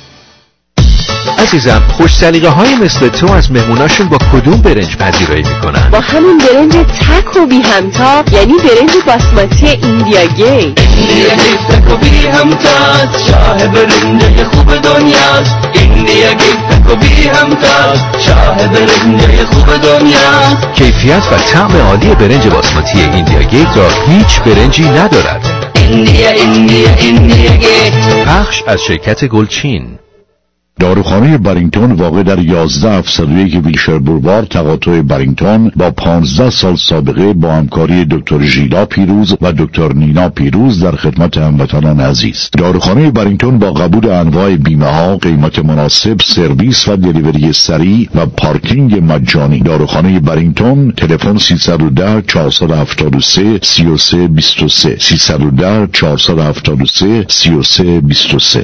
عزیزم، خوش سلیقه های مثل تو از مهموناشون با کدوم برنج پذیرایی میکنن؟ با همون برنج تک و بی همتا، یعنی برنج باسمتی ایندیا گیت. ایندیا گیت تک و بی همتا، شاه برنج خوب دنیاست. ایندیا گیت تک و بی همتا، شاه برنج خوب دنیاست. کیفیت و طعم عالی برنج باسمتی ایندیا گیت را هیچ برنجی ندارد. ایندیا گیت. پخش از شرکت گلچین. داروخانه برینگتون واقع در 11701 ویلشر بولوار، تقاطع برینگتون، با 15 سال سابقه با همکاری دکتر ژیلا پیروز و دکتر نینا پیروز در خدمت هموطنان عزیز. داروخانه برینگتون با قبول انواع بیمه ها، قیمت مناسب، سرویس و دلیوری سریع و پارکینگ مجانی. داروخانه برینگتون، تلفن 310-473-3323 310-473-3323.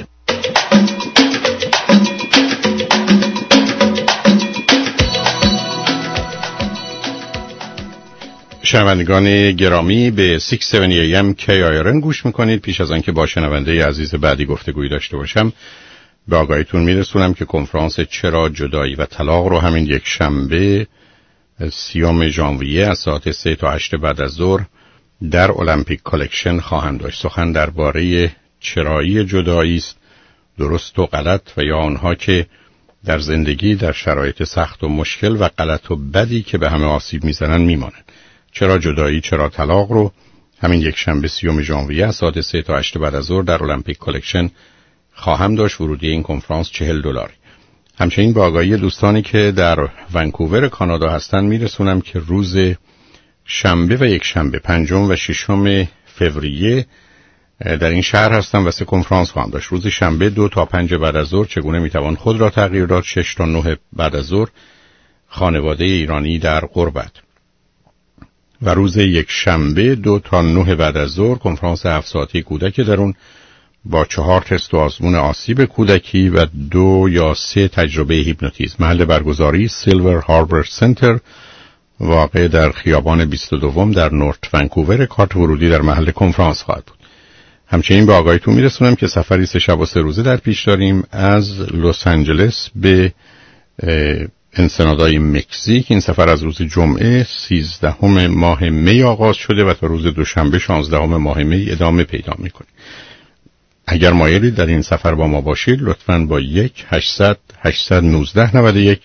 شنوندگان گرامی، به 670 AM KIRN گوش میکنید. پیش از آنکه با شنونده عزیز بعدی گفتگویی داشته باشم، به آگاهیتون میرسونم که کنفرانس چرا جدایی و طلاق رو همین یک شنبه 30 ژانویه از ساعت 3 تا 8 بعد از ظهر در المپیک کالکشن خواهم داشت. سخن درباره چرایی جدایی است، درست و غلط، و یا آنها که در زندگی در شرایط سخت و مشکل و غلط و بدی که به همه آسیب میزنن میمانند. چرا جدایی چرا طلاق رو همین یک شنبه 30 ژانویه از ساعت 3 تا 8 بعد از ظهر در المپیک کالکشن خواهم داشت. ورودی این کنفرانس $40. همچنین با آگاهی دوستانی که در ونکوور کانادا هستن میرسونم که روز شنبه و یک شنبه 5 و 6 فوریه در این شهر هستم و 3 کنفرانس خواهم داشت. روز شنبه 2 تا 5 بعد از ظهر چگونه میتوان خود را تغییر داد، 6 تا 9 بعد از ظهر خانواده ایرانی در غربت، و روز یک شنبه 2 تا 9 بعد از ظهر کنفرانس 7 ساعته کودک درون با 4 تست و آزمون آسیب کودکی و 2 یا 3 تجربه هیپنوتیزم. محل برگزاری سیلور هاربر سنتر واقع در خیابان 22 در نورت ونکوور. کارت ورودی در محل کنفرانس خواهد بود. همچنین به آگاهیتون میرسونم که سفری 3 شب و 3 روزه در پیش داریم از لس آنجلس به انسنادای مکزیک. این سفر از روز جمعه 13 ماه می آغاز شده و تا روز دوشنبه 16 ماه می ادامه پیدا میکنه. اگر مایلید در این سفر با ما باشید، لطفاً با 1-800-819-91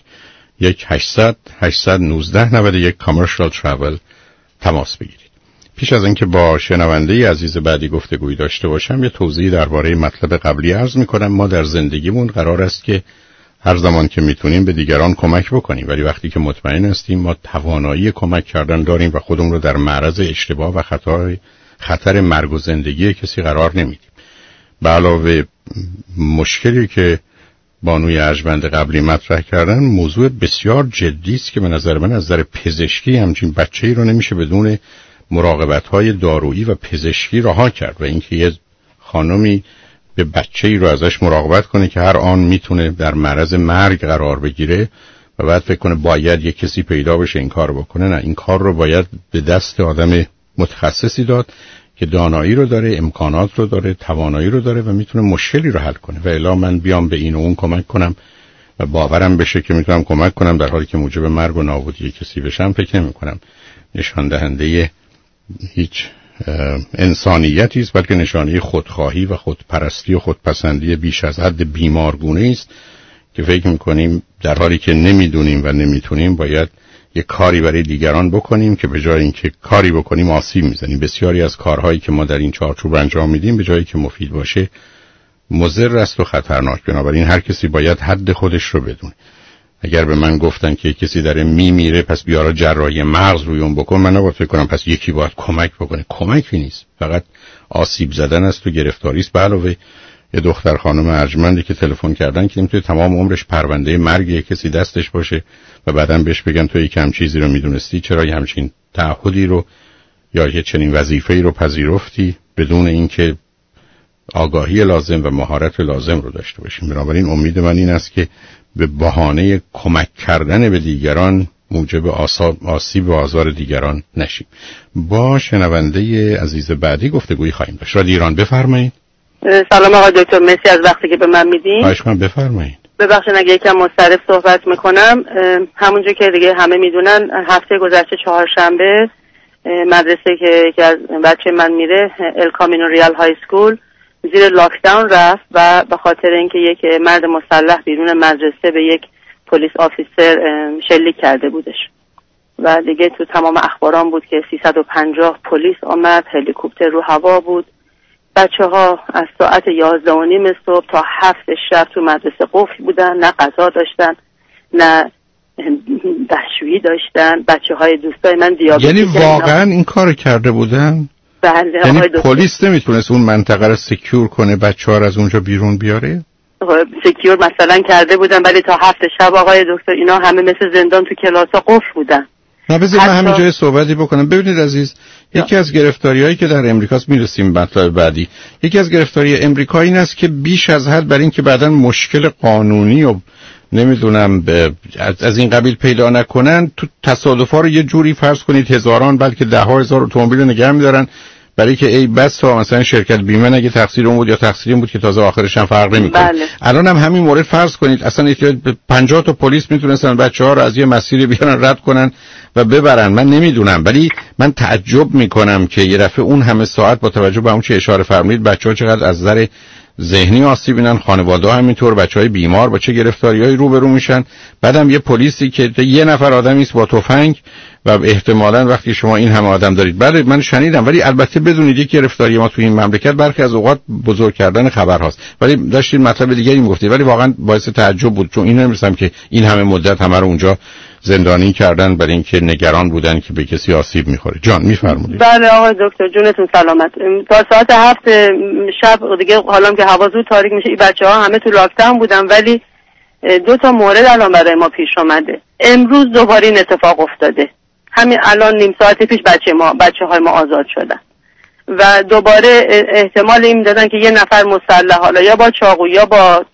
1-800-819-91 کامرشال ترافل تماس بگیرید. پیش از اینکه با شنونده عزیز بعدی گفتگویی داشته باشم، یه توضیحی درباره مطلب قبلی عرض میکنم. ما در زندگیمون قرار است که هر زمان که میتونیم به دیگران کمک بکنیم، ولی وقتی که مطمئن هستیم ما توانایی کمک کردن داریم و خودمون رو در معرض اشتباه و خطر مرگ و زندگی کسی قرار نمیدیم. به علاوه مشکلی که بانوی ارجمند قبلی مطرح کردن موضوع بسیار جدی است که به نظر من از نظر پزشکی همچین بچه‌ای رو نمیشه بدون مراقبت‌های دارویی و پزشکی رها کرد. و اینکه یه خانمی به بچه‌ای رو ازش مراقبت کنه که هر آن میتونه در معرض مرگ قرار بگیره و بعد فکر کنه باید یک کسی پیدا بشه این کار بکنه. نه، این کار رو باید به دست آدم متخصصی داد که دانایی رو داره، امکانات رو داره، توانایی رو داره و میتونه مشکلی رو حل کنه. و الا من بیام به این و اون کمک کنم و باورم بشه که میتونم کمک کنم در حالی که موجب مرگ و نابودی کسی بشم، فکر نمی کنم نشان دهنده هیچ انسانیتی است، بلکه نشانه خودخواهی و خودپرستی و خودپسندی بیش از حد بیمارگونه است که فکر میکنیم در حالی که نمیدونیم و نمیتونیم باید یک کاری برای دیگران بکنیم که به جای اینکه کاری بکنیم آسیب میزنیم. بسیاری از کارهایی که ما در این چارچوب انجام میدیم به جایی که مفید باشه مضر است و خطرناک. بنابراین هر کسی باید حد خودش رو بدونه. اگر به من گفتن که کسی داره میمیره پس بیارا جراحی مغز روی اون بکن، من نباید فکر کنم پس یکی باید کمک بکنه. کمکی نیست، فقط آسیب زدن است و گرفتاری است. به علاوه یه دختر خانم ارجمندی که تلفن کردن که نمیتونه تمام عمرش پرونده مرگ یک کسی دستش باشه و بعداً بهش بگن تو یک کم چیزی رو میدونستی، چرا یه همچین تعهدی رو یا یه چنین وظیفه‌ای رو پذیرفتی بدون اینکه آگاهی لازم و مهارت لازم رو داشته باشیم. بنابراین امید من این است که به بهانه کمک کردن به دیگران موجب آسیب و آزار دیگران نشیم. با شنونده عزیز بعدی گفتگویی خواهیم داشت. رادیو ایران بفرمایید. سلام آقای دکتر، مرسی از وقتی که به من میدین. خواهش می‌کنم بفرمایید. ببخشید اگه یکم مضطرب صحبت میکنم. همونجور که دیگه همه میدونن هفته گذشته چهارشنبه مدرسه که یکی از بچه من میره ال کامینو ریال های اسکول زیر لاکداون رفت و به خاطر اینکه یک مرد مسلح بیرون مدرسه به یک پلیس آفیسر شلیک کرده بودش و دیگه تو تمام اخباران بود که 350 پلیس آمد، هلیکوپتر رو هوا بود. بچه‌ها از ساعت 11:30 صبح تا 7 شب تو مدرسه قفل بودن، نه غذا داشتن نه دستشویی داشتن. بچه‌های دوستای من دیابتی، یعنی واقعا این کار کرده بودن؟ بله. یعنی پلیس نمیتونست اون منطقه رو سکیور کنه، بچه‌ها رو از اونجا بیرون بیاره؟ سکیور مثلا کرده بودن ولی تا 7 شب آقای دکتر اینا همه مثل زندان تو کلاس‌ها قفل بودن. نه بذارید من همین جای صحبتی بکنم. ببینید عزیز، یکی از گرفتاری‌هایی که در امریکاست، میرسیم مطلب بعدی، یکی از گرفتاری امریکا این است که بیش از حد برای اینکه بعداً مشکل قانونی و نمیدونم از این قبیل پیدا نکنن، تو تصادفا رو یه جوری فرض کنید هزاران بلکه ده ها هزار اتومبیل نگه می‌دارن برای که ای بس تا مثلا شرکت بیمه نگه تقصیر اون بود یا تقصیر این بود که تازه آخرش هم فرق نمی‌کنه. بله. الان هم همین مورد فرض کنید اصلا 50 تا پلیس میتونستن بچه‌ها رو از یه مسیری بیارن رد کنن و ببرن. من نمیدونم ولی من تعجب میکنم که یه دفعه اون همه ساعت با توجه به اون چه اشاره فرمودید بچه‌ها چقدر از نظر ذهنی آسیب بینن، خانواده‌ها همینطور، بچهای بیمار با چه گرفتاریایی روبرو میشن. بعدم یه پلیسی که یه نفر آدمی است با تفنگ و احتمالاً وقتی شما این همه آدم دارید. بعد من شنیدم ولی البته بدونید یک گرفتاری ما تو این مملکت برخی از اوقات بزرگ کردن خبرهاست. ولی داشتید مطلب دیگری میگفتید ولی واقعا باعث تعجب بود چون اینو نمی‌رسم که این همه مدت همه رو اونجا زندانی کردن برای اینکه نگران بودن که به کسی آسیب میخوره. جان میفرمایید. بله آقای دکتر جونتون سلامت. تا ساعت 7 شب دیگه حالا که هوا زود تاریک میشه این بچه‌ها همه تو لاکداون بودن ولی 2 تا مورد الان برای ما پیش اومده. امروز دوباره این اتفاق افتاده. همین الان نیم ساعت پیش بچه‌های ما آزاد شدن و دوباره احتمال این دادن که یه نفر مسلح حالا یا با چاقو یا با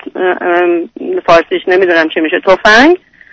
فارسیش نمیدونم چی میشه تفنگ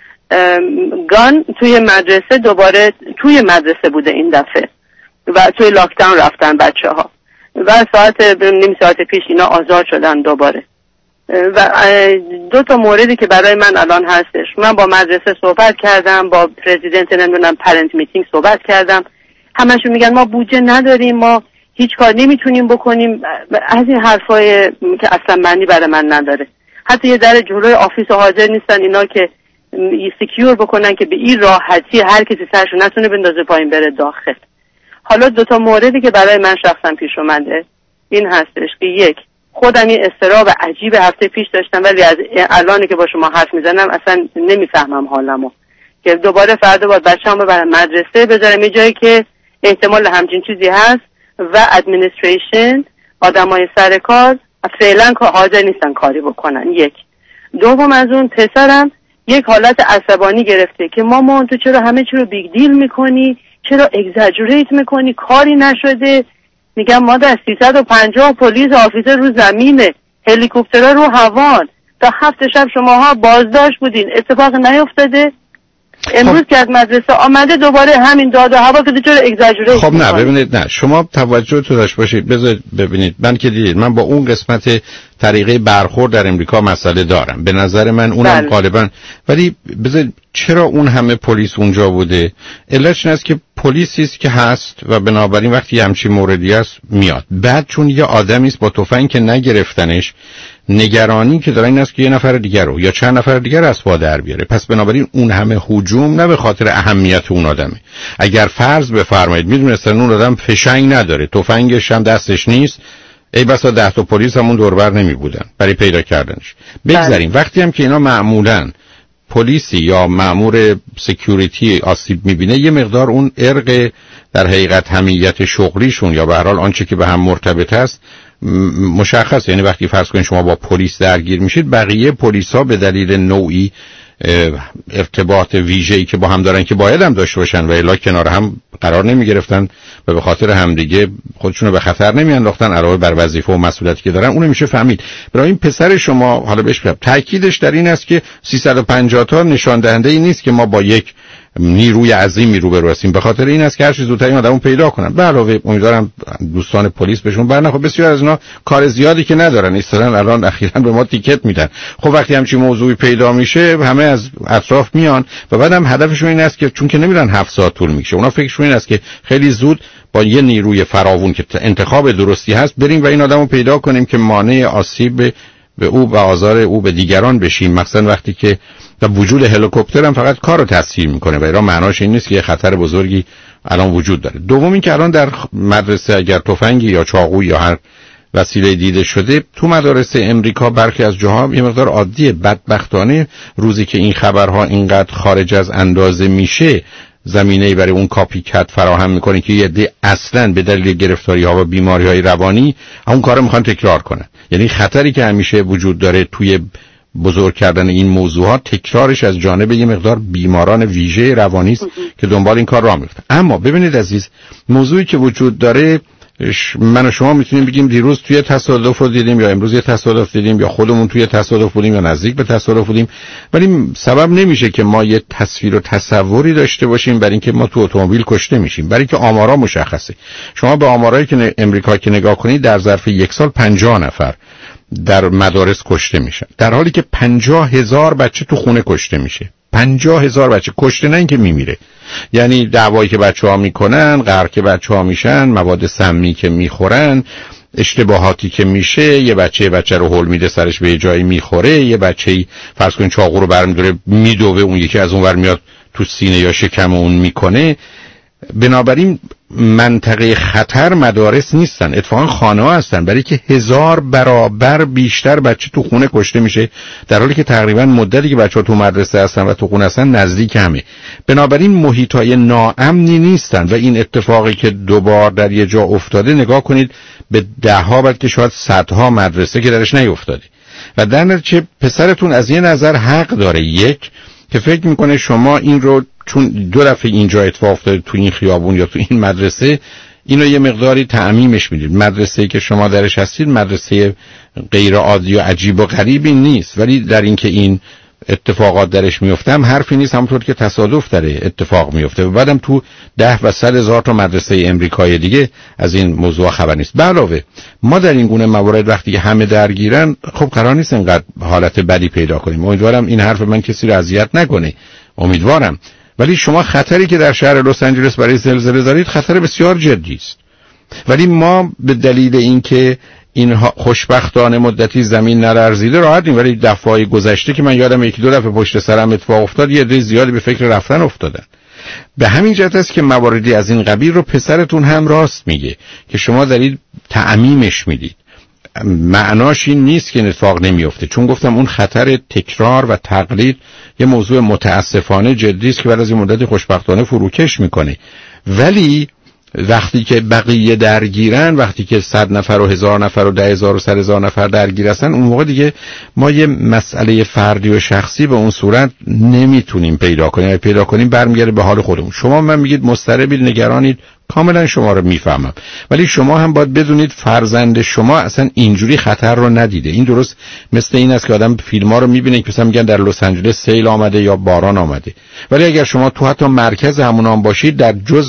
گان توی مدرسه دوباره توی مدرسه بوده این دفعه و توی لاکداون رفتن بچه‌ها و نیم ساعت پیش اینا آزاد شدن دوباره. و 2 تا موردی که برای من الان هستش، من با مدرسه صحبت کردم، با پرزیدنت نمیدونم پرنت میتینگ صحبت کردم، همشون میگن ما بودجه نداریم، ما هیچ کار نمیتونیم بکنیم، از این حرفای که اصلا معنی برای من نداره. حتی یه در جلوی آفیس حاضر نیستن اینا که سکیور بکنن که به این راحتی هر کسی سرشو نتونه بندازه پایین بره داخل. حالا 2 تا موردی که برای من شخصا پیش اومده این هستش که یک، خودم این اضطراب عجیب هفته پیش داشتم ولی از الانی که با شما حرف میزنم اصلا نمیفهمم حالمو که دوباره فردا باید بچه‌ام رو برای مدرسه بذارم یه جایی که احتمال همچین چیزی هست و ادمنستریشن آدمای سر کار فعلا حاضر نیستن کاری بکنن. یک. دوم از اون پسرم یک حالت عصبانی گرفته که مامان تو چرا همه چی رو بیگ دیل میکنی، چرا اگزاجریت میکنی، کاری نشده. میگم مادر 350 پلیس آفیسر رو زمینه، هلیکوپترها رو هوان. تا 7 شب شماها بازداشت بودین، اتفاق نیفتاده. امروز که از مدرسه آمده دوباره همین داد و هوا که چرا اگزاجره. خب نه ببینید، نه شما توجه تو داشت باشید. بذارید ببینید، من که دیدید من با اون قسمت طریقه برخورد در امریکا مسئله دارم. به نظر من اونم غالبا، ولی بذارید چرا اون همه پلیس اونجا بوده؟ علتش این است که پلیسی است که هست و بنابراین وقتی همچین موردی است میاد. بعد چون یه آدمی است با تفنگ که نگرفتنش، نگرانی که داره این است که یه نفر دیگر رو یا چند نفر دیگر از پا در بیاره. پس بنابراین اون همه هجوم نه به خاطر اهمیت اون آدمه. اگر فرض بفرمایید میدونستن اون آدم فشنگ نداره، تفنگش هم دستش نیست، ای بسا 10 تا پلیس همون دوربر نمی بودن برای پیدا کردنش. بگذاریم وقتی هم که اینا معمولاً پلیسی یا مأمور سکیوریتی آسیب میبینه، یه مقدار اون ارق در حقیقت حمیت شغلیشون یا به هر حال آنچه که به هم مرتبط است مشخص. یعنی وقتی فرض کنید شما با پلیس درگیر میشید، بقیه پلیسا به دلیل نوعی ارتباط ویژه‌ای که با هم دارن که باید هم داشته باشن و الا کنار هم قرار نمی گرفتن و به خاطر همدیگه خودشونو به خطر نمی انداختن علاوه بر وظیفه و مسئولیتی که دارن. اونو میشه فهمید. برای این پسر شما حالا بهش بگم تاکیدش در این است که 350 تا نشان دهنده ای نیست که ما با یک نیروی عظیمی روبرو هستیم. به خاطر این است که هر چه زودتر این آدمو پیدا کنن. به علاوه امیدوارم دوستان پلیس بهشون برنخوره. بسیار از اینا کار زیادی که ندارن، اصلا الان اخیراً به ما تیکت میدن. خب وقتی همچین موضوعی پیدا میشه همه از اطراف میان و بعدم هدفشون این است که چون که نمیرن 7 ساعت طول میکشه، اونا فکرشون این است که خیلی زود با یه نیروی فراوون که انتخاب درستی هست بریم و این آدمو پیدا کنیم که مانع آسیب به او و آزار او به دیگران بشیم. مثلا وقتی که و وجود هلیکوپتر هم فقط کار رو تسهیل میکنه و اینا معناش این نیست که یه خطر بزرگی الان وجود داره. دوم این که الان در مدرسه اگر تفنگی یا چاقویی یا هر وسیله دیده شده تو مدارس امریکا برخی از جاها یه مقدار عادیه. بدبختانه روزی که این خبرها اینقدر خارج از اندازه میشه، زمینه‌ای برای اون کاپیکت فراهم میکنه که یه عده اصلاً به دلیل گرفتاری‌ها و بیماری‌های روانی اون کارو میخوان تکرار کنن. یعنی خطری که همیشه وجود داره توی بزرگ کردن این موضوعات، تکرارش از جانب یه مقدار بیماران ویژه روانی است که دنبال این کار راه میفتن. اما ببینید عزیز، موضوعی که وجود داره من و شما میتونیم بگیم دیروز توی تصادف رو دیدیم یا امروز یه تصادف دیدیم یا خودمون توی تصادف بودیم یا نزدیک به تصادف بودیم، ولی سبب نمیشه که ما یه تصویر و تصوری داشته باشیم برای اینکه ما تو اتومبیل کشته میشیم، برای اینکه آمارا مشخصه. شما به آمارایی که امریکا که نگاه کنید در ظرف 1 سال 50 نفر در مدارس کشته میشن، در حالی که 50,000 بچه تو خونه کشته میشه. 50,000 بچه کشته، نه اینکه میمیره. یعنی دعوایی که بچه‌ها میکنن، قهر که بچه‌ها میشن، مواد سمی که میخورن، اشتباهاتی که میشه، یه بچه رو هول میده سرش به جایی میخوره، یه بچه‌ای فرض کن چاقو رو برمی‌داره میدوه، اون یکی از اون ور میاد تو سینه یا شکم اون میکنه. بنابراین منطقه خطر مدارس نیستن، اتفاقا خانه‌ها هستن، برای که 1000 برابر بیشتر بچه تو خونه کشته میشه، در حالی که تقریبا مدتی که بچه‌ها تو مدرسه هستن و تو خونه هستن نزدیک همه. بنابراین محیطای ناامنی نیستن و این اتفاقی که دوبار در یه جا افتاده، نگاه کنید به 10 بلکه شاید 100 مدرسه که درش نیفتاده. و در نتیجه پسرتون از یه نظر حق داره، یک که فکر میکنه شما این رو چون 2 دفعه اینجا اتفاق افتاده تو این خیابون یا تو این مدرسه، اینو یه مقداری تعمیمش میدید. مدرسه‌ای که شما درش هستید مدرسه غیر عادی و عجیب و غریبی نیست، ولی در این که این اتفاقات درش میفته هم حرفی نیست، همونطور که تصادف داره اتفاق میفته. و بعدم تو 10 و 100 هزار تا مدرسه امریکایی دیگه از این موضوع خبر نیست. به علاوه ما در این گونه موارد وقتی که همه درگیرن، خب قرار نیست اینقدر حالت بدی پیدا کنیم. امیدوارم این حرف من کسی رو اذیت نکنه، امیدوارم. ولی شما خطری که در شهر لس آنجلس برای زلزله دارید خطر بسیار جدی است. ولی ما به دلیل اینکه اینها خوشبختانه مدتی زمین نلرزیده راحتیم، ولی دفعه‌های گذشته که من یادم 1-2 دفعه پشت سرم اتفاق افتاد، یه عده زیادی به فکر رفتن افتادن. به همین جهت است که مواردی از این قبیل رو پسرتون هم راست میگه که شما دارید تعمیمش میدید. معناش این نیست که اتفاق نمیفته، چون گفتم اون خطر تکرار و تقلید یه موضوع متاسفانه جدی است که بعد از این مدت خوشبختانه فروکش میکنه. ولی وقتی که بقیه درگیرن، وقتی که 100 نفر و 1000 نفر و 10,000 و 100,000 نفر درگیر هستن، اون موقع دیگه ما یه مسئله فردی و شخصی به اون صورت نمیتونیم پیدا کنیم. پیدا کنیم برمیگرده به حال خودمون. شما من میگید مضطربید، نگرانید، کاملا شما رو میفهمم، ولی شما هم باید بدونید فرزند شما اصلا اینجوری خطر رو ندیده. این درست مثل این است که آدم فیلم‌ها رو می‌بینه که مثلا میگن در لس آنجلس سیل آمده یا باران آمده، ولی اگر شما تو حتی مرکز همون باشید در جز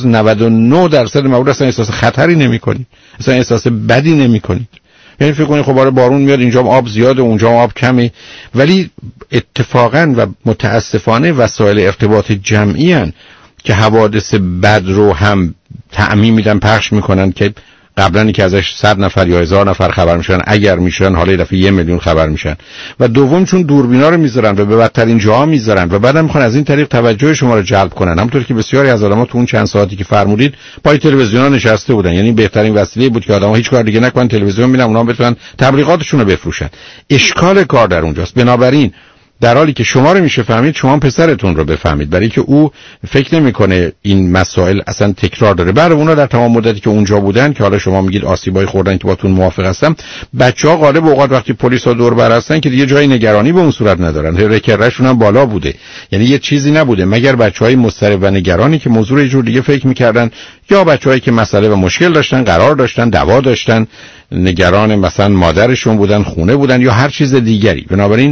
99% موارد اصلا احساس خطری نمی‌کنید، اصلا احساس بدی نمی‌کنید. یعنی فکر کنید خب آره بارون میاد، اینجا آب زیاده اونجا آب کمه، ولی اتفاقا و متاسفانه وسایل ارتباط جمعی هن که حوادث بد رو هم تعمیم میدن، پخش میکنن که قبلا که ازش 100 نفر یا 1000 نفر خبر میشن، اگر میشن حالا یه دفعه 1 میلیون خبر میشن. و دوم چون دوربینا رو میذارن و به بدترین جاها میذارن و بعدم میخوان از این طریق توجه شما رو جلب کنن. همونطور که بسیاری از آدم‌ها تو اون چند ساعتی که فرمودید پای تلویزیون‌ها نشسته بودن، یعنی بهترین وسیله بود که آدم‌ها هیچ کار دیگه نکنن، تلویزیون ببینن، اونها بتونن تبلیغاتشون رو بفروشن. اشکال کار در اونجاست. بنابراین در حالی که شما رو میشه فهمید، شما پسرتون رو بفهمید، برای که او فکر نمیکنه این مسائل اصلا تکرار داره. برای اونا در تمام مدتی که اونجا بودن، که حالا شما میگید آسیبای خوردن که باتون موافق هستم، بچه‌ها غالب اوقات وقتی پلیسا دور بر هستن که دیگه جای نگرانی به اون صورت ندارن، رکرهشون هم بالا بوده، یعنی یه چیزی نبوده مگر بچهای مضطرب و نگرانی که موضوع یه جور دیگه فکر میکردن، یا بچه‌هایی که مسئله و مشکل داشتن، قرار داشتن، دعوا داشتن، نگران مثلا مادرشون بودن، خونه بودن یا هر چیز دیگری. بنابراین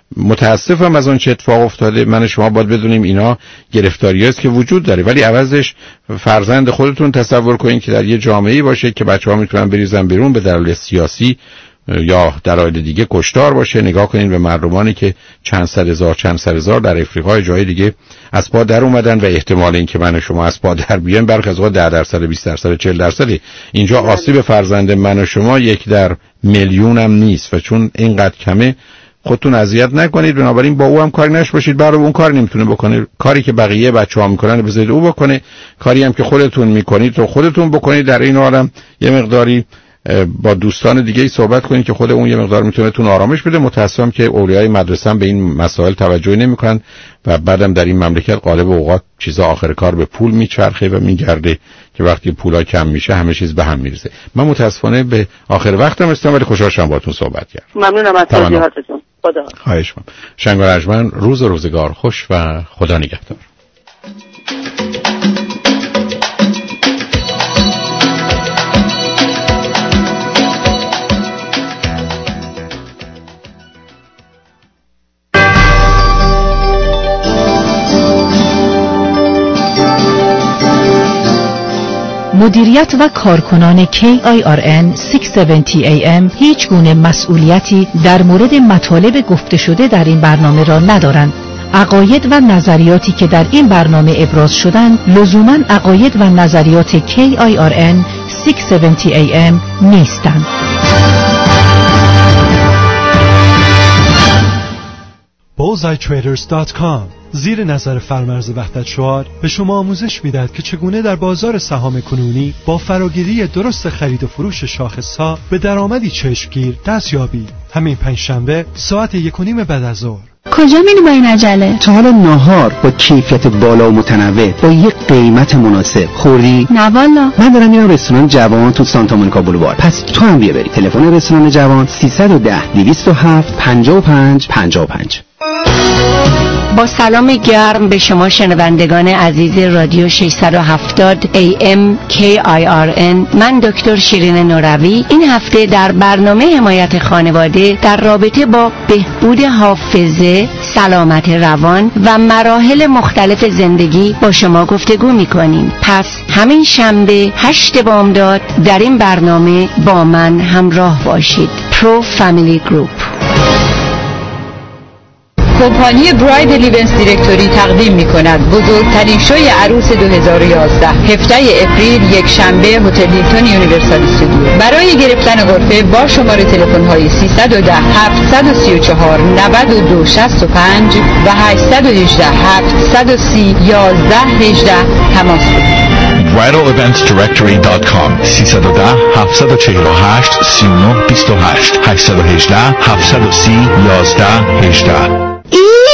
متاسفم از اون چه اتفاق افتاده. من شما باید بدونیم اینا گرفتاری است که وجود داره، ولی عوضش فرزند خودتون تصور کنین که در یه جامعه‌ای باشه که بچه‌ها میتونن بریزن بیرون به دلایل سیاسی یا دلایل دیگه کشتار باشه. نگاه کنین به مردمانی که چند صد هزار در افریقا جای دیگه از پا در اومدن و احتمال این که من شما از پا در بیان برخی از اوقات 10%، 20%، 40%. اینجا آسیب فرزند من و شما 1 در میلیون هم نیست و چون اینقدر کمه خودتون اذیت نکنید. بنابراین با او هم کاری نش باشید، برای اون کار نمیتونه بکنه. کاری که بقیه بچه‌ها میکنن بذارید او بکنه، کاری هم که خودتون میکنید تو خودتون بکنید. در این حالم یه مقداری با دوستان دیگه صحبت کنید که خود اون یه مقدار میتونه تون آرامش بده. متأسفم که اولیای مدرسه هم به این مسائل توجه نمیکنن و بعدم در این مملکت غالب اوقات چیزا آخر کار به پول میچرخه و میگرده که وقتی پولا کم میشه همه چیز به هم میریزه. من متأسفانه به آخر وقتم رسیدم، ولی خوشحال شدم باهاتون صحبت کردم. ممنونم از توضیحاتتون. خدا خواهش می‌کنم. شنگ و رجمن، روز و روزگار خوش و خدا نگهدار. مدیریت و کارکنان KIRN 670 AM هیچ گونه مسئولیتی در مورد مطالب گفته شده در این برنامه را ندارند. عقاید و نظریاتی که در این برنامه ابراز شدند لزوماً عقاید و نظریات KIRN 670 AM نیستند. bullseyetraders.com زیر نظر فرمرز وحدت شعار به شما آموزش میدهد که چگونه در بازار سهام کنونی با فراگیری درست خرید و فروش شاخص‌ها به درآمدی چشمگیر دست یابید. همین پنجشنبه ساعت 1:30 بعد از ظهر. کجا میری با این عجله؟ تا حالا ناهار با کیفیت بالا و متنوع با یک قیمت مناسب خوردی؟ نه والا. من دارم میرم رستوران جوان تو سانتا مونیکا بولوار. پس تو هم بیا بریم. تلفن رستوران جوان 310 207 55 55. با سلام گرم به شما شنوندگان عزیز رادیو 670 AM KIRN، من دکتر شیرین نوروی این هفته در برنامه حمایت خانواده در رابطه با بهبود حافظه، سلامت روان و مراحل مختلف زندگی با شما گفتگو می‌کنیم. پس همین شنبه 8 بامداد در این برنامه با من همراه باشید. پرو فامیلی گروپ. کمپانی براید لیونز دیرکتوری تقدیم می‌کند بزرگترین شوی عروس 2011 17 اپریل یک شنبه هتل هیلتون یونیورسال استودیو. برای گرفتن غرفه با شماره تلفن‌های 310 734 92 65 و 818 730 11 18 تماس بگیرید. bridalEventsDirectory.com 310 748 39 28 818 730 11 18.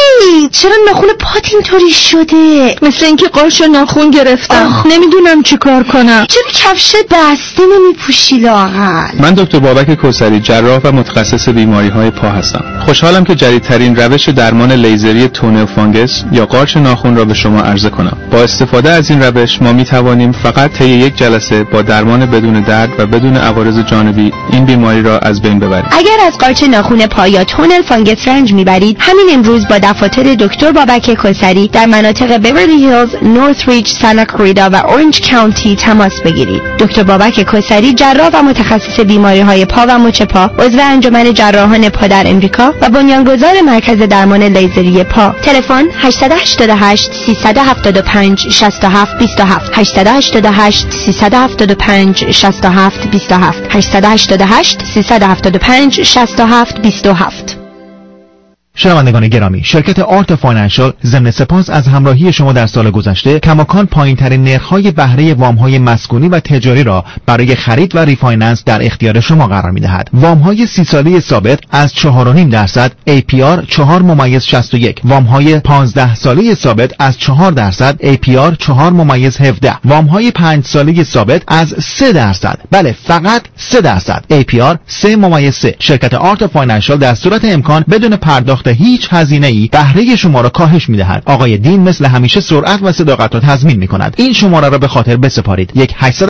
چرا ناخون پات اینطوری شده؟ مثل اینکه قارچ ناخون گرفتم. نمیدونم چی کار کنم. چرا کفش بسته نمیپوشی لااقل؟ من دکتر بابک کوثری، جراح و متخصص بیماری‌های پا هستم. خوشحالم که جدیدترین روش درمان لیزری تونه و فانگس یا قارچ ناخن را به شما عرضه کنم. با استفاده از این روش ما می‌توانیم فقط طی یک جلسه با درمان بدون درد و بدون عوارض جانبی این بیماری را از بین ببریم. اگر از قارچ ناخن پا یا تونل فانگس رنج میبرید، همین امروز با دفاتر دکتر بابک کوثری در مناطق بیورلی هیلز، نورث ریج، سانتا کلاریدا و اورنج کانتی تماس بگیرید. دکتر بابک کوثری، جراح و متخصص بیماری‌های پا و مچ پا، عضو انجمن جراحان پا در امریکا و بنیانگذار مرکز درمان لیزری پا. تلفن 888 375 67 27 888 375 67 27 888 375 67 27. شنوندگان گرامی، شرکت آرت فاینانشال ضمن سپاس از همراهی شما در سال گذشته کماکان پایین‌ترین نرخ‌های بهره وام‌های مسکونی و تجاری را برای خرید و ریفایننس در اختیار شما قرار می‌دهد. وام‌های 30 ساله ثابت از 4.5%، APR 4.61%، وام‌های 15 ساله ثابت از 4%، APR 4.17%، وام‌های 5 ساله ثابت از 3%. بله، فقط 3%، APR 3.3%. شرکت آرت فاینانشال در صورت امکان بدون پرداخت هیچ هزینه‌ای بهره شما را کاهش می‌دهد. آقای دین مثل همیشه سرعت و صداقت را تضمین می‌کند. این شماره را به خاطر بسپارید: 1-800